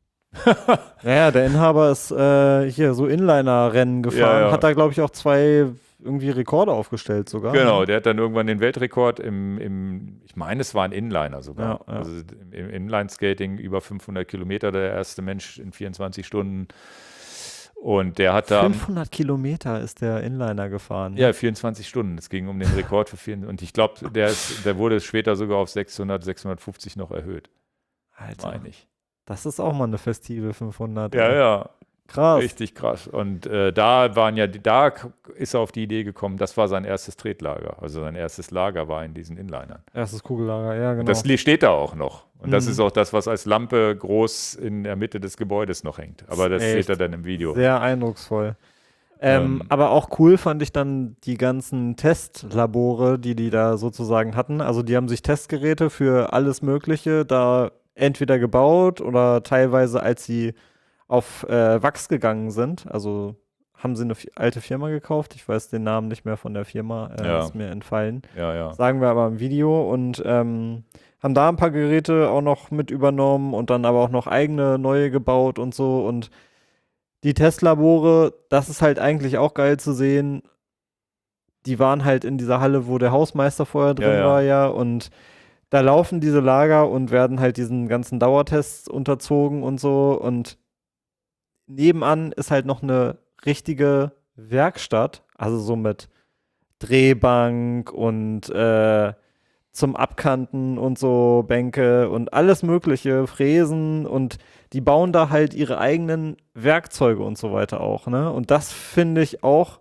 B: Der Inhaber ist hier so Inliner-Rennen gefahren, hat da, glaube ich, auch 2 irgendwie Rekorde aufgestellt sogar.
A: Genau, der hat dann irgendwann den Weltrekord ich meine, es war ein Inliner sogar.
B: Ja.
A: Also im Inline-Skating über 500 Kilometer, der erste Mensch in 24 Stunden. Und der hat da
B: 500 Kilometer ist der Inliner gefahren.
A: Ja, 24 Stunden. Es ging um den Rekord für 4. Und ich glaube, der wurde später sogar auf 600, 650 noch erhöht.
B: Alter,
A: meine ich.
B: Das ist auch mal eine festive 500.
A: Ja.
B: Krass.
A: Richtig krass. Und da ist er auf die Idee gekommen, das war sein erstes Tretlager. Also sein erstes Lager war in diesen Inlinern.
B: Erstes Kugellager, ja, genau.
A: Und das steht da auch noch. Und das ist auch das, was als Lampe groß in der Mitte des Gebäudes noch hängt. Aber das seht ihr dann im Video.
B: Sehr eindrucksvoll. Aber auch cool fand ich dann die ganzen Testlabore, die da sozusagen hatten. Also die haben sich Testgeräte für alles Mögliche da entweder gebaut oder teilweise, als sie auf Wachs gegangen sind, also haben sie eine alte Firma gekauft, ich weiß den Namen nicht mehr von der Firma, ist mir entfallen, sagen wir aber im Video und haben da ein paar Geräte auch noch mit übernommen und dann aber auch noch eigene neue gebaut und so und die Testlabore, das ist halt eigentlich auch geil zu sehen, die waren halt in dieser Halle, wo der Hausmeister vorher drin war und da laufen diese Lager und werden halt diesen ganzen Dauertests unterzogen und so und nebenan ist halt noch eine richtige Werkstatt, also so mit Drehbank und zum Abkanten und so Bänke und alles mögliche, Fräsen und die bauen da halt ihre eigenen Werkzeuge und so weiter auch, ne? Und das finde ich auch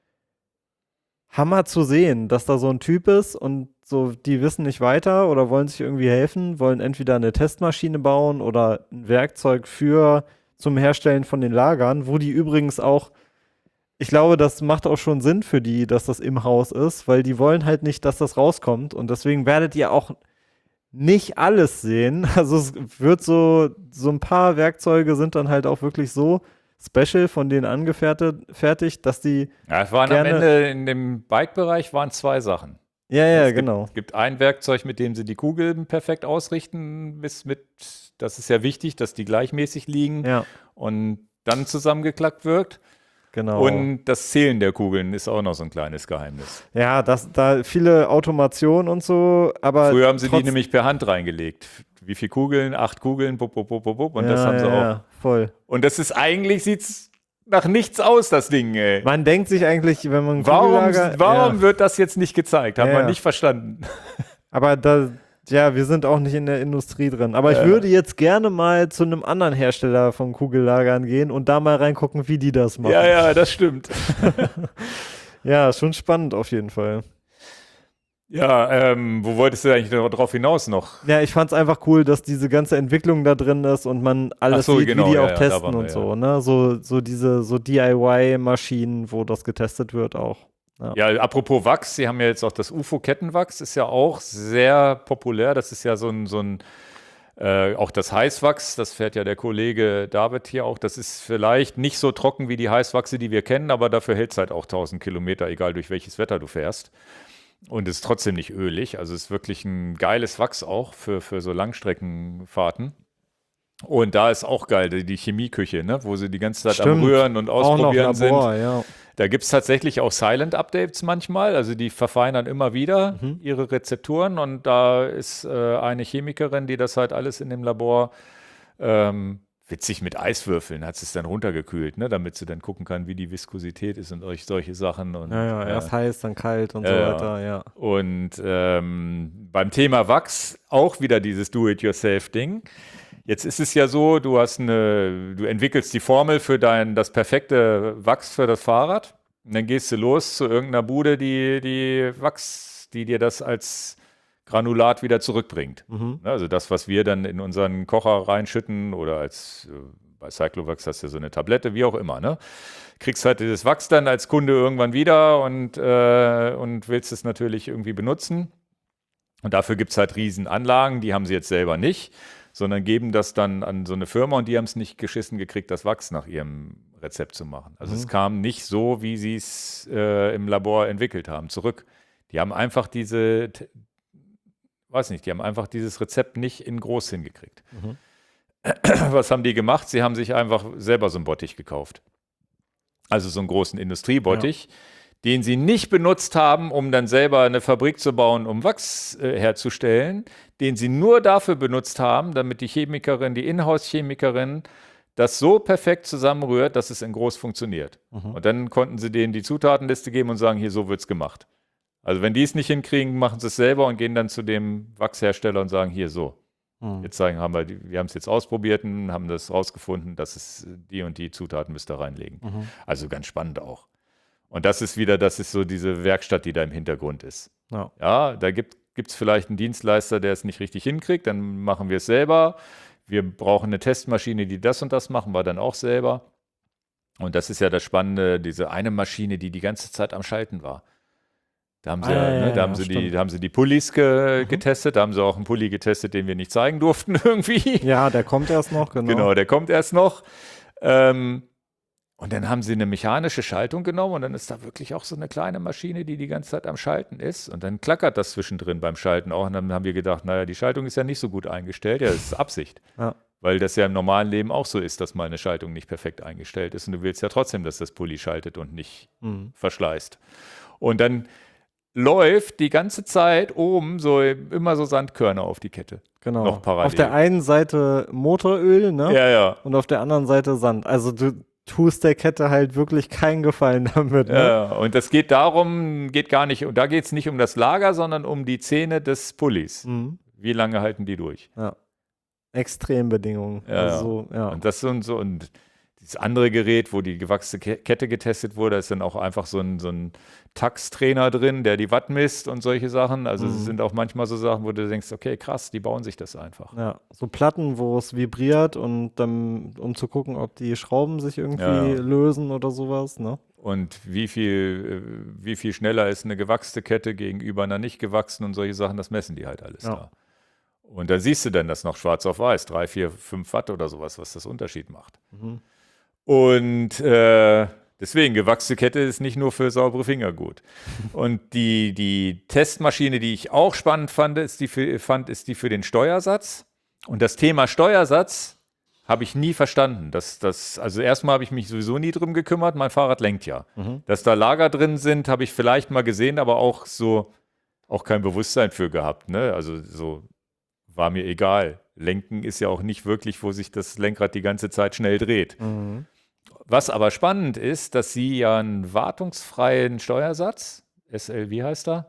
B: Hammer zu sehen, dass da so ein Typ ist und so, die wissen nicht weiter oder wollen sich irgendwie helfen, wollen entweder eine Testmaschine bauen oder ein Werkzeug zum Herstellen von den Lagern, wo die übrigens auch, ich glaube, das macht auch schon Sinn für die, dass das im Haus ist, weil die wollen halt nicht, dass das rauskommt und deswegen werdet ihr auch nicht alles sehen. Also es wird so ein paar Werkzeuge sind dann halt auch wirklich so special von denen angefertigt, dass die
A: es waren am Ende in dem Bike-Bereich waren 2 Sachen.
B: Ja, genau.
A: Es gibt ein Werkzeug, mit dem sie die Kugeln perfekt ausrichten, das ist ja wichtig, dass die gleichmäßig liegen und dann zusammengeklackt wird.
B: Genau.
A: Und das Zählen der Kugeln ist auch noch so ein kleines Geheimnis.
B: Ja, da viele Automation und so, aber
A: früher haben sie die nämlich per Hand reingelegt. Wie viele Kugeln? 8 Kugeln, und das haben sie auch.
B: Ja, voll.
A: Und das ist eigentlich, sieht's nach nichts aus, das Ding, ey.
B: Man denkt sich eigentlich, wenn man
A: Warum wird das jetzt nicht gezeigt? Haben wir nicht verstanden.
B: Aber wir sind auch nicht in der Industrie drin. Aber ich würde jetzt gerne mal zu einem anderen Hersteller von Kugellagern gehen und da mal reingucken, wie die das machen.
A: Ja, das stimmt.
B: Ja, schon spannend auf jeden Fall.
A: Ja, wo wolltest du eigentlich drauf hinaus noch?
B: Ja, ich fand es einfach cool, dass diese ganze Entwicklung da drin ist und man alles sieht, wie die auch testen und so, ne? So DIY-Maschinen, wo das getestet wird auch.
A: Ja, apropos Wachs, Sie haben ja jetzt auch das UFO-Kettenwachs, ist ja auch sehr populär. Das ist ja so ein auch das Heißwachs, das fährt ja der Kollege David hier auch. Das ist vielleicht nicht so trocken wie die Heißwachse, die wir kennen, aber dafür hält es halt auch 1000 Kilometer, egal durch welches Wetter du fährst. Und ist trotzdem nicht ölig. Also ist wirklich ein geiles Wachs auch für so Langstreckenfahrten. Und da ist auch geil, die Chemieküche, ne? Wo sie die ganze Zeit am Rühren und Ausprobieren
B: auch noch Labor,
A: sind.
B: Ja.
A: Da gibt es tatsächlich auch Silent-Updates manchmal. Also die verfeinern immer wieder ihre Rezepturen. Und da ist eine Chemikerin, die das halt alles in dem Labor witzig mit Eiswürfeln, hat sie es dann runtergekühlt, ne? Damit sie dann gucken kann, wie die Viskosität ist und solche Sachen. Und,
B: erst heiß, dann kalt und so weiter, ja.
A: Und beim Thema Wachs auch wieder dieses Do-it-yourself-Ding. Jetzt ist es ja so, du entwickelst die Formel für das perfekte Wachs für das Fahrrad. Und dann gehst du los zu irgendeiner Bude, die dir das als Granulat wieder zurückbringt. Also das, was wir dann in unseren Kocher reinschütten oder bei Cyclovax hast du ja so eine Tablette, wie auch immer, ne? Kriegst halt dieses Wachs dann als Kunde irgendwann wieder und willst es natürlich irgendwie benutzen. Und dafür gibt es halt Riesenanlagen, die haben sie jetzt selber nicht, sondern geben das dann an so eine Firma und die haben es nicht geschissen gekriegt, das Wachs nach ihrem Rezept zu machen. Also es kam nicht so, wie sie es im Labor entwickelt haben, zurück. Die haben einfach dieses Rezept nicht in groß hingekriegt. Was haben die gemacht? Sie haben sich einfach selber so einen Bottich gekauft. Also so einen großen Industriebottich, den sie nicht benutzt haben, um dann selber eine Fabrik zu bauen, um Wachs herzustellen, den sie nur dafür benutzt haben, damit die Inhouse-Chemikerin, das so perfekt zusammenrührt, dass es in groß funktioniert. Und dann konnten sie denen die Zutatenliste geben und sagen, hier, so wird's gemacht. Also wenn die es nicht hinkriegen, machen sie es selber und gehen dann zu dem Wachshersteller und sagen, hier, so. Jetzt wir haben es jetzt ausprobiert und haben das rausgefunden, dass es die und die Zutaten müsst ihr reinlegen. Also ganz spannend auch. Und das ist so diese Werkstatt, die da im Hintergrund ist. Ja, da gibt es vielleicht einen Dienstleister, der es nicht richtig hinkriegt, dann machen wir es selber. Wir brauchen eine Testmaschine, die das und das machen wir dann auch selber. Und das ist ja das Spannende, diese eine Maschine, die ganze Zeit am Schalten war. Da haben sie die Pullis getestet, da haben sie auch einen Pulli getestet, den wir nicht zeigen durften irgendwie.
B: Ja, der kommt erst noch, genau.
A: Genau, der kommt erst noch. Und dann haben sie eine mechanische Schaltung genommen und dann ist da wirklich auch so eine kleine Maschine, die ganze Zeit am Schalten ist. Und dann klackert das zwischendrin beim Schalten auch. Und dann haben wir gedacht, naja, die Schaltung ist ja nicht so gut eingestellt. Ja, das ist Absicht. Ja. Weil das ja im normalen Leben auch so ist, dass mal eine Schaltung nicht perfekt eingestellt ist. Und du willst ja trotzdem, dass das Pulli schaltet und nicht verschleißt. Und dann läuft die ganze Zeit oben immer so Sandkörner auf die Kette.
B: Genau.
A: Noch parallel.
B: Auf der einen Seite Motoröl, ne?
A: Ja.
B: Und auf der anderen Seite Sand. Also du tust der Kette halt wirklich keinen Gefallen damit. Ne?
A: Ja, und das geht gar nicht, und da geht es nicht um das Lager, sondern um die Zähne des Pullis. Wie lange halten die durch?
B: Ja. Extrembedingungen.
A: Ja.
B: Also, ja.
A: Und das und dieses andere Gerät, wo die gewachsene Kette getestet wurde, ist dann auch einfach so ein Tax-Trainer drin, der die Watt misst und solche Sachen. Also es sind auch manchmal so Sachen, wo du denkst, okay, krass, die bauen sich das einfach.
B: Ja, so Platten, wo es vibriert und dann, um zu gucken, ob die Schrauben sich irgendwie lösen oder sowas, ne?
A: Und wie viel schneller ist eine gewachsene Kette gegenüber einer nicht gewachsenen und solche Sachen, das messen die halt alles da. Und da siehst du dann das noch schwarz auf weiß, 3, 4, 5 Watt oder sowas, was das Unterschied macht. Und deswegen, gewachsene Kette ist nicht nur für saubere Finger gut. Und die Testmaschine, die ich auch spannend fand, ist die für den Steuersatz. Und das Thema Steuersatz habe ich nie verstanden. Also erstmal habe ich mich sowieso nie drum gekümmert, mein Fahrrad lenkt ja. Dass da Lager drin sind, habe ich vielleicht mal gesehen, aber auch kein Bewusstsein für gehabt. Ne? Also so war mir egal. Lenken ist ja auch nicht wirklich, wo sich das Lenkrad die ganze Zeit schnell dreht. Was aber spannend ist, dass sie ja einen wartungsfreien Steuersatz, wie heißt er?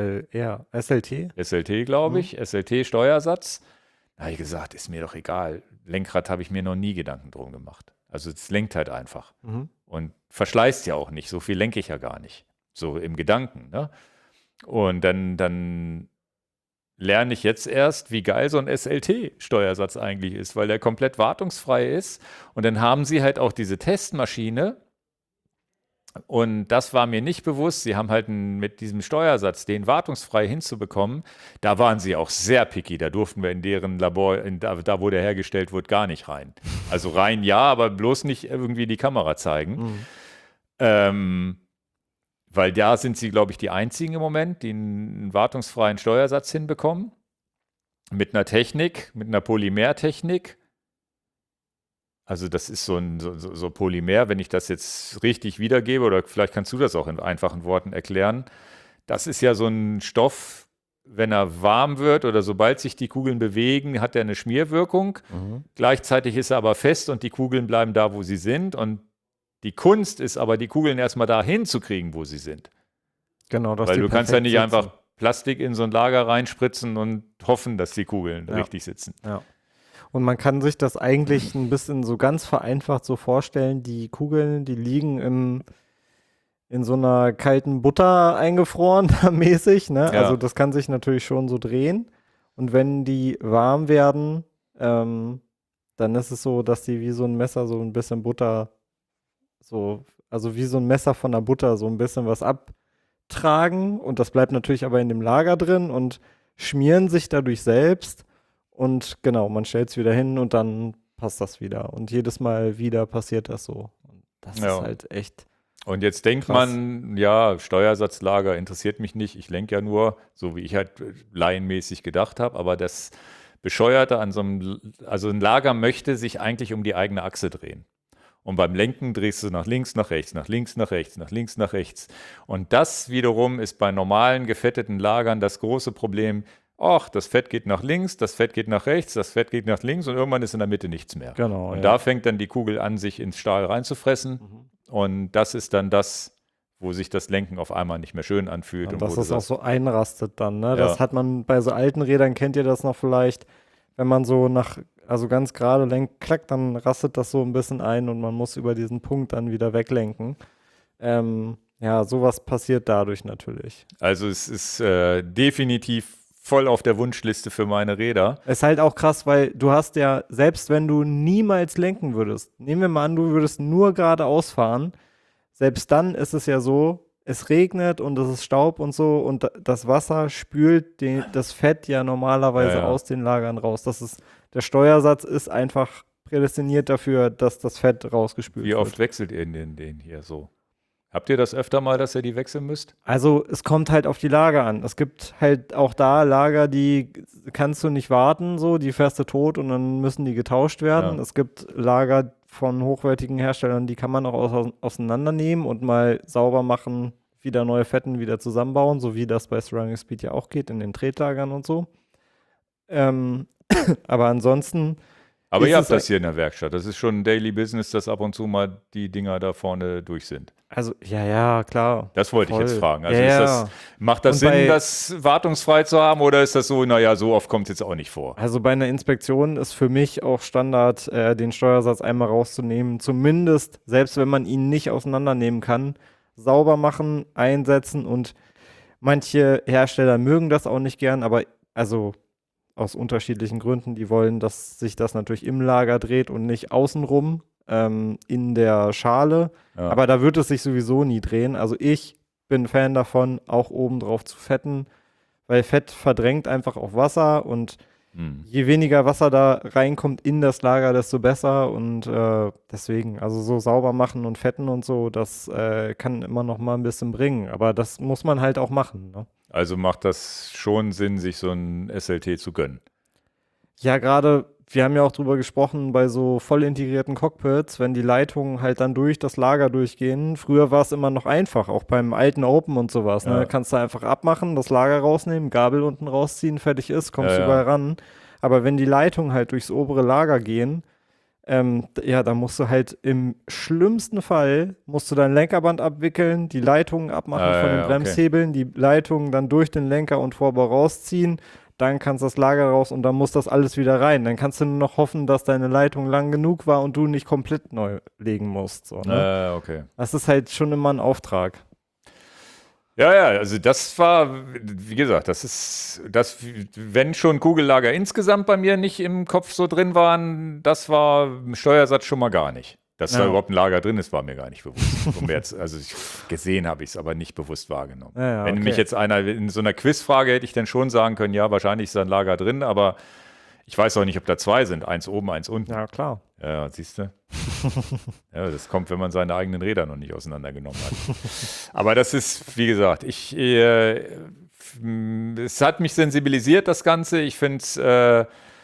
B: SLT?
A: SLT, glaube ich, SLT-Steuersatz. Da habe ich gesagt, ist mir doch egal. Lenkrad habe ich mir noch nie Gedanken drum gemacht. Also es lenkt halt einfach. Und verschleißt ja auch nicht. So viel lenke ich ja gar nicht. So im Gedanken. Ne? Und dann lerne ich jetzt erst, wie geil so ein SLT-Steuersatz eigentlich ist, weil der komplett wartungsfrei ist. Und dann haben sie halt auch diese Testmaschine, Und das war mir nicht bewusst. Sie haben halt mit diesem Steuersatz, den wartungsfrei hinzubekommen, da waren sie auch sehr picky. Da durften wir in deren Labor, da wo der hergestellt wird, gar nicht rein. Also rein ja, aber bloß nicht irgendwie die Kamera zeigen. Weil da sind sie, glaube ich, die einzigen im Moment, die einen wartungsfreien Steuersatz hinbekommen. Mit einer Technik, mit einer Polymertechnik. Also das ist so Polymer, wenn ich das jetzt richtig wiedergebe, oder vielleicht kannst du das auch in einfachen Worten erklären. Das ist ja so ein Stoff, wenn er warm wird oder sobald sich die Kugeln bewegen, hat er eine Schmierwirkung. Gleichzeitig ist er aber fest und die Kugeln bleiben da, wo sie sind. Und die Kunst ist aber, die Kugeln erstmal da hinzukriegen, wo sie sind.
B: Genau,
A: weil du kannst ja nicht einfach Plastik in so ein Lager reinspritzen und hoffen, dass die Kugeln richtig sitzen.
B: Ja. Und man kann sich das eigentlich ein bisschen so ganz vereinfacht so vorstellen, die Kugeln, die liegen in so einer kalten Butter eingefroren mäßig, ne?
A: Ja.
B: Also das kann sich natürlich schon so drehen. Und wenn die warm werden, dann ist es so, dass die wie so ein Messer so ein bisschen Butter, also wie so ein Messer von der Butter so ein bisschen was abtragen. Und das bleibt natürlich aber in dem Lager drin und schmieren sich dadurch selbst. Und genau, man stellt es wieder hin und dann passt das wieder. Und jedes Mal wieder passiert das so. Und das ist halt echt.
A: Und jetzt denkt man, ja, Steuersatzlager interessiert mich nicht. Ich lenke ja nur, so wie ich halt laienmäßig gedacht habe. Aber das Bescheuerte an also ein Lager möchte sich eigentlich um die eigene Achse drehen. Und beim Lenken drehst du nach links, nach rechts, nach links, nach rechts, nach links, nach rechts. Und das wiederum ist bei normalen gefetteten Lagern das große Problem. Ach, das Fett geht nach links, das Fett geht nach rechts, das Fett geht nach links und irgendwann ist in der Mitte nichts mehr.
B: Genau.
A: Und da fängt dann die Kugel an, sich ins Stahl reinzufressen. Und das ist dann das, wo sich das Lenken auf einmal nicht mehr schön anfühlt.
B: Und dass es auch so einrastet dann, ne? Das hat man bei so alten Rädern, kennt ihr das noch vielleicht, wenn man so also ganz gerade lenkt, klack, dann rastet das so ein bisschen ein und man muss über diesen Punkt dann wieder weglenken. Ja, sowas passiert dadurch natürlich.
A: Also es ist definitiv voll auf der Wunschliste für meine Räder.
B: Ist halt auch krass, weil du hast ja, selbst wenn du niemals lenken würdest, nehmen wir mal an, du würdest nur geradeaus fahren, selbst dann ist es ja so, es regnet und es ist Staub und so und das Wasser spült das Fett ja normalerweise aus den Lagern raus. Der Steuersatz ist einfach prädestiniert dafür, dass das Fett rausgespült wird.
A: Wie oft wechselt ihr den hier so? Habt ihr das öfter mal, dass ihr die wechseln müsst?
B: Also es kommt halt auf die Lager an. Es gibt halt auch da Lager, die kannst du nicht warten, so, die fährst du tot und dann müssen die getauscht werden. Ja. Es gibt Lager von hochwertigen Herstellern, die kann man auch auseinandernehmen und mal sauber machen, wieder neue Fetten wieder zusammenbauen, so wie das bei Ceramic Speed ja auch geht, in den Tretlagern und so. Aber ansonsten
A: Aber ihr habt das hier in der Werkstatt. Das ist schon ein Daily Business, dass ab und zu mal die Dinger da vorne durch sind.
B: Also, ja, klar.
A: Das wollte ich jetzt fragen. Also macht das Sinn, das wartungsfrei zu haben oder ist das so, naja, so oft kommt es jetzt auch nicht vor?
B: Also bei einer Inspektion ist für mich auch Standard, den Steuersatz einmal rauszunehmen. Zumindest, selbst wenn man ihn nicht auseinandernehmen kann, sauber machen, einsetzen und manche Hersteller mögen das auch nicht gern, aber also aus unterschiedlichen Gründen, die wollen, dass sich das natürlich im Lager dreht und nicht außenrum in der Schale. Ja. Aber da wird es sich sowieso nie drehen. Also ich bin Fan davon, auch oben drauf zu fetten, weil Fett verdrängt einfach auch Wasser und je weniger Wasser da reinkommt in das Lager, desto besser und deswegen, also so sauber machen und fetten und so, das kann immer noch mal ein bisschen bringen, aber das muss man halt auch machen, ne?
A: Also macht das schon Sinn, sich so ein SLT zu gönnen?
B: Ja, gerade, wir haben ja auch drüber gesprochen, bei so voll integrierten Cockpits, wenn die Leitungen halt dann durch das Lager durchgehen. Früher war es immer noch einfach, auch beim alten Open und sowas. Ne? Kannst du einfach abmachen, das Lager rausnehmen, Gabel unten rausziehen, fertig ist, kommst du überall ran. Aber wenn die Leitungen halt durchs obere Lager gehen, da musst du halt im schlimmsten Fall, musst du dein Lenkerband abwickeln, die Leitungen abmachen von den Bremshebeln, die Leitungen dann durch den Lenker und Vorbau rausziehen, dann kannst du das Lager raus und dann muss das alles wieder rein. Dann kannst du nur noch hoffen, dass deine Leitung lang genug war und du nicht komplett neu legen musst. So, ne?
A: Okay.
B: Das ist halt schon immer ein Auftrag.
A: Ja, also das war, wie gesagt, wenn schon Kugellager insgesamt bei mir nicht im Kopf so drin waren, das war im Steuersatz schon mal gar nicht. Dass da überhaupt ein Lager drin ist, war mir gar nicht bewusst. Also gesehen habe ich es, aber nicht bewusst wahrgenommen. Wenn mich jetzt einer in so einer Quizfrage hätte ich dann schon sagen können, ja, wahrscheinlich ist da ein Lager drin, aber ich weiß auch nicht, ob da 2 sind. 1 oben, 1 unten.
B: Ja, klar.
A: Ja, siehst du? Ja, das kommt, wenn man seine eigenen Räder noch nicht auseinandergenommen hat. Aber das ist, wie gesagt, es hat mich sensibilisiert, das Ganze. Ich finde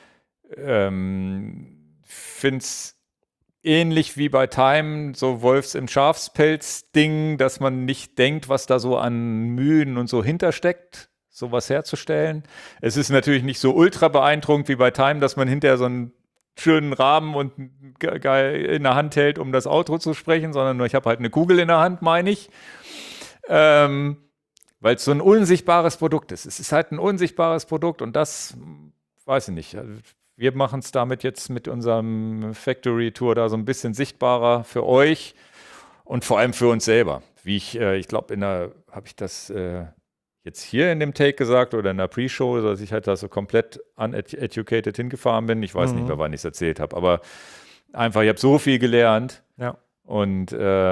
A: es ähnlich wie bei Time, so Wolfs im Schafspelz-Ding, dass man nicht denkt, was da so an Mühen und so hintersteckt, sowas herzustellen. Es ist natürlich nicht so ultra beeindruckend wie bei Time, dass man hinterher so einen schönen Rahmen und geil in der Hand hält, um das Outro zu sprechen, sondern nur ich habe halt eine Kugel in der Hand, meine ich. Weil es so ein unsichtbares Produkt ist. Es ist halt ein unsichtbares Produkt und das, weiß ich nicht, wir machen es damit jetzt mit unserem Factory Tour da so ein bisschen sichtbarer für euch und vor allem für uns selber. Wie ich glaube, habe ich das jetzt hier in dem Take gesagt oder in der Pre-Show, dass ich halt da so komplett uneducated hingefahren bin. Ich weiß nicht mehr, wann ich es erzählt habe, aber einfach, ich habe so viel gelernt.
B: Ja.
A: Und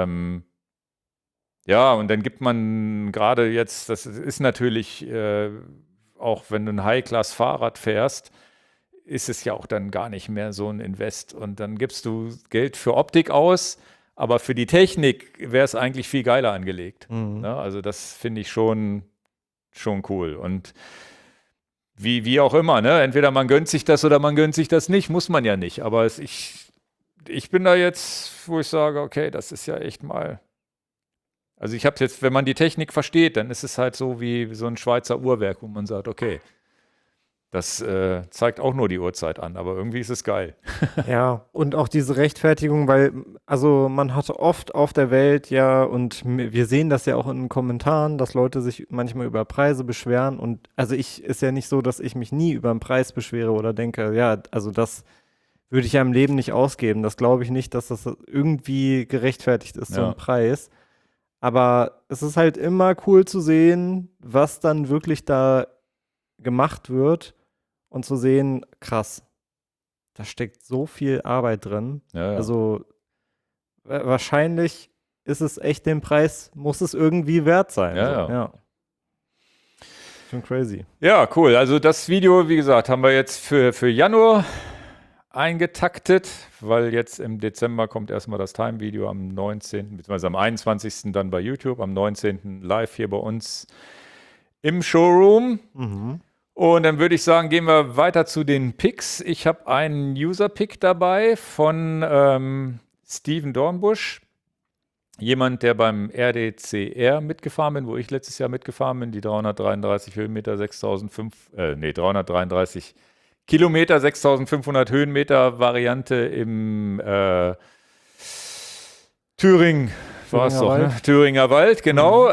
A: ja, und dann gibt man gerade jetzt, das ist natürlich, auch wenn du ein High-Class-Fahrrad fährst, ist es ja auch dann gar nicht mehr so ein Invest. Und dann gibst du Geld für Optik aus, aber für die Technik wäre es eigentlich viel geiler angelegt. Ja, also das finde ich schon cool. Und wie auch immer, ne? Entweder man gönnt sich das oder man gönnt sich das nicht, muss man ja nicht. Aber ich bin da jetzt, wo ich sage, okay, das ist ja echt mal. Also ich habe jetzt, wenn man die Technik versteht, dann ist es halt so wie so ein Schweizer Uhrwerk, wo man sagt, okay, das zeigt auch nur die Uhrzeit an, aber irgendwie ist es geil.
B: Ja, und auch diese Rechtfertigung, weil, also man hat oft auf der Welt ja, und wir sehen das ja auch in den Kommentaren, dass Leute sich manchmal über Preise beschweren und also ist ja nicht so, dass ich mich nie über einen Preis beschwere oder denke, ja, also das würde ich ja im Leben nicht ausgeben. Das glaube ich nicht, dass das irgendwie gerechtfertigt ist, so ein Preis. Aber es ist halt immer cool zu sehen, was dann wirklich da gemacht wird. Und zu sehen, krass, da steckt so viel Arbeit drin.
A: Ja.
B: Also wahrscheinlich ist es echt den Preis, muss es irgendwie wert sein.
A: Ja.
B: Schon crazy.
A: Ja, cool. Also das Video, wie gesagt, haben wir jetzt für Januar eingetaktet, weil jetzt im Dezember kommt erstmal das Time-Video am 19., beziehungsweise am 21. dann bei YouTube, am 19. live hier bei uns im Showroom. Und dann würde ich sagen, gehen wir weiter zu den Picks. Ich habe einen User-Pick dabei von Steven Dornbusch. Jemand, der beim RDCR mitgefahren bin, wo ich letztes Jahr mitgefahren bin, die 333 Höhenmeter, 333 Kilometer, 6500 Höhenmeter Variante im Thüringer Wald, genau.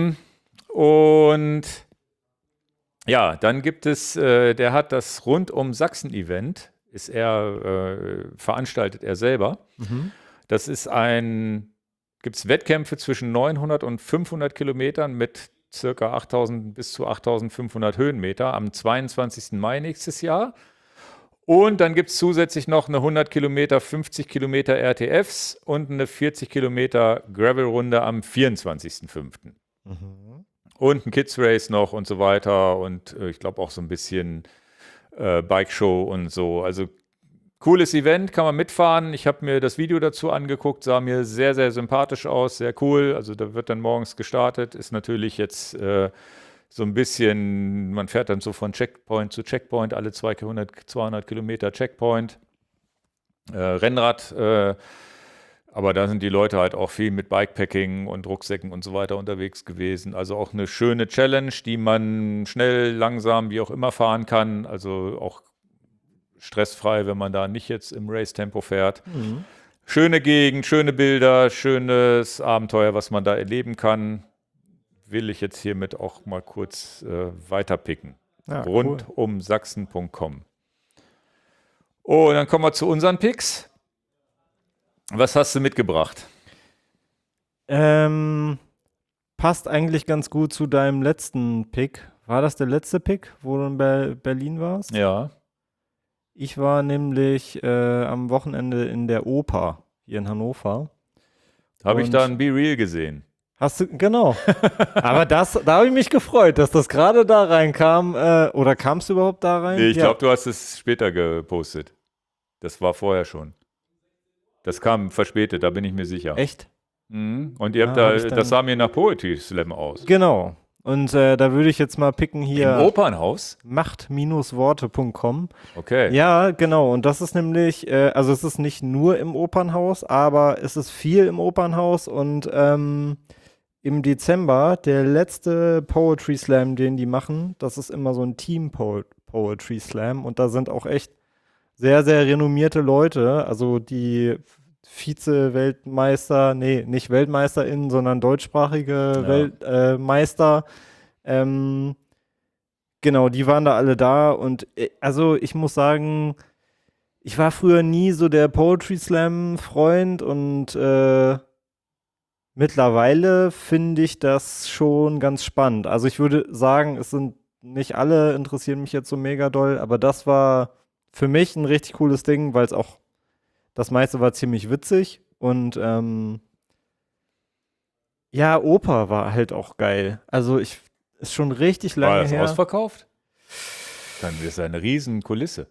A: Und ja, dann gibt es, der hat das Rundum Sachsen-Event, veranstaltet er selber. Das ist gibt es Wettkämpfe zwischen 900 und 500 Kilometern mit circa 8000 bis zu 8500 Höhenmeter am 22. Mai nächstes Jahr. Und dann gibt es zusätzlich noch eine 100 Kilometer, 50 Kilometer RTFs und eine 40 Kilometer Gravel-Runde am 24.05. Und ein Kids Race noch und so weiter und ich glaube auch so ein bisschen Bike Show und so. Also cooles Event, kann man mitfahren. Ich habe mir das Video dazu angeguckt, sah mir sehr, sehr sympathisch aus, sehr cool. Also da wird dann morgens gestartet, ist natürlich jetzt so ein bisschen, man fährt dann so von Checkpoint zu Checkpoint, alle 200 Kilometer Checkpoint. Rennrad, aber da sind die Leute halt auch viel mit Bikepacking und Rucksäcken und so weiter unterwegs gewesen. Also auch eine schöne Challenge, die man schnell, langsam, wie auch immer fahren kann. Also auch stressfrei, wenn man da nicht jetzt im Race-Tempo fährt. Schöne Gegend, schöne Bilder, schönes Abenteuer, was man da erleben kann. Will ich jetzt hiermit auch mal kurz weiterpicken. Ja, rundumsachsen.com. Oh, und dann kommen wir zu unseren Picks. Was hast du mitgebracht?
B: Passt eigentlich ganz gut zu deinem letzten Pick. War das der letzte Pick, wo du in Berlin warst?
A: Ja.
B: Ich war nämlich am Wochenende in der Oper hier in Hannover.
A: Habe ich da ein Be Real gesehen.
B: Hast du, genau. Aber da habe ich mich gefreut, dass das gerade da reinkam. Oder kam es überhaupt da rein?
A: Nee, ich glaube, du hast es später gepostet. Das war vorher schon. Das kam verspätet, da bin ich mir sicher.
B: Echt?
A: Mhm. Und ihr habt das sah mir nach Poetry Slam aus.
B: Genau. Und da würde ich jetzt mal picken hier.
A: Im Opernhaus?
B: Macht-Worte.com.
A: Okay.
B: Ja, genau. Und das ist nämlich, also es ist nicht nur im Opernhaus, aber es ist viel im Opernhaus. Und im Dezember, der letzte Poetry Slam, den die machen, das ist immer so ein Team-Poetry Slam. Und da sind auch echt sehr, sehr renommierte Leute. Also die Vize-Weltmeister, nee, nicht WeltmeisterInnen, sondern deutschsprachige Meister. Genau, die waren da alle da. Und also ich muss sagen, ich war früher nie so der Poetry Slam-Freund und mittlerweile finde ich das schon ganz spannend. Also ich würde sagen, es sind nicht alle interessieren mich jetzt so mega doll, aber das war für mich ein richtig cooles Ding, weil es auch das meiste war ziemlich witzig und ja, Oper war halt auch geil. Also ist schon richtig lange
A: her. War das
B: her.
A: Ausverkauft? Dann ist eine riesen Kulisse.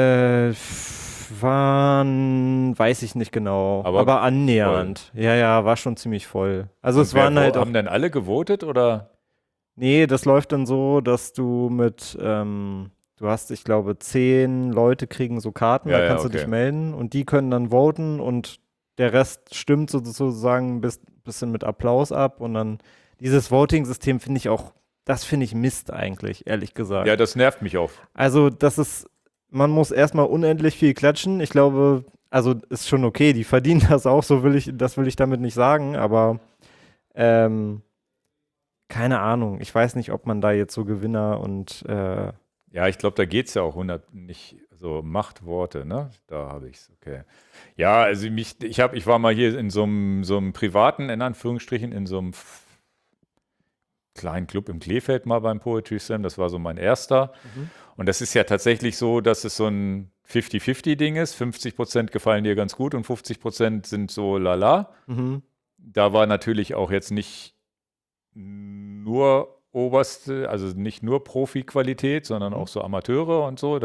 B: Weiß ich nicht genau, aber annähernd. Voll. Ja, war schon ziemlich voll. Also und es waren halt
A: haben dann alle gewotet oder?
B: Nee, das läuft dann so, dass du mit, du hast, ich glaube, 10 Leute kriegen so Karten, da kannst du dich melden und die können dann voten und der Rest stimmt sozusagen ein bisschen mit Applaus ab und dann dieses Voting-System finde ich auch, das finde ich Mist eigentlich, ehrlich gesagt.
A: Ja, das nervt mich auch.
B: Also man muss erstmal unendlich viel klatschen. Ich glaube, also ist schon okay, die verdienen das auch, das will ich damit nicht sagen, aber keine Ahnung. Ich weiß nicht, ob man da jetzt so Gewinner und
A: ja, ich glaube, da geht es ja auch nicht so Machtworte, ne? Da habe ich es, okay. Ja, also ich war mal hier in so einem privaten, in Anführungsstrichen, in so einem kleinen Club im Kleefeld mal beim Poetry Slam. Das war so mein erster. Mhm. Und das ist ja tatsächlich so, dass es so ein 50-50-Ding ist. 50% gefallen dir ganz gut und 50% sind so lala. Mhm. Da war natürlich auch jetzt nicht nur oberste, also nicht nur Profi-Qualität, sondern auch so Amateure und so. Da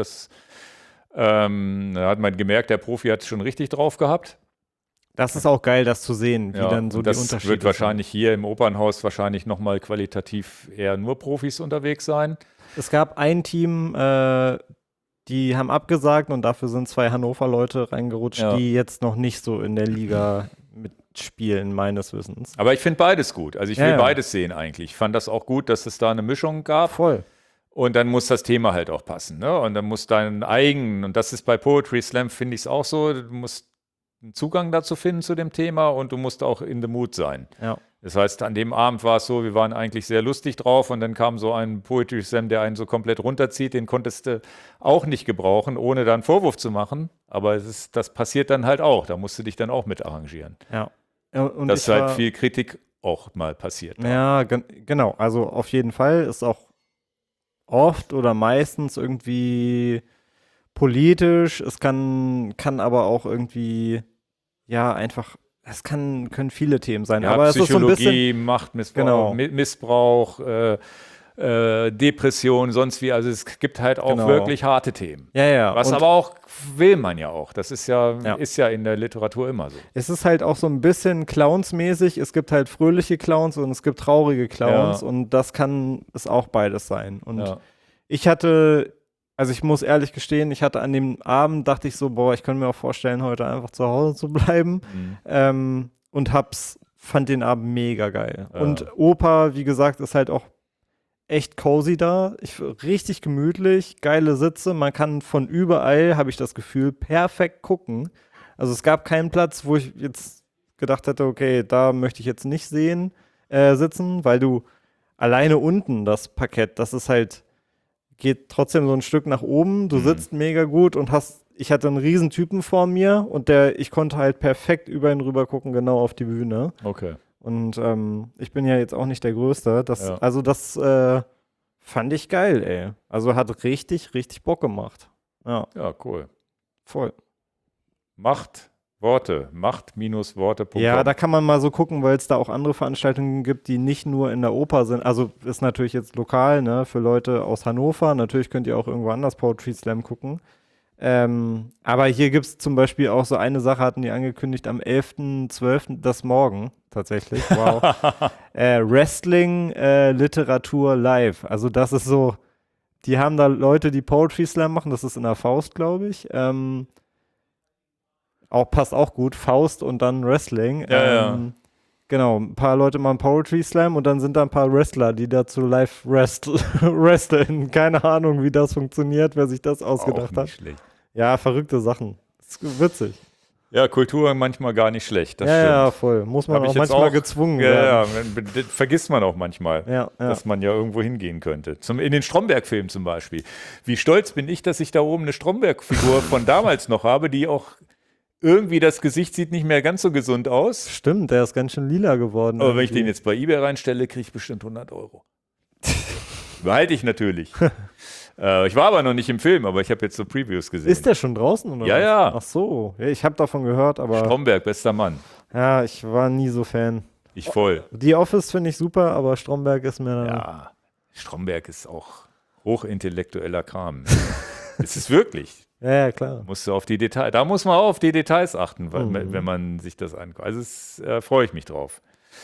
A: hat man gemerkt, der Profi hat es schon richtig drauf gehabt.
B: Das ist auch geil, das zu sehen, wie dann so die Unterschiede sind.
A: Das wird wahrscheinlich hier im Opernhaus wahrscheinlich nochmal qualitativ eher nur Profis unterwegs sein.
B: Es gab ein Team, die haben abgesagt und dafür sind 2 Hannover-Leute reingerutscht, die jetzt noch nicht so in der Liga mitspielen, meines Wissens.
A: Aber ich finde beides gut. Also ich will beides sehen eigentlich. Ich fand das auch gut, dass es da eine Mischung gab.
B: Voll.
A: Und dann muss das Thema halt auch passen, ne? Und dann muss dein eigen, und das ist bei Poetry Slam, finde ich es auch so, du musst einen Zugang dazu finden zu dem Thema und du musst auch in the mood sein.
B: Ja.
A: Das heißt, an dem Abend war es so, wir waren eigentlich sehr lustig drauf und dann kam so ein Poetry Slam, der einen so komplett runterzieht, den konntest du auch nicht gebrauchen, ohne da einen Vorwurf zu machen. Aber das passiert dann halt auch, da musst du dich dann auch mit arrangieren.
B: Ja. Und
A: dass halt viel Kritik auch mal passiert.
B: Ja, genau. Also auf jeden Fall ist auch oft oder meistens irgendwie politisch. Es kann aber auch irgendwie, ja, einfach, können viele Themen sein.
A: Ja,
B: aber
A: Psychologie,
B: es ist so ein bisschen,
A: Machtmissbrauch, Missbrauch, Depression, sonst wie. Also es gibt halt auch wirklich harte Themen.
B: Ja.
A: Was aber auch will man ja auch. Das ist ja in der Literatur immer so.
B: Es ist halt auch so ein bisschen Clowns-mäßig. Es gibt halt fröhliche Clowns und es gibt traurige Clowns und das kann es auch beides sein. Und ich muss ehrlich gestehen, ich hatte an dem Abend, dachte ich so, boah, ich könnte mir auch vorstellen, heute einfach zu Hause zu bleiben. Und fand den Abend mega geil. Ja. Und Oper, wie gesagt, ist halt auch echt cozy da. Richtig gemütlich, geile Sitze. Man kann von überall, habe ich das Gefühl, perfekt gucken. Also es gab keinen Platz, wo ich jetzt gedacht hätte, okay, da möchte ich jetzt nicht sitzen, weil du alleine unten das Parkett, das ist halt, geht trotzdem so ein Stück nach oben. Du sitzt mega gut und ich hatte einen riesen Typen vor mir und ich konnte halt perfekt über ihn rüber gucken, genau auf die Bühne.
A: Okay.
B: Und ich bin ja jetzt auch nicht der Größte. Also das fand ich geil, ey. Also hat richtig, richtig Bock gemacht. Ja,
A: ja, cool.
B: Voll.
A: Macht Macht-Worte.com.
B: Ja, da kann man mal so gucken, weil es da auch andere Veranstaltungen gibt, die nicht nur in der Oper sind. Also ist natürlich jetzt lokal, ne, für Leute aus Hannover. Natürlich könnt ihr auch irgendwo anders Poetry Slam gucken. Aber hier gibt es zum Beispiel auch so eine Sache, hatten die angekündigt, am 11.12., das morgen tatsächlich. Wow. Wrestling, Literatur live. Also das ist so, die haben da Leute, die Poetry Slam machen. Das ist in der Faust, glaube ich. Passt auch gut, Faust und dann Wrestling.
A: Ja.
B: Genau, ein paar Leute machen Poetry Slam und dann sind da ein paar Wrestler, die dazu live wresteln. Keine Ahnung, wie das funktioniert, wer sich das ausgedacht hat.
A: Schlecht.
B: Ja, verrückte Sachen. Das ist witzig.
A: Ja, Kultur manchmal gar nicht schlecht, das stimmt.
B: Ja, voll. Muss man auch manchmal gezwungen werden.
A: Ja, vergisst man auch manchmal,
B: ja.
A: dass man ja irgendwo hingehen könnte. In den Stromberg-Filmen zum Beispiel. Wie stolz bin ich, dass ich da oben eine Stromberg-Figur von damals noch habe, die auch irgendwie, das Gesicht sieht nicht mehr ganz so gesund aus.
B: Stimmt, der ist ganz schön lila geworden.
A: Aber wenn ich den jetzt bei eBay reinstelle, kriege ich bestimmt 100 €. Behalte ich natürlich. Ich war aber noch nicht im Film, aber ich habe jetzt so Previews gesehen.
B: Ist der schon draußen? Oder
A: ja,
B: was?
A: ja.
B: Ach so, ja, ich habe davon gehört, aber...
A: Stromberg, bester Mann.
B: Ja, ich war nie so Fan.
A: Ich voll.
B: Die Office finde ich super, aber Stromberg ist mir...
A: Ja, Stromberg ist auch hochintellektueller Kram. Es ist wirklich.
B: Ja, klar.
A: Da muss man auch auf die Details achten, wenn man sich das anguckt. Also freue ich mich drauf.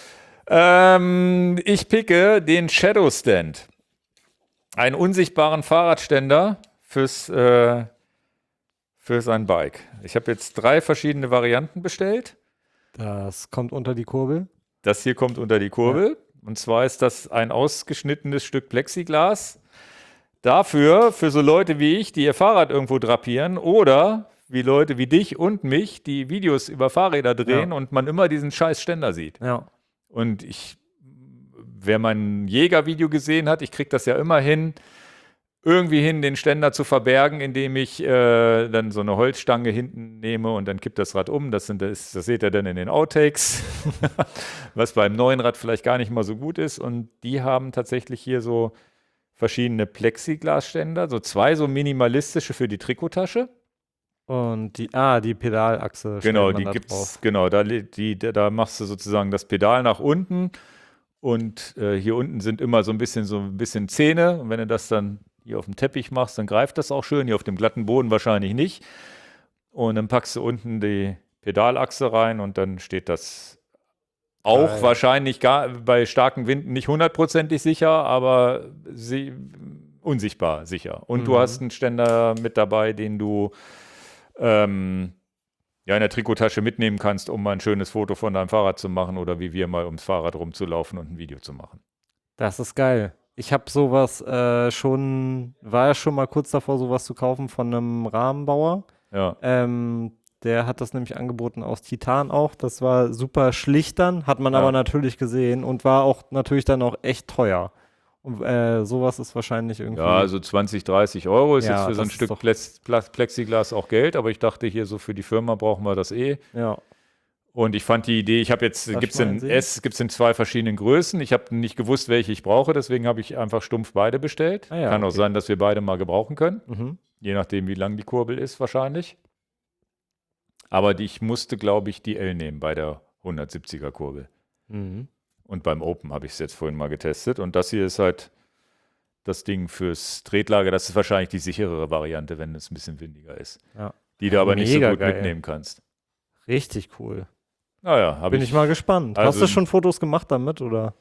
A: Ich picke den Shadow Stand. Einen unsichtbaren Fahrradständer fürs ein Bike. Ich habe jetzt 3 verschiedene Varianten bestellt.
B: Das kommt unter die Kurbel.
A: Das hier kommt unter die Kurbel. Ja. Und zwar ist das ein ausgeschnittenes Stück Plexiglas. Dafür, für so Leute wie ich, die ihr Fahrrad irgendwo drapieren, oder wie Leute wie dich und mich, die Videos über Fahrräder drehen und man immer diesen scheiß Ständer sieht.
B: Ja.
A: Und wer mein Jägervideo gesehen hat, ich kriege das ja immer hin, den Ständer zu verbergen, indem ich dann so eine Holzstange hinten nehme und dann kippt das Rad um. Das seht ihr dann in den Outtakes, was beim neuen Rad vielleicht gar nicht mal so gut ist. Und die haben tatsächlich hier so verschiedene Plexiglasständer, so 2 so minimalistische für die Trikottasche.
B: Und die Pedalachse.
A: Genau, die gibt's, genau, da machst du sozusagen das Pedal nach unten und hier unten sind immer so ein bisschen Zähne. Und wenn du das dann hier auf dem Teppich machst, dann greift das auch schön. Hier auf dem glatten Boden wahrscheinlich nicht. Und dann packst du unten die Pedalachse rein und dann steht das auch wahrscheinlich bei starken Winden nicht 100%ig sicher, aber unsichtbar sicher. Und du hast einen Ständer mit dabei, den du in der Trikottasche mitnehmen kannst, um mal ein schönes Foto von deinem Fahrrad zu machen oder wie wir mal ums Fahrrad rumzulaufen und ein Video zu machen.
B: Das ist geil. Ich habe sowas war ja schon mal kurz davor, sowas zu kaufen von einem Rahmenbauer.
A: Ja.
B: Der hat das nämlich angeboten aus Titan auch. Das war super schlicht dann, hat man aber natürlich gesehen und war auch natürlich dann auch echt teuer. Und sowas ist wahrscheinlich irgendwie...
A: Ja, also 20, 30 € ist
B: Ja,
A: jetzt für so ein
B: das
A: Stück
B: ist
A: Plexiglas auch Geld, aber ich dachte hier so für die Firma brauchen wir das eh.
B: Ja.
A: Und ich fand die Idee, gibt's in 2 verschiedenen Größen. Ich habe nicht gewusst, welche ich brauche, deswegen habe ich einfach stumpf beide bestellt. Kann auch sein, dass wir beide mal gebrauchen können. Je nachdem, wie lang die Kurbel ist wahrscheinlich. Aber ich musste, glaube ich, die L nehmen bei der 170er Kurbel. Und beim Open habe ich es jetzt vorhin mal getestet. Und das hier ist halt das Ding fürs Tretlager. Das ist wahrscheinlich die sicherere Variante, wenn es ein bisschen windiger ist. Ja. Die du aber nicht so gut mitnehmen kannst.
B: Richtig cool.
A: Naja,
B: bin ich mal gespannt.
A: Also,
B: hast du schon Fotos gemacht damit, oder?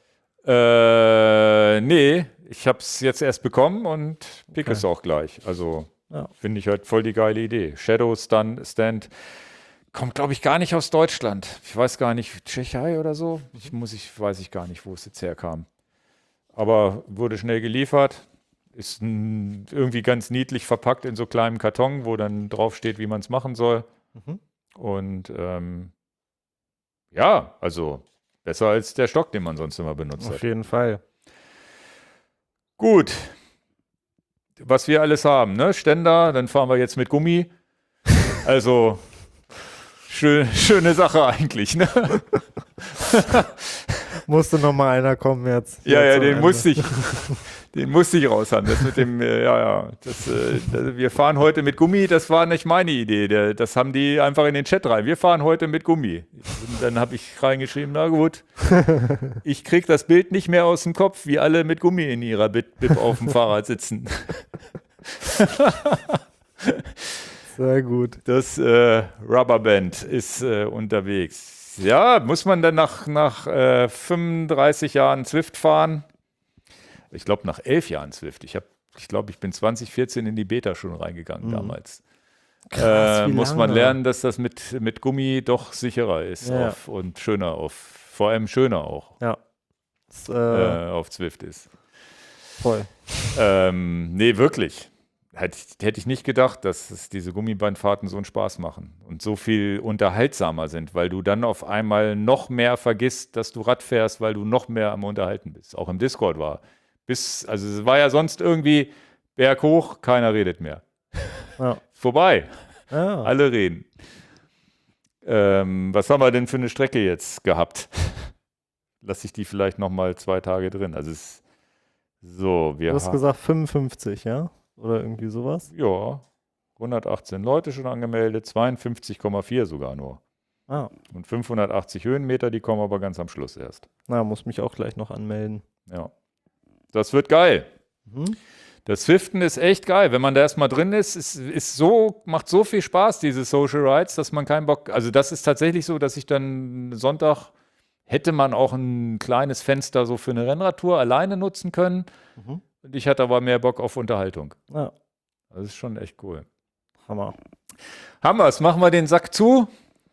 A: Nee, ich habe es jetzt erst bekommen und pick es auch gleich. Also finde ich halt voll die geile Idee. Shadow Stand kommt, glaube ich, gar nicht aus Deutschland. Ich weiß gar nicht, Tschechei oder so. Weiß ich gar nicht, wo es jetzt herkam. Aber wurde schnell geliefert. Ist irgendwie ganz niedlich verpackt in so kleinem Karton, wo dann draufsteht, wie man es machen soll. Und also besser als der Stock, den man sonst immer benutzt hat.
B: Auf jeden Fall.
A: Gut. Was wir alles haben, ne? Ständer, dann fahren wir jetzt mit Gummi. Also schöne Sache eigentlich, ne?
B: Musste noch mal einer kommen jetzt.
A: Ja, den musste ich raushaben. Das mit dem, wir fahren heute mit Gummi, das war nicht meine Idee. Das haben die einfach in den Chat rein. Wir fahren heute mit Gummi. Und dann habe ich reingeschrieben, na gut, ich kriege das Bild nicht mehr aus dem Kopf, wie alle mit Gummi in ihrer Bib auf dem Fahrrad sitzen.
B: Sehr gut.
A: Das Rubberband ist unterwegs. Ja, muss man dann nach 35 Jahren Zwift fahren? Ich glaube, nach 11 Jahren Zwift. Ich glaube, ich bin 2014 in die Beta schon reingegangen damals.
B: Krass,
A: muss man lernen, dass das mit Gummi doch sicherer ist und schöner vor allem schöner auch auf Zwift ist.
B: Voll.
A: Nee, wirklich. Hätte ich nicht gedacht, dass diese Gummibandfahrten so einen Spaß machen und so viel unterhaltsamer sind, weil du dann auf einmal noch mehr vergisst, dass du Rad fährst, weil du noch mehr am Unterhalten bist. Auch im Discord war. Also es war ja sonst irgendwie berghoch, keiner redet mehr.
B: Ja.
A: Vorbei.
B: Ja.
A: Alle reden. Was haben wir denn für eine Strecke jetzt gehabt? Lass ich die vielleicht nochmal 2 Tage drin. Also du hast
B: gesagt 55, ja? Oder irgendwie sowas?
A: Ja, 118 Leute schon angemeldet, 52,4 sogar nur.
B: Ah.
A: Und 580 Höhenmeter, die kommen aber ganz am Schluss erst.
B: Na, muss mich auch gleich noch anmelden.
A: Ja. Das wird geil.
B: Mhm.
A: Das Swiften ist echt geil. Wenn man da erstmal drin ist, macht so viel Spaß, diese Social Rides, dass man keinen Bock. Also, das ist tatsächlich so, dass ich dann Sonntag hätte man auch ein kleines Fenster so für eine Rennradtour alleine nutzen können.
B: Mhm.
A: Und ich hatte aber mehr Bock auf Unterhaltung.
B: Ja.
A: Das ist schon echt cool.
B: Hammer.
A: Hammer's, machen wir den Sack zu.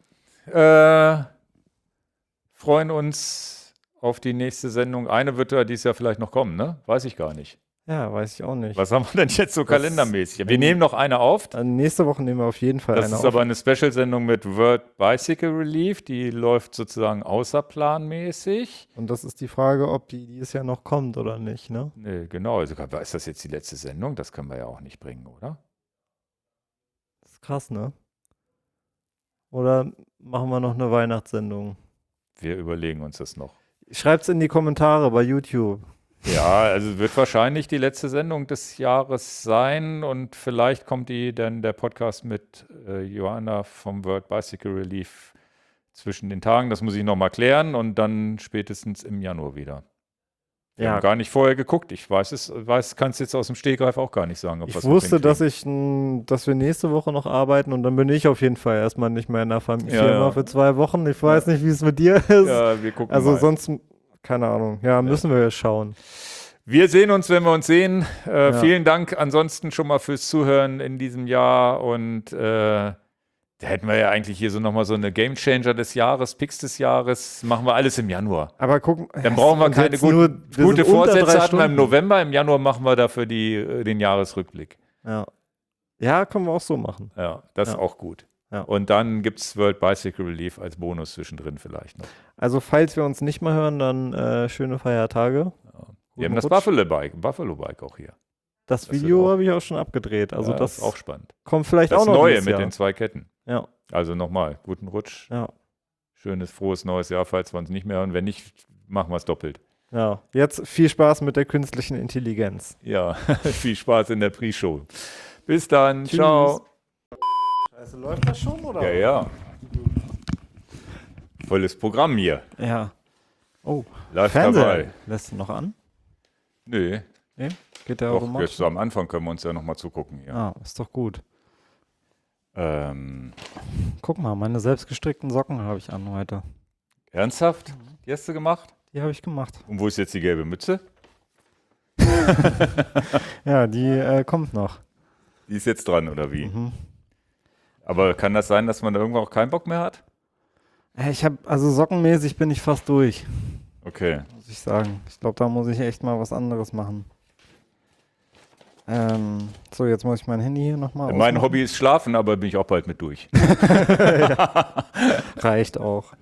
A: Freuen uns auf die nächste Sendung. Eine wird ja dieses Jahr vielleicht noch kommen, ne? Weiß ich gar nicht.
B: Ja, weiß ich auch nicht.
A: Was haben wir denn jetzt so kalendermäßig? Wir nehmen noch eine auf.
B: Nächste Woche nehmen wir auf jeden Fall eine auf.
A: Das ist aber eine Special-Sendung mit World Bicycle Relief. Die läuft sozusagen außerplanmäßig.
B: Und das ist die Frage, ob die dieses Jahr noch kommt oder nicht, ne?
A: Nee, genau. Also ist das jetzt die letzte Sendung? Das können wir ja auch nicht bringen, oder?
B: Das ist krass, ne? Oder machen wir noch eine Weihnachtssendung?
A: Wir überlegen uns das noch.
B: Schreibt's in die Kommentare bei YouTube.
A: Ja, also wird wahrscheinlich die letzte Sendung des Jahres sein und vielleicht kommt dann der Podcast mit Johanna vom World Bicycle Relief zwischen den Tagen. Das muss ich nochmal klären und dann spätestens im Januar wieder. Wir haben gar nicht vorher geguckt. Ich kann es jetzt aus dem Stegreif auch gar nicht sagen.
B: Ich wusste, dass wir nächste Woche noch arbeiten und dann bin ich auf jeden Fall erstmal nicht mehr in der Firma für 2 Wochen. Ich weiß nicht, wie es mit dir ist.
A: Ja, wir gucken
B: also
A: mal.
B: Sonst, keine Ahnung. Ja, müssen wir ja schauen.
A: Wir sehen uns, wenn wir uns sehen. Vielen Dank ansonsten schon mal fürs Zuhören in diesem Jahr und da hätten wir ja eigentlich hier so nochmal so eine Game Changer des Jahres, Picks des Jahres, machen wir alles im Januar.
B: Aber guck,
A: dann brauchen wir keine gute Vorsätze hatten wir im November, im Januar machen wir dafür den Jahresrückblick.
B: Ja, können wir auch so machen.
A: Ja, das ist auch gut.
B: Ja.
A: Und dann gibt es World Bicycle Relief als Bonus zwischendrin vielleicht noch.
B: Also falls wir uns nicht mehr hören, dann schöne Feiertage.
A: Ja. Wir haben das Buffalo Bike auch hier.
B: Das Video habe ich auch schon abgedreht. Also das
A: ist auch spannend.
B: Kommt vielleicht auch noch
A: das Neue mit den 2 Ketten.
B: Ja.
A: Also nochmal, guten Rutsch.
B: Ja.
A: Schönes, frohes neues Jahr, falls wir uns nicht mehr hören. Wenn nicht, machen wir es doppelt.
B: Ja, jetzt viel Spaß mit der künstlichen Intelligenz.
A: Ja, viel Spaß in der Pre-Show. Bis dann, Tschüss. Ciao.
B: Scheiße, läuft das schon, oder?
A: Ja. Volles Programm hier.
B: Ja. Oh,
A: Live
B: Fernseher.
A: dabei.
B: Lässt du noch an?
A: Nö.
B: Nee? Geht der
A: Doch,
B: automatisch?
A: jetzt so am Anfang können wir uns ja nochmal zugucken hier.
B: Ah, ist doch gut. Guck mal, meine selbstgestrickten Socken habe ich an heute.
A: Ernsthaft? Die hast du gemacht?
B: Die habe ich gemacht.
A: Und wo ist jetzt die gelbe Mütze?
B: Ja, die kommt noch.
A: Die ist jetzt dran, oder wie?
B: Mhm.
A: Aber kann das sein, dass man da irgendwann auch keinen Bock mehr hat?
B: Also sockenmäßig bin ich fast durch.
A: Okay.
B: Muss ich sagen. Ich glaube, da muss ich echt mal was anderes machen. So, jetzt muss ich mein Handy hier nochmal
A: Mein Hobby ist Schlafen, aber bin ich auch bald mit durch.
B: Reicht auch.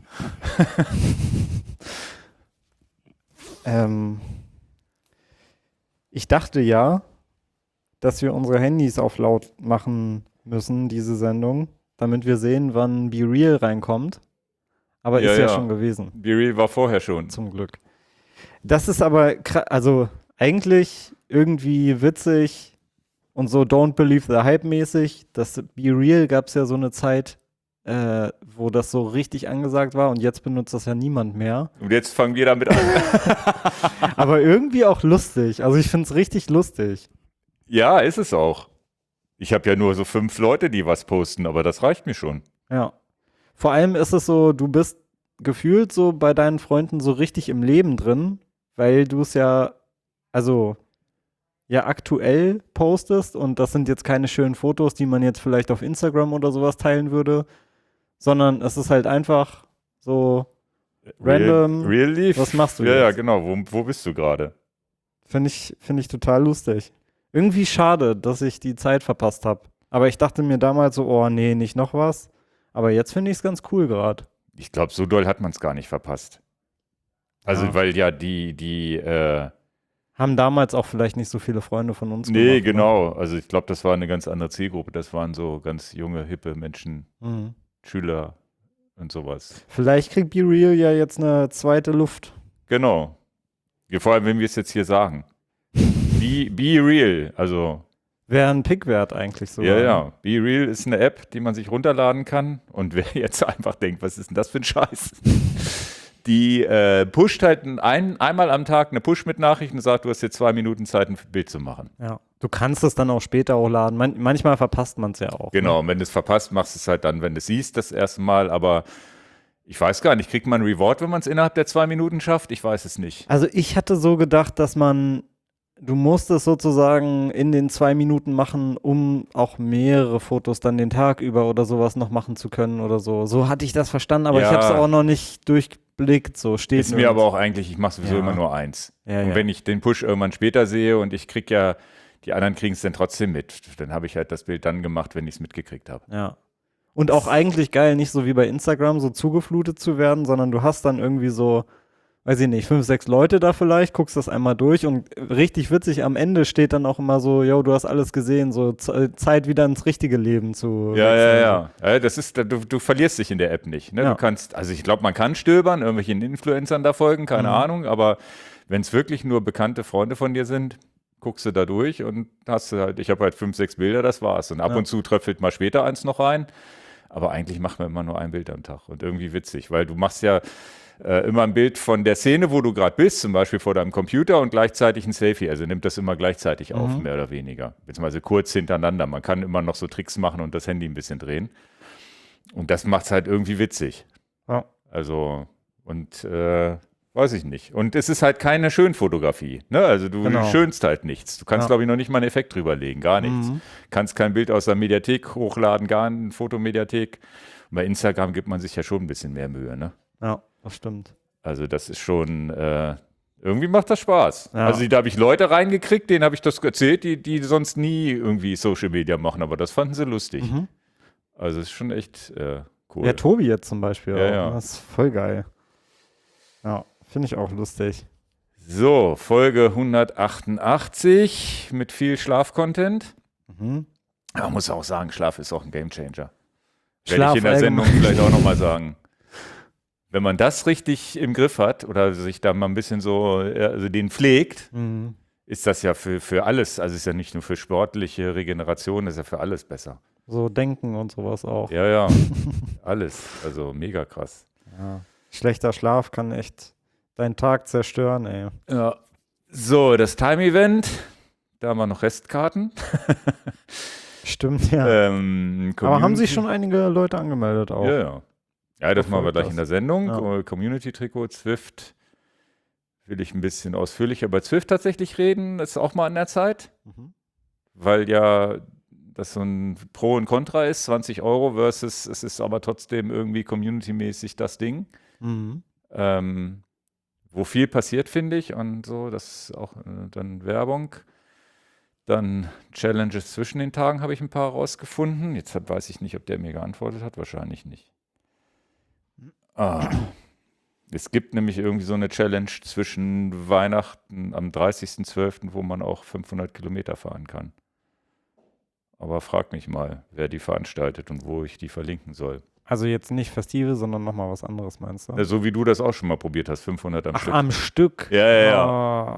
B: Ich dachte ja, dass wir unsere Handys auf laut machen müssen, diese Sendung, damit wir sehen, wann Be Real reinkommt. Aber ist ja schon gewesen.
A: Be Real war vorher schon.
B: Zum Glück. Das ist aber, also eigentlich irgendwie witzig und so Don't Believe the Hype mäßig. Das Be Real gab es ja so eine Zeit, wo das so richtig angesagt war und jetzt benutzt das ja niemand mehr.
A: Und jetzt fangen wir damit an.
B: Aber irgendwie auch lustig. Also ich finde es richtig lustig.
A: Ja, ist es auch. Ich habe ja nur so 5 Leute, die was posten, aber das reicht mir schon.
B: Ja. Vor allem ist es so, du bist gefühlt so bei deinen Freunden so richtig im Leben drin, weil du es ja, also ja aktuell postest und das sind jetzt keine schönen Fotos, die man jetzt vielleicht auf Instagram oder sowas teilen würde, sondern es ist halt einfach so random.
A: Real Life?
B: Was machst du
A: jetzt? Ja,
B: jetzt?
A: genau. Wo bist du gerade?
B: Find ich total lustig. Irgendwie schade, dass ich die Zeit verpasst habe. Aber ich dachte mir damals so, oh nee, nicht noch was. Aber jetzt finde ich es ganz cool gerade.
A: Ich glaube, so doll hat man es gar nicht verpasst. Also,
B: Ja.
A: weil ja die
B: Haben damals auch vielleicht nicht so viele Freunde von uns
A: nee,
B: gemacht,
A: genau. Also ich glaube, das war eine ganz andere Zielgruppe. Das waren so ganz junge, hippe Menschen,
B: Ne?
A: Schüler und sowas.
B: Vielleicht kriegt Be Real ja jetzt eine zweite Luft.
A: Genau. Ja, vor allem, wenn wir es jetzt hier sagen. Be Real. Also,
B: Wäre ein Pick wert eigentlich so.
A: ja. Be Real ist eine App, die man sich runterladen kann. Und wer jetzt einfach denkt, was ist denn das für ein Scheiß? Die pusht halt einmal am Tag eine Push mit Nachrichten und sagt, du hast jetzt 2 Minuten Zeit, ein Bild zu machen.
B: Ja. Du kannst es dann auch später hochladen. Manchmal verpasst man es ja auch.
A: Genau,
B: Ne?
A: und wenn du es verpasst, machst du es halt dann, wenn du es siehst, das erste Mal. Aber ich weiß gar nicht, kriegt man ein Reward, wenn man es innerhalb der 2 Minuten schafft? Ich weiß es nicht.
B: Also ich hatte so gedacht, dass du musst es sozusagen in den 2 Minuten machen, um auch mehrere Fotos dann den Tag über oder sowas noch machen zu können oder so. So hatte ich das verstanden, aber ich
A: Ja.
B: habe es auch noch nicht durchblickt. So steht
A: Ist mir aber auch eigentlich, ich mache sowieso
B: Ja.
A: immer nur eins.
B: Ja,
A: Und
B: ja.
A: wenn ich den Push irgendwann später sehe und ich kriege ja, die anderen kriegen es dann trotzdem mit, dann habe ich halt das Bild dann gemacht, wenn ich es mitgekriegt habe.
B: Ja. Und auch eigentlich geil, nicht so wie bei Instagram so zugeflutet zu werden, sondern du hast dann irgendwie so, weiß ich nicht, 5, 6 Leute da vielleicht, guckst das einmal durch und richtig witzig, am Ende steht dann auch immer so, yo, du hast alles gesehen, so Zeit wieder ins richtige Leben zu wechseln.
A: Ja, das ist, du verlierst dich in der App nicht. Ne?
B: Ja.
A: Du kannst, also ich glaube, man kann stöbern, irgendwelchen Influencern da folgen, keine Ahnung, aber wenn es wirklich nur bekannte Freunde von dir sind, guckst du da durch und hast du halt, ich habe halt 5, 6 Bilder, das war's. Und ab und zu tröpfelt mal später eins noch rein. Aber eigentlich macht man immer nur ein Bild am Tag und irgendwie witzig, weil du machst ja immer ein Bild von der Szene, wo du gerade bist, zum Beispiel vor deinem Computer und gleichzeitig ein Selfie. Also nimmt das immer gleichzeitig auf, mehr oder weniger. Beziehungsweise kurz hintereinander. Man kann immer noch so Tricks machen und das Handy ein bisschen drehen. Und das macht es halt irgendwie witzig.
B: Ja.
A: Also, und weiß ich nicht. Und es ist halt keine Schönfotografie. Ne? Also du
B: Genau.
A: schönst halt nichts. Du kannst, glaube ich, noch nicht mal einen Effekt drüberlegen, gar nichts. Kannst kein Bild aus der Mediathek hochladen, gar eine Fotomediathek. Und bei Instagram gibt man sich ja schon ein bisschen mehr Mühe, ne?
B: Ja, das stimmt.
A: Also das ist schon, irgendwie macht das Spaß.
B: Ja.
A: Also da habe ich Leute reingekriegt, denen habe ich das erzählt, die sonst nie irgendwie Social Media machen, aber das fanden sie lustig. Also es ist schon echt cool.
B: Ja, Tobi jetzt zum Beispiel
A: Ja,
B: auch.
A: ja.
B: Das ist voll geil. Ja, finde ich auch lustig.
A: So, Folge 188 mit viel Schlaf-Content.
B: Mhm.
A: Aber man muss auch sagen, Schlaf ist auch ein Gamechanger. Werde
B: Schlaf
A: ich in der Sendung
B: allgemein.
A: vielleicht auch nochmal sagen. Wenn man das richtig im Griff hat oder sich da mal ein bisschen so also den pflegt,
B: Mhm.
A: ist das ja für alles, also ist ja nicht nur für sportliche Regeneration, ist ja für alles besser.
B: So denken und sowas auch.
A: Ja, alles. Also mega krass.
B: Ja. Schlechter Schlaf kann echt deinen Tag zerstören, ey.
A: Ja. So, das Time-Event, da haben wir noch Restkarten.
B: Stimmt, ja. Aber haben sich schon einige Leute angemeldet auch.
A: Ja. Ja, das machen wir gleich
B: das.
A: in der Sendung.
B: Ja.
A: Community-Trikot, Zwift. Will ich ein bisschen ausführlicher bei Zwift tatsächlich reden. Das ist auch mal an der Zeit.
B: Mhm.
A: Weil ja das so ein Pro und Contra ist. 20 € versus, es ist aber trotzdem irgendwie community-mäßig das Ding.
B: Mhm.
A: Wo viel passiert, finde ich. Und so, das ist auch dann Werbung. Dann Challenges zwischen den Tagen habe ich ein paar rausgefunden. Jetzt weiß ich nicht, ob der mir geantwortet hat. Wahrscheinlich nicht. Es gibt nämlich irgendwie so eine Challenge zwischen Weihnachten am 30.12., wo man auch 500 Kilometer fahren kann. Aber frag mich mal, wer die veranstaltet und wo ich die verlinken soll.
B: Also jetzt nicht Festive, sondern nochmal was anderes, meinst du?
A: Ja, so wie du das auch schon mal probiert hast, 500 am Stück.
B: Am Stück?
A: Ja.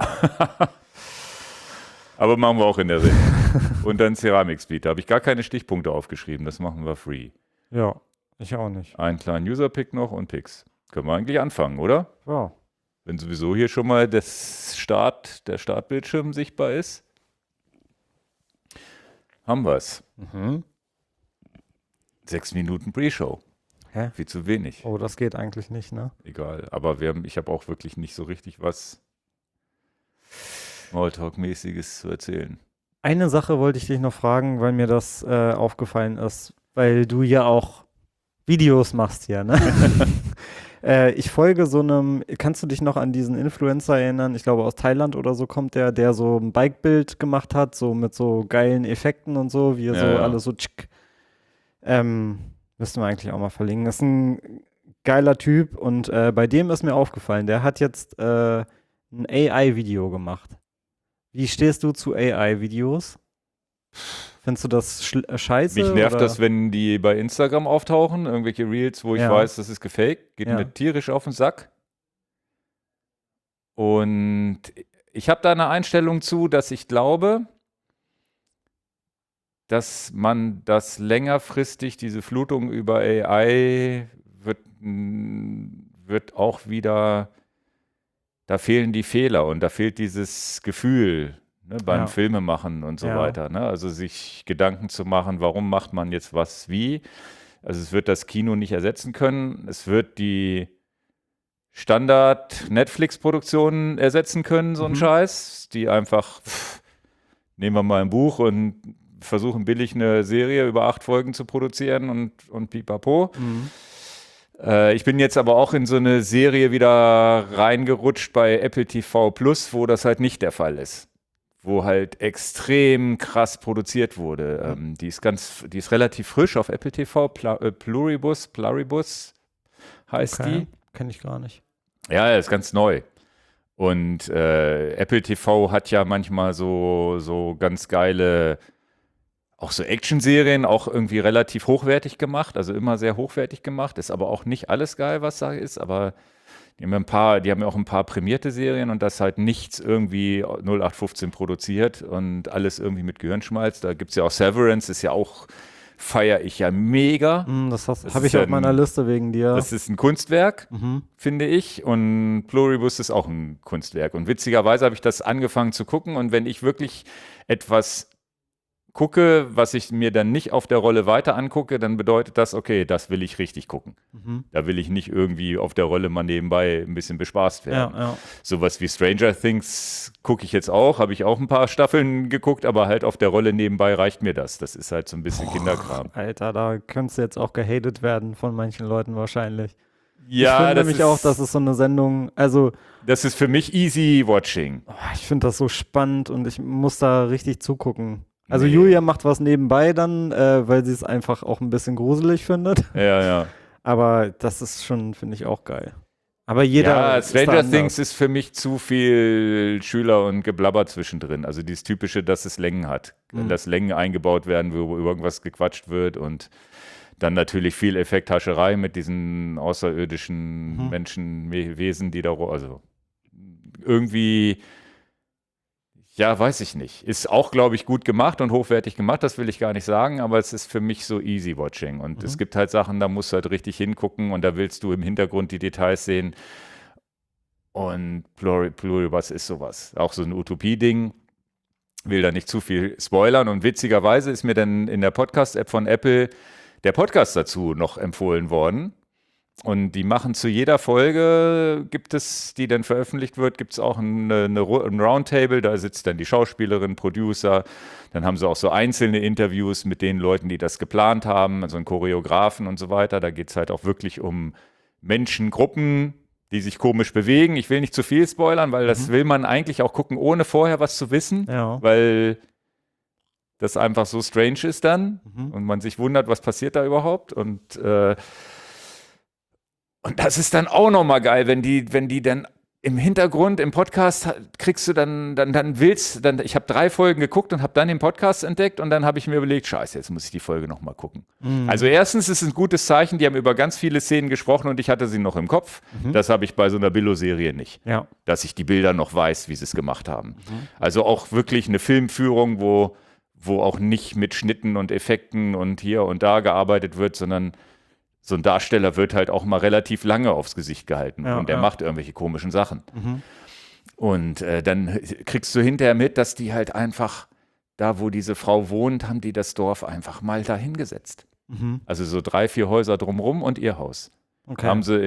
A: Aber machen wir auch in der Sendung. Und dann Ceramic-Speed. Da habe ich gar keine Stichpunkte aufgeschrieben. Das machen wir free.
B: Ja, ich auch nicht.
A: Einen kleinen User-Pick noch und Picks. Können wir eigentlich anfangen, oder?
B: Ja.
A: Wenn sowieso hier schon mal der Startbildschirm sichtbar ist. Haben wir es. 6 Minuten Pre-Show.
B: Hä?
A: Viel zu wenig.
B: Oh, das geht eigentlich nicht, ne?
A: Egal. Aber ich habe auch wirklich nicht so richtig was Smalltalk-mäßiges zu erzählen.
B: Eine Sache wollte ich dich noch fragen, weil mir das aufgefallen ist, weil du ja auch Videos machst hier, ne? Ich folge so einem, kannst du dich noch an diesen Influencer erinnern? Ich glaube aus Thailand oder so kommt der so ein Bikebild gemacht hat, so mit so geilen Effekten und so, wie er so alles so tschick. Müssten wir eigentlich auch mal verlinken. Das ist ein geiler Typ und bei dem ist mir aufgefallen, der hat jetzt ein AI-Video gemacht. Wie stehst du zu AI-Videos? Findest du das scheiße?
A: Mich nervt
B: oder?
A: das, wenn die bei Instagram auftauchen, irgendwelche Reels, wo ich weiß, das ist gefaked. Geht mir tierisch auf den Sack. Und ich habe da eine Einstellung zu, dass ich glaube, dass man das längerfristig, diese Flutung über AI wird auch wieder, da fehlen die Fehler und da fehlt dieses Gefühl, ne, beim Filmemachen und so weiter. Ne? Also sich Gedanken zu machen, warum macht man jetzt was wie. Also es wird das Kino nicht ersetzen können. Es wird die Standard-Netflix-Produktionen ersetzen können, so ein Scheiß, die einfach, nehmen wir mal ein Buch und versuchen billig eine Serie über 8 Folgen zu produzieren und pipapo. Ich bin jetzt aber auch in so eine Serie wieder reingerutscht bei Apple TV Plus, wo das halt nicht der Fall ist. Wo halt extrem krass produziert wurde. Die ist relativ frisch auf Apple TV, Pluribus heißt die.
B: Kenne ich gar nicht.
A: Ja, ist ganz neu. Und Apple TV hat ja manchmal so ganz geile, auch so Action-Serien, auch irgendwie relativ hochwertig gemacht, also immer sehr hochwertig gemacht. Ist aber auch nicht alles geil, was da ist, aber die haben ja auch ein paar prämierte Serien und das halt nichts irgendwie 0815 produziert und alles irgendwie mit Gehirnschmalz. Da gibt es ja auch Severance, ist ja auch, feiere ich ja mega.
B: Das habe ich auf meiner Liste wegen dir.
A: Das ist ein Kunstwerk, finde ich, und Pluribus ist auch ein Kunstwerk. Und witzigerweise habe ich das angefangen zu gucken und wenn ich wirklich etwas gucke, was ich mir dann nicht auf der Rolle weiter angucke, dann bedeutet das, okay, das will ich richtig gucken. Da will ich nicht irgendwie auf der Rolle mal nebenbei ein bisschen bespaßt werden. Sowas wie Stranger Things gucke ich jetzt auch, habe ich auch ein paar Staffeln geguckt, aber halt auf der Rolle nebenbei reicht mir das. Das ist halt so ein bisschen Kinderkram.
B: Alter, da könntest du jetzt auch gehatet werden von manchen Leuten wahrscheinlich.
A: Ja,
B: ich finde nämlich auch, das ist so eine Sendung, also
A: das ist für mich easy watching.
B: Ich finde das so spannend und ich muss da richtig zugucken. Also Julia macht was nebenbei dann, weil sie es einfach auch ein bisschen gruselig findet.
A: Ja.
B: Aber das ist schon, finde ich, auch geil. Aber jeder.
A: Ja, Stranger Things ist für mich zu viel Schüler und Geblabber zwischendrin. Also dieses Typische, dass es Längen hat. Dass Längen eingebaut werden, wo über irgendwas gequatscht wird und dann natürlich viel Effekthascherei mit diesen außerirdischen Menschenwesen, die da, also irgendwie. Ja, weiß ich nicht. Ist auch, glaube ich, gut gemacht und hochwertig gemacht, das will ich gar nicht sagen, aber es ist für mich so easy watching. Und es gibt halt Sachen, da musst du halt richtig hingucken und da willst du im Hintergrund die Details sehen. Und Pluribus ist sowas. Auch so ein Utopie-Ding. Will da nicht zu viel spoilern. Und witzigerweise ist mir dann in der Podcast-App von Apple der Podcast dazu noch empfohlen worden. Und die machen zu jeder Folge, die dann veröffentlicht wird, gibt es auch ein Roundtable, da sitzt dann die Schauspielerin, Producer, dann haben sie auch so einzelne Interviews mit den Leuten, die das geplant haben, also einen Choreografen und so weiter. Da geht es halt auch wirklich um Menschengruppen, die sich komisch bewegen. Ich will nicht zu viel spoilern, weil das will man eigentlich auch gucken, ohne vorher was zu wissen, weil das einfach so strange ist dann und man sich wundert, was passiert da überhaupt und das ist dann auch nochmal geil, wenn die dann im Hintergrund, im Podcast kriegst du dann ich habe 3 Folgen geguckt und habe dann den Podcast entdeckt und dann habe ich mir überlegt, scheiße, jetzt muss ich die Folge nochmal gucken. Also erstens ist es ein gutes Zeichen, die haben über ganz viele Szenen gesprochen und ich hatte sie noch im Kopf. Das habe ich bei so einer Billo-Serie nicht.
B: Ja.
A: Dass ich die Bilder noch weiß, wie sie es gemacht haben. Also auch wirklich eine Filmführung, wo auch nicht mit Schnitten und Effekten und hier und da gearbeitet wird, sondern so ein Darsteller wird halt auch mal relativ lange aufs Gesicht gehalten und der macht irgendwelche komischen Sachen. Und dann kriegst du hinterher mit, dass die halt einfach, da wo diese Frau wohnt, haben die das Dorf einfach mal da hingesetzt. Also so 3, 4 Häuser drumrum und ihr Haus.
B: Okay.
A: Haben sie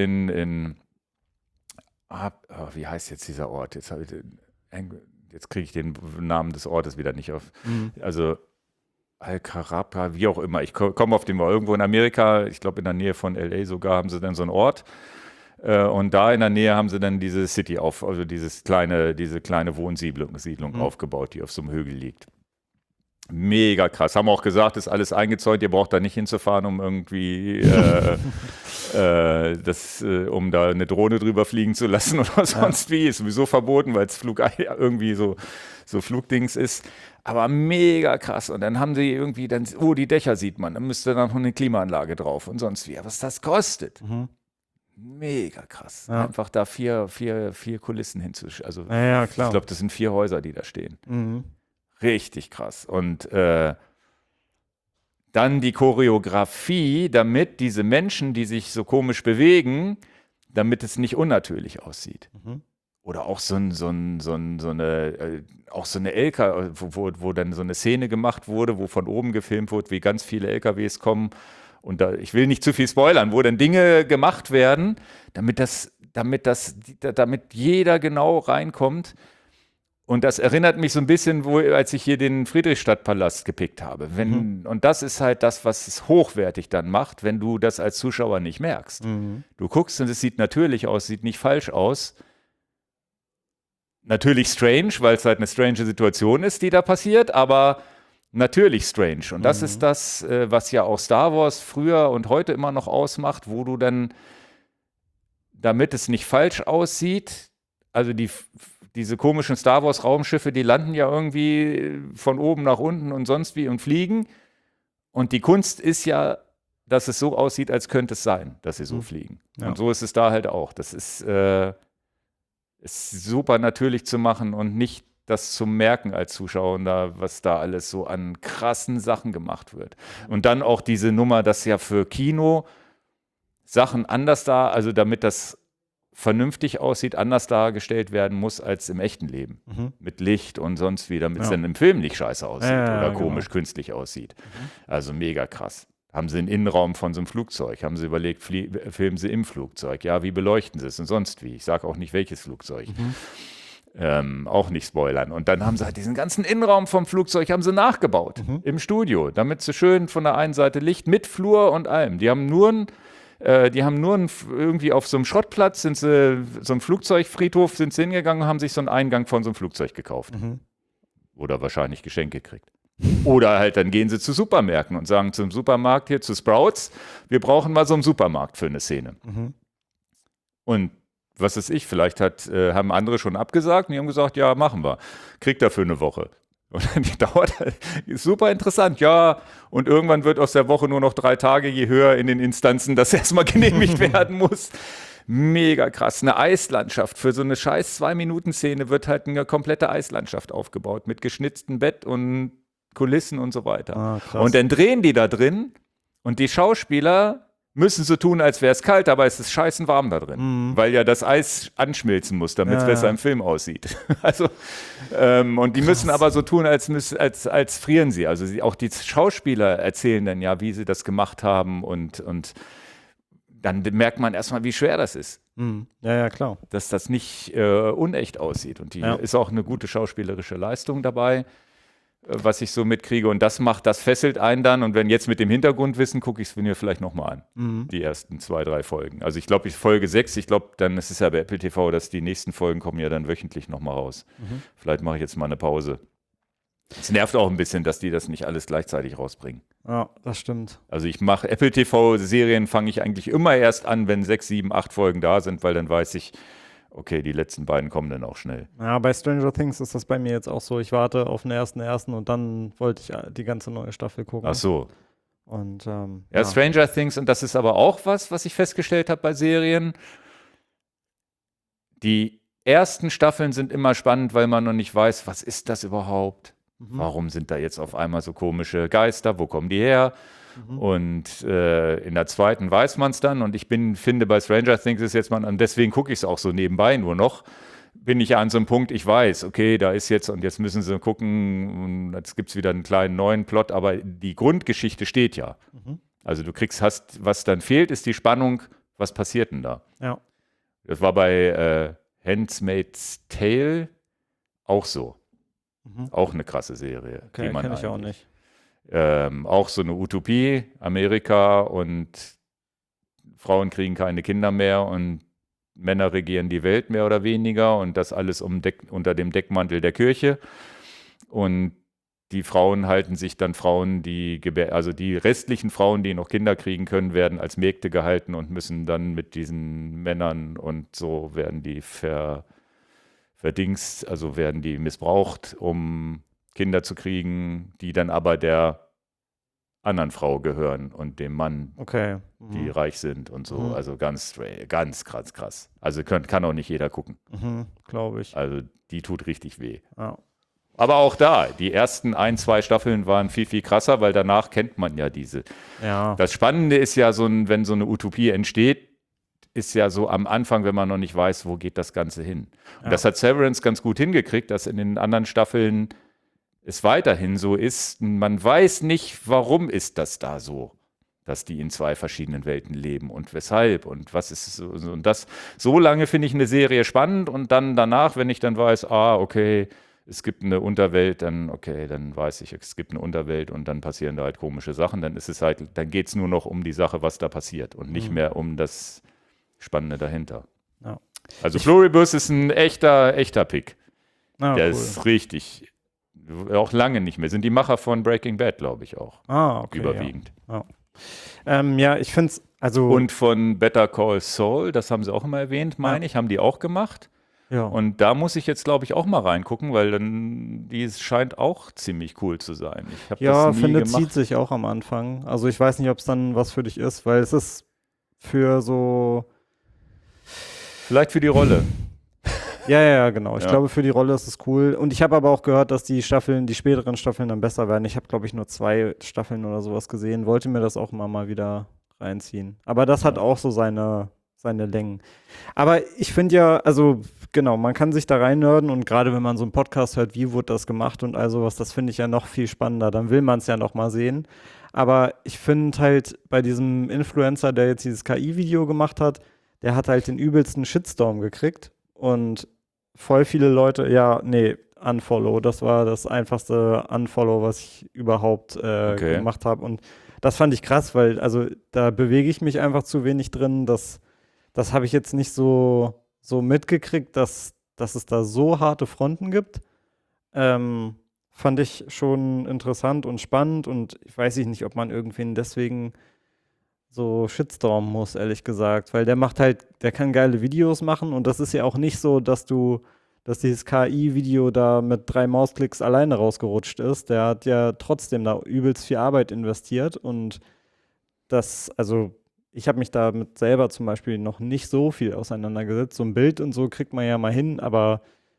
A: wie heißt jetzt dieser Ort? Jetzt kriege ich den Namen des Ortes wieder nicht auf. Also Al-Karapa, wie auch immer. Ich komme auf den mal irgendwo in Amerika, ich glaube in der Nähe von L.A. sogar, haben sie dann so einen Ort. Und da in der Nähe haben sie dann diese City also diese kleine Wohnsiedlung aufgebaut, die auf so einem Hügel liegt. Mega krass. Haben auch gesagt, ist alles eingezäunt, ihr braucht da nicht hinzufahren, um irgendwie um da eine Drohne drüber fliegen zu lassen oder sonst wie. Ist sowieso verboten, weil es irgendwie so Flugdings ist. Aber mega krass. Und dann haben sie irgendwie die Dächer sieht man, dann müsste dann noch eine Klimaanlage drauf und sonst wie. Was das kostet. Mega krass.
B: Ja.
A: Einfach da vier Kulissen hinzuschieben. Also
B: Ja, klar.
A: ich glaube, das sind 4 Häuser, die da stehen. Richtig krass. Und dann die Choreografie, damit diese Menschen, die sich so komisch bewegen, damit es nicht unnatürlich aussieht. Oder auch so eine LKW, wo dann so eine Szene gemacht wurde, wo von oben gefilmt wurde, wie ganz viele LKWs kommen. Und ich will nicht zu viel spoilern, wo dann Dinge gemacht werden, damit jeder genau reinkommt. Und das erinnert mich so ein bisschen, als ich hier den Friedrichstadtpalast gepickt habe. Und das ist halt das, was es hochwertig dann macht, wenn du das als Zuschauer nicht merkst. Du guckst und es sieht natürlich aus, sieht nicht falsch aus. Natürlich strange, weil es halt eine strange Situation ist, die da passiert, aber natürlich strange. Und das ist das, was ja auch Star Wars früher und heute immer noch ausmacht, wo du dann, damit es nicht falsch aussieht, also diese komischen Star Wars Raumschiffe, die landen ja irgendwie von oben nach unten und sonst wie und fliegen. Und die Kunst ist ja, dass es so aussieht, als könnte es sein, dass sie so fliegen. Ja. Und so ist es da halt auch. Das ist super natürlich zu machen und nicht das zu merken als Zuschauer, was da alles so an krassen Sachen gemacht wird. Und dann auch diese Nummer, dass ja für Kino Sachen anders also damit das vernünftig aussieht, anders dargestellt werden muss als im echten Leben. Mit Licht und sonst wie, damit es dann im Film nicht scheiße aussieht oder komisch künstlich aussieht. Also mega krass. Haben sie einen Innenraum von so einem Flugzeug? Haben sie überlegt, filmen sie im Flugzeug? Ja, wie beleuchten sie es und sonst wie? Ich sage auch nicht, welches Flugzeug. Auch nicht spoilern. Und dann haben sie halt diesen ganzen Innenraum vom Flugzeug haben sie nachgebaut im Studio, damit sie schön von der einen Seite Licht mit Flur und allem. Die haben nur irgendwie auf so einem Schrottplatz, so einem Flugzeugfriedhof sind sie hingegangen und haben sich so einen Eingang von so einem Flugzeug gekauft. Oder wahrscheinlich Geschenk gekriegt. Oder halt dann gehen sie zu Supermärkten und sagen zum Supermarkt hier, zu Sprouts, wir brauchen mal so einen Supermarkt für eine Szene. Und was weiß ich, vielleicht haben andere schon abgesagt und die haben gesagt, ja, machen wir. Kriegt dafür eine Woche. Und dann dauert halt, ist super interessant, ja. Und irgendwann wird aus der Woche nur noch 3 Tage, je höher in den Instanzen das erstmal genehmigt werden muss. Mega krass. Eine Eislandschaft. Für so eine scheiß 2-Minuten-Szene wird halt eine komplette Eislandschaft aufgebaut mit geschnitztem Bett und Kulissen und so weiter. Und dann drehen die da drin und die Schauspieler müssen so tun, als wäre es kalt, aber es ist scheißen warm da drin, weil ja das Eis anschmilzen muss, damit es besser im Film aussieht. Also, und die müssen aber so tun, als frieren sie. Also auch die Schauspieler erzählen dann ja, wie sie das gemacht haben und dann merkt man erstmal, wie schwer das ist.
B: Ja, klar.
A: Dass das nicht unecht aussieht. Und die ist auch eine gute schauspielerische Leistung dabei, was ich so mitkriege. Und das fesselt einen dann. Und wenn jetzt mit dem Hintergrundwissen, gucke ich es mir vielleicht nochmal an. Die ersten 2, 3 Folgen. Also ich glaube, Folge 6, dann ist es ja bei Apple TV, dass die nächsten Folgen kommen ja dann wöchentlich nochmal raus. Vielleicht mache ich jetzt mal eine Pause. Es nervt auch ein bisschen, dass die das nicht alles gleichzeitig rausbringen.
B: Ja, das stimmt.
A: Also ich mache Apple TV-Serien, fange ich eigentlich immer erst an, wenn 6, 7, 8 Folgen da sind, weil dann weiß ich, okay, die letzten beiden kommen dann auch schnell.
B: Ja, bei Stranger Things ist das bei mir jetzt auch so. Ich warte auf den ersten und dann wollte ich die ganze neue Staffel gucken.
A: Ach so.
B: Und,
A: ja, Stranger Things, und das ist aber auch was ich festgestellt habe bei Serien. Die ersten Staffeln sind immer spannend, weil man noch nicht weiß, was ist das überhaupt? Warum sind da jetzt auf einmal so komische Geister? Wo kommen die her? Und in der zweiten weiß man es dann. Und finde bei Stranger Things ist jetzt und deswegen gucke ich es auch so nebenbei nur noch, bin ich an so einem Punkt, ich weiß, okay, da ist jetzt, und jetzt müssen sie gucken, und jetzt gibt es wieder einen kleinen neuen Plot, aber die Grundgeschichte steht ja. Also was dann fehlt, ist die Spannung, was passiert denn da?
B: Ja.
A: Das war bei Handmaid's Tale auch so. Auch eine krasse Serie.
B: Okay, kenne ich auch nicht.
A: Auch so eine Utopie, Amerika, und Frauen kriegen keine Kinder mehr und Männer regieren die Welt mehr oder weniger, und das alles unter dem Deckmantel der Kirche. Und die Frauen halten sich dann also die restlichen Frauen, die noch Kinder kriegen können, werden als Mägde gehalten und müssen dann mit diesen Männern, und so werden die verdingst, also werden die missbraucht, um Kinder zu kriegen, die dann aber der anderen Frau gehören und dem Mann, die reich sind und so. Also ganz krass. Also kann auch nicht jeder gucken.
B: Glaube ich.
A: Also die tut richtig weh.
B: Ja.
A: Aber auch da, die ersten 1-2 Staffeln waren viel, viel krasser, weil danach kennt man ja diese.
B: Ja.
A: Das Spannende ist ja, wenn so eine Utopie entsteht, ist ja so am Anfang, wenn man noch nicht weiß, wo geht das Ganze hin. Und das hat Severance ganz gut hingekriegt, dass in den anderen Staffeln es weiterhin so ist. Man weiß nicht, warum ist das da so, dass die in 2 verschiedenen Welten leben und weshalb und was ist so. Und das, so lange finde ich eine Serie spannend, und dann danach, wenn ich dann weiß, okay, es gibt eine Unterwelt, dann weiß ich, es gibt eine Unterwelt und dann passieren da halt komische Sachen, dann geht es nur noch um die Sache, was da passiert, und nicht mehr um das Spannende dahinter.
B: Ja.
A: Also Pluribus ist ein echter Pick. Der
B: cool.
A: ist richtig, auch lange nicht mehr. Sind die Macher von Breaking Bad, glaube ich, auch.
B: Okay.
A: Überwiegend.
B: Ja, ich finde es, also.
A: Und von Better Call Saul, das haben sie auch immer erwähnt, meine ich, haben die auch gemacht.
B: Ja.
A: Und da muss ich jetzt, glaube ich, auch mal reingucken, weil dann die scheint auch ziemlich cool zu sein.
B: Zieht sich auch am Anfang. Also ich weiß nicht, ob es dann was für dich ist, weil es ist für so.
A: Vielleicht für die Rolle.
B: Ja, genau. Ich glaube, für die Rolle ist es cool. Und ich habe aber auch gehört, dass die späteren Staffeln dann besser werden. Ich habe, glaube ich, nur 2 Staffeln oder sowas gesehen. Wollte mir das auch mal wieder reinziehen. Aber das hat auch so seine Längen. Aber ich finde ja, also genau, man kann sich da reinnörden, und gerade wenn man so einen Podcast hört, wie wurde das gemacht und all sowas, das finde ich ja noch viel spannender. Dann will man es ja noch mal sehen. Aber ich finde halt bei diesem Influencer, der jetzt dieses KI-Video gemacht hat, der hat halt den übelsten Shitstorm gekriegt, und voll viele Leute, Unfollow, das war das einfachste Unfollow, was ich überhaupt gemacht habe, und das fand ich krass, weil, also da bewege ich mich einfach zu wenig drin, das habe ich jetzt nicht so mitgekriegt, dass es da so harte Fronten gibt. Fand ich schon interessant und spannend, und ich weiß nicht, ob man irgendwen deswegen so shitstormen muss, ehrlich gesagt, weil der kann geile Videos machen, und das ist ja auch nicht so, dass dieses KI-Video da mit 3 Mausklicks alleine rausgerutscht ist. Der hat ja trotzdem da übelst viel Arbeit investiert, und ich habe mich damit selber zum Beispiel noch nicht so viel auseinandergesetzt. So ein Bild und so kriegt man ja mal hin, aber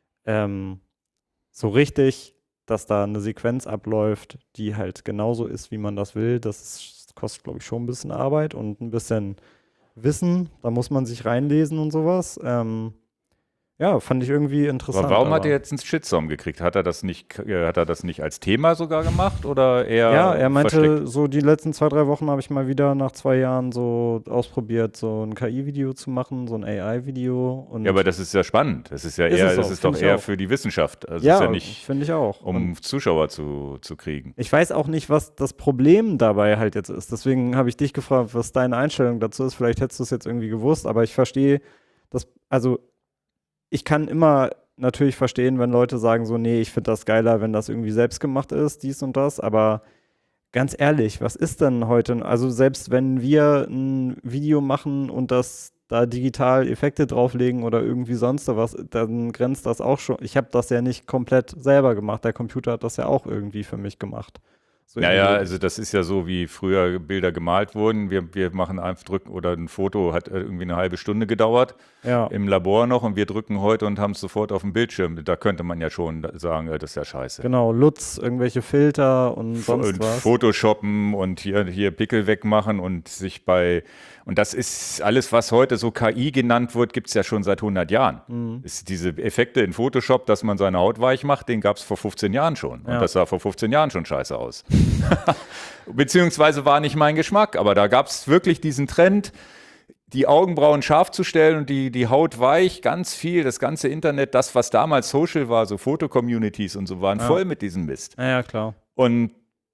B: so richtig, dass da eine Sequenz abläuft, die halt genauso ist, wie man das will, das kostet, glaube ich, schon ein bisschen Arbeit und ein bisschen Wissen. Da muss man sich reinlesen und sowas. Fand ich irgendwie interessant.
A: Aber warum hat er jetzt einen Shitstorm gekriegt? Hat er das nicht als Thema sogar gemacht oder eher
B: Ja, er meinte,
A: versteckt?
B: so die letzten 2-3 Wochen habe ich mal wieder nach 2 Jahren so ausprobiert, so ein KI-Video zu machen, so ein AI-Video.
A: Ja, aber das ist ja spannend. Das ist ja doch eher für die Wissenschaft. Also
B: ja,
A: ist ja nicht,
B: finde ich auch.
A: Um Zuschauer zu kriegen.
B: Ich weiß auch nicht, was das Problem dabei halt jetzt ist. Deswegen habe ich dich gefragt, was deine Einstellung dazu ist. Vielleicht hättest du es jetzt irgendwie gewusst, aber ich verstehe das, also ich kann immer natürlich verstehen, wenn Leute sagen so, nee, ich finde das geiler, wenn das irgendwie selbst gemacht ist, dies und das, aber ganz ehrlich, was ist denn heute, also selbst wenn wir ein Video machen und das da digital Effekte drauflegen oder irgendwie sonst was, dann grenzt das auch schon. Ich habe das ja nicht komplett selber gemacht. Der Computer hat das ja auch irgendwie für mich gemacht. So
A: naja, also das ist ja so, wie früher Bilder gemalt wurden. Wir machen einfach drücken oder ein Foto hat irgendwie eine halbe Stunde gedauert im Labor noch und wir drücken heute und haben es sofort auf dem Bildschirm. Da könnte man ja schon sagen, das ist ja scheiße.
B: Genau, LUTs, irgendwelche Filter und sonst was.
A: Photoshoppen und hier Pickel wegmachen und und das ist alles, was heute so KI genannt wird, gibt es ja schon seit 100 Jahren. Ist diese Effekte in Photoshop, dass man seine Haut weich macht, den gab es vor 15 Jahren schon. Und das sah vor 15 Jahren schon scheiße aus. Beziehungsweise war nicht mein Geschmack, aber da gab es wirklich diesen Trend, die Augenbrauen scharf zu stellen und die Haut weich, ganz viel, das ganze Internet, das, was damals Social war, so Foto-Communities und so, waren voll mit diesem Mist.
B: Ja, klar.
A: Und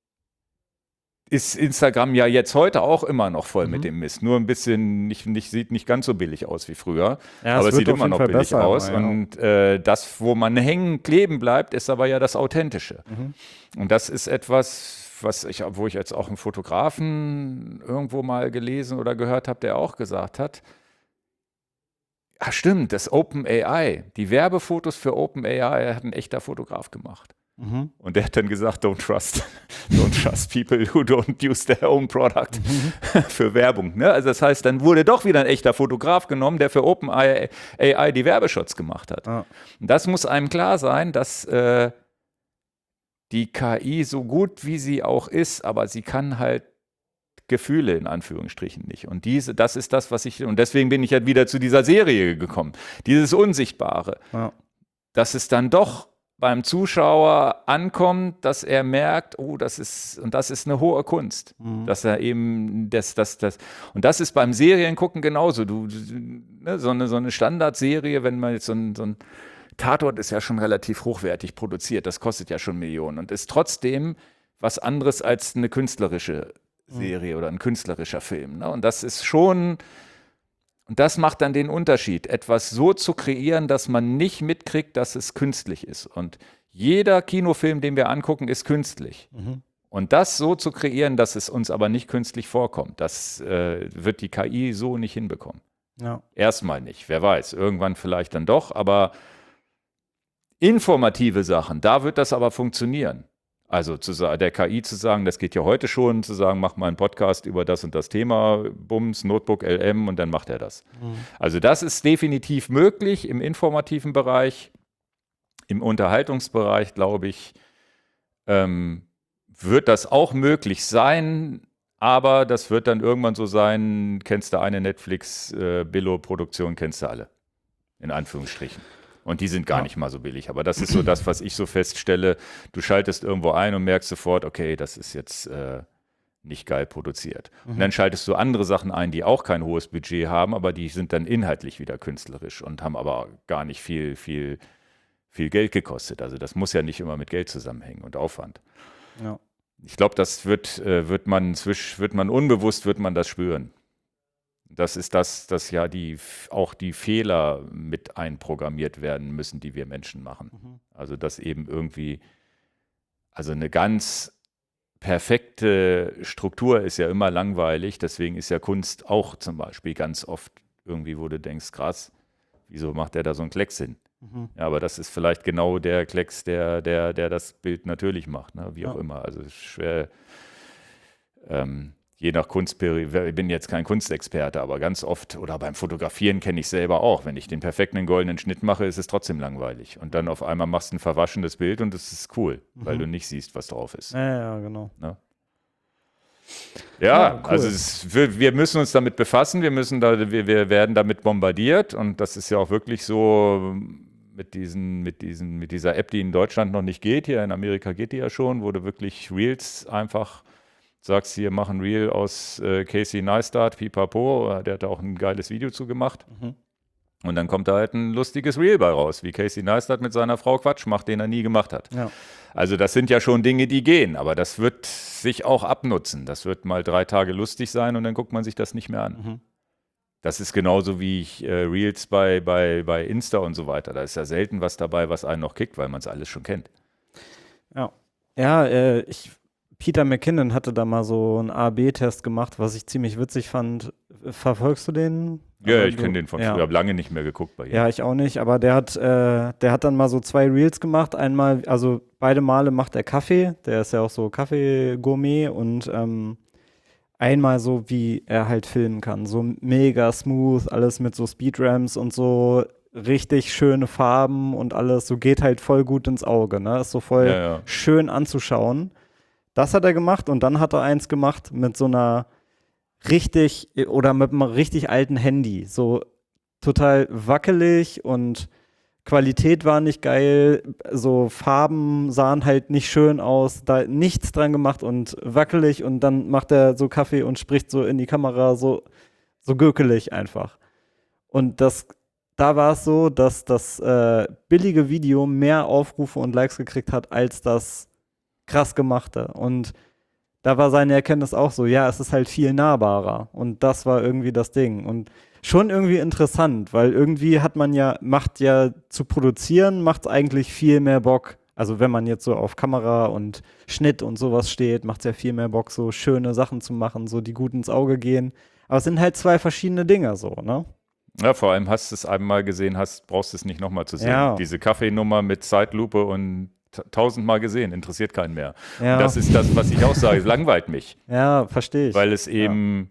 A: ist Instagram ja jetzt heute auch immer noch voll mit dem Mist. Nur ein bisschen, sieht nicht ganz so billig aus wie früher.
B: Ja,
A: aber es sieht immer noch billig
B: besser,
A: aus. Ja. Und das, wo man hängen, kleben bleibt, ist aber ja das Authentische. Und das ist etwas, wo ich jetzt auch einen Fotografen irgendwo mal gelesen oder gehört habe, der auch gesagt hat, ach stimmt, das OpenAI, die Werbefotos für OpenAI hat ein echter Fotograf gemacht. Und der hat dann gesagt, don't trust people who don't use their own product für Werbung. Ne? Also das heißt, dann wurde doch wieder ein echter Fotograf genommen, der für OpenAI die Werbeshots gemacht hat. Und das muss einem klar sein, dass die KI so gut wie sie auch ist, aber sie kann halt Gefühle in Anführungsstrichen nicht. Und das ist das, und deswegen bin ich halt wieder zu dieser Serie gekommen. Dieses Unsichtbare. Dass es dann doch beim Zuschauer ankommt, dass er merkt, oh, das ist eine hohe Kunst. Dass er eben und das ist beim Seriengucken genauso. So eine Standardserie, wenn man jetzt so ein Tatort ist ja schon relativ hochwertig produziert, das kostet ja schon Millionen und ist trotzdem was anderes als eine künstlerische Serie oder ein künstlerischer Film. Ne? Und das ist schon, und das macht dann den Unterschied, etwas so zu kreieren, dass man nicht mitkriegt, dass es künstlich ist. Und jeder Kinofilm, den wir angucken, ist künstlich. Und das so zu kreieren, dass es uns aber nicht künstlich vorkommt, das wird die KI so nicht hinbekommen. Erstmal nicht, wer weiß, irgendwann vielleicht dann doch, aber informative Sachen, da wird das aber funktionieren. Also der KI zu sagen, das geht ja heute schon, zu sagen, mach mal einen Podcast über das und das Thema, Bums, Notebook, LM und dann macht er das. Also das ist definitiv möglich im informativen Bereich. Im Unterhaltungsbereich, glaube ich, wird das auch möglich sein, aber das wird dann irgendwann so sein, kennst du eine Netflix-Billo-Produktion, kennst du alle, in Anführungsstrichen. Und die sind gar nicht mal so billig. Aber das ist so das, was ich so feststelle. Du schaltest irgendwo ein und merkst sofort, okay, das ist jetzt nicht geil produziert. Und dann schaltest du andere Sachen ein, die auch kein hohes Budget haben, aber die sind dann inhaltlich wieder künstlerisch und haben aber gar nicht viel Geld gekostet. Also das muss ja nicht immer mit Geld zusammenhängen und Aufwand. Ich glaube, das wird man unbewusst das spüren. Das ist dass ja auch die Fehler mit einprogrammiert werden müssen, die wir Menschen machen. Also dass eben irgendwie, also eine ganz perfekte Struktur ist ja immer langweilig, deswegen ist ja Kunst auch zum Beispiel ganz oft irgendwie, wo du denkst, krass, wieso macht der da so einen Klecks hin? Ja, aber das ist vielleicht genau der Klecks, der das Bild natürlich macht, ne? Wie auch immer. Also es ist schwer, je nach Kunstperiode, ich bin jetzt kein Kunstexperte, aber ganz oft, oder beim Fotografieren kenne ich selber auch, wenn ich den perfekten goldenen Schnitt mache, ist es trotzdem langweilig. Und dann auf einmal machst du ein verwaschenes Bild und es ist cool, weil du nicht siehst, was drauf ist.
B: Ja, genau.
A: Ne? Ja, cool. Also wir müssen uns damit befassen, wir werden damit bombardiert und das ist ja auch wirklich so mit dieser App, die in Deutschland noch nicht geht, hier in Amerika geht die ja schon, wo du wirklich Reels einfach sagst, hier, mach ein Reel aus Casey Neistat, pipapo, der hat da auch ein geiles Video zu gemacht. Und dann kommt da halt ein lustiges Reel bei raus, wie Casey Neistat mit seiner Frau Quatsch macht, den er nie gemacht hat. Also das sind ja schon Dinge, die gehen, aber das wird sich auch abnutzen. Das wird mal 3 Tage lustig sein und dann guckt man sich das nicht mehr an. Das ist genauso wie Reels bei Insta und so weiter. Da ist ja selten was dabei, was einen noch kickt, weil man es alles schon kennt.
B: Peter McKinnon hatte da mal so einen A/B-Test gemacht, was ich ziemlich witzig fand. Verfolgst du den?
A: Ja, ich kenne den von früher, habe lange nicht mehr geguckt bei ihm.
B: Ja, ich auch nicht, aber der hat dann mal so 2 Reels gemacht. Einmal, also beide Male macht er Kaffee, der ist ja auch so Kaffee-Gourmet und einmal so, wie er halt filmen kann. So mega smooth, alles mit so Speedramps und so richtig schöne Farben und alles. So geht halt voll gut ins Auge, ne? Ist so voll schön anzuschauen. Das hat er gemacht und dann hat er eins gemacht mit so einer mit einem richtig alten Handy. So total wackelig und Qualität war nicht geil, so Farben sahen halt nicht schön aus, da nichts dran gemacht und wackelig und dann macht er so Kaffee und spricht so in die Kamera so gürkelig einfach. Und da war es so, dass das billige Video mehr Aufrufe und Likes gekriegt hat als das krass gemachte. Und da war seine Erkenntnis auch so, ja, es ist halt viel nahbarer. Und das war irgendwie das Ding. Und schon irgendwie interessant, weil irgendwie macht zu produzieren, macht es eigentlich viel mehr Bock. Also wenn man jetzt so auf Kamera und Schnitt und sowas steht, macht es ja viel mehr Bock, so schöne Sachen zu machen, so die gut ins Auge gehen. Aber es sind halt 2 verschiedene Dinge so, ne?
A: Ja, vor allem hast du es einmal gesehen, brauchst du es nicht nochmal zu sehen. Ja. Diese Kaffeenummer mit Zeitlupe und 1000-mal gesehen, interessiert keinen mehr. Ja. Und das ist das, was ich auch sage, es langweilt mich.
B: Ja, verstehe ich.
A: Weil es eben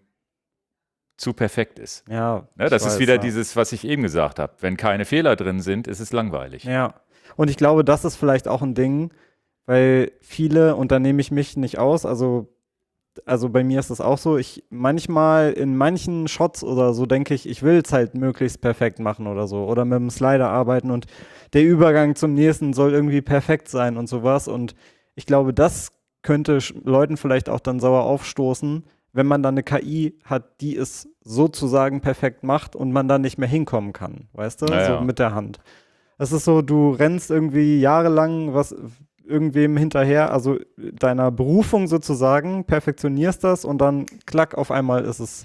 A: zu perfekt ist.
B: Ja.
A: Das ist wieder dieses, was ich eben gesagt habe. Wenn keine Fehler drin sind, ist es langweilig.
B: Ja. Und ich glaube, das ist vielleicht auch ein Ding, weil viele, und da nehme ich mich nicht aus, also bei mir ist das auch so, manchmal in manchen Shots oder so denke ich will es halt möglichst perfekt machen oder so oder mit dem Slider arbeiten und der Übergang zum nächsten soll irgendwie perfekt sein und sowas und ich glaube, das könnte Leuten vielleicht auch dann sauer aufstoßen, wenn man dann eine KI hat, die es sozusagen perfekt macht und man dann nicht mehr hinkommen kann, weißt du, so mit der Hand. Es ist so, du rennst irgendwie jahrelang irgendwem hinterher, also deiner Berufung sozusagen, perfektionierst das und dann klack, auf einmal ist es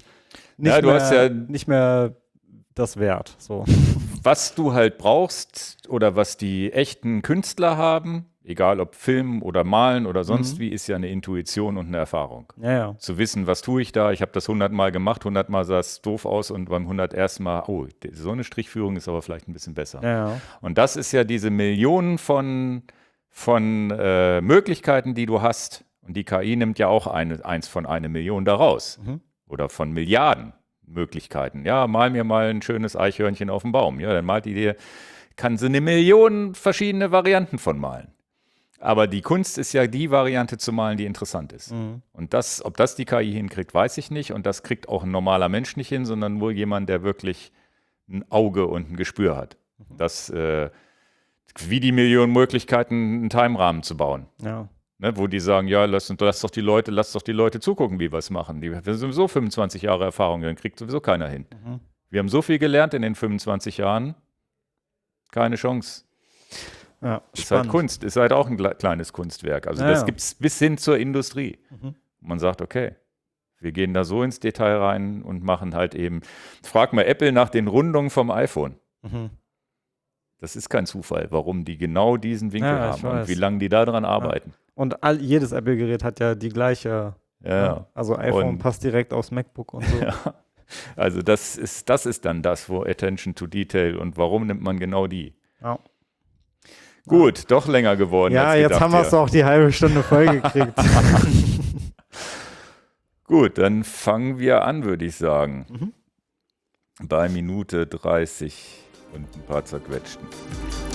B: nicht mehr das wert. So.
A: Was du halt brauchst oder was die echten Künstler haben, egal ob Film oder Malen oder sonst wie, ist ja eine Intuition und eine Erfahrung.
B: Ja.
A: Zu wissen, was tue ich da, ich habe das 100-mal gemacht, 100-mal sah es doof aus und beim 101. Mal, so eine Strichführung ist aber vielleicht ein bisschen besser.
B: Ja.
A: Und das ist ja diese Millionen von Möglichkeiten, die du hast. Und die KI nimmt ja auch eins von 1 Million daraus. Oder von Milliarden Möglichkeiten. Ja, mal mir mal ein schönes Eichhörnchen auf dem Baum. Ja, dann malt die dir, kann sie 1 Million verschiedene Varianten von malen. Aber die Kunst ist ja die Variante zu malen, die interessant ist. Und ob das die KI hinkriegt, weiß ich nicht. Und das kriegt auch ein normaler Mensch nicht hin, sondern nur jemand, der wirklich ein Auge und ein Gespür hat. Das wie die Millionen Möglichkeiten, einen Timerahmen zu bauen.
B: Ja.
A: Ne, wo die sagen, ja, lass doch die Leute zugucken, wie wir es machen. Wir haben sowieso 25 Jahre Erfahrung, dann kriegt sowieso keiner hin. Wir haben so viel gelernt in den 25 Jahren, keine Chance.
B: Ja,
A: ist halt Kunst, ist halt auch ein kleines Kunstwerk. Also das gibt es bis hin zur Industrie. Man sagt, okay, wir gehen da so ins Detail rein und machen halt eben, frag mal Apple nach den Rundungen vom iPhone. Das ist kein Zufall, warum die genau diesen Winkel haben und wie lange die da dran arbeiten.
B: Und jedes Apple-Gerät hat ja die gleiche. Also iPhone passt direkt aufs MacBook und so.
A: Also das ist dann das, wo Attention to Detail und warum nimmt man genau die?
B: Ja.
A: Gut, doch länger geworden.
B: Ja, als jetzt haben wir es auch die halbe Stunde voll gekriegt.
A: Gut, dann fangen wir an, würde ich sagen. Bei Minute 30 und ein paar zerquetschten.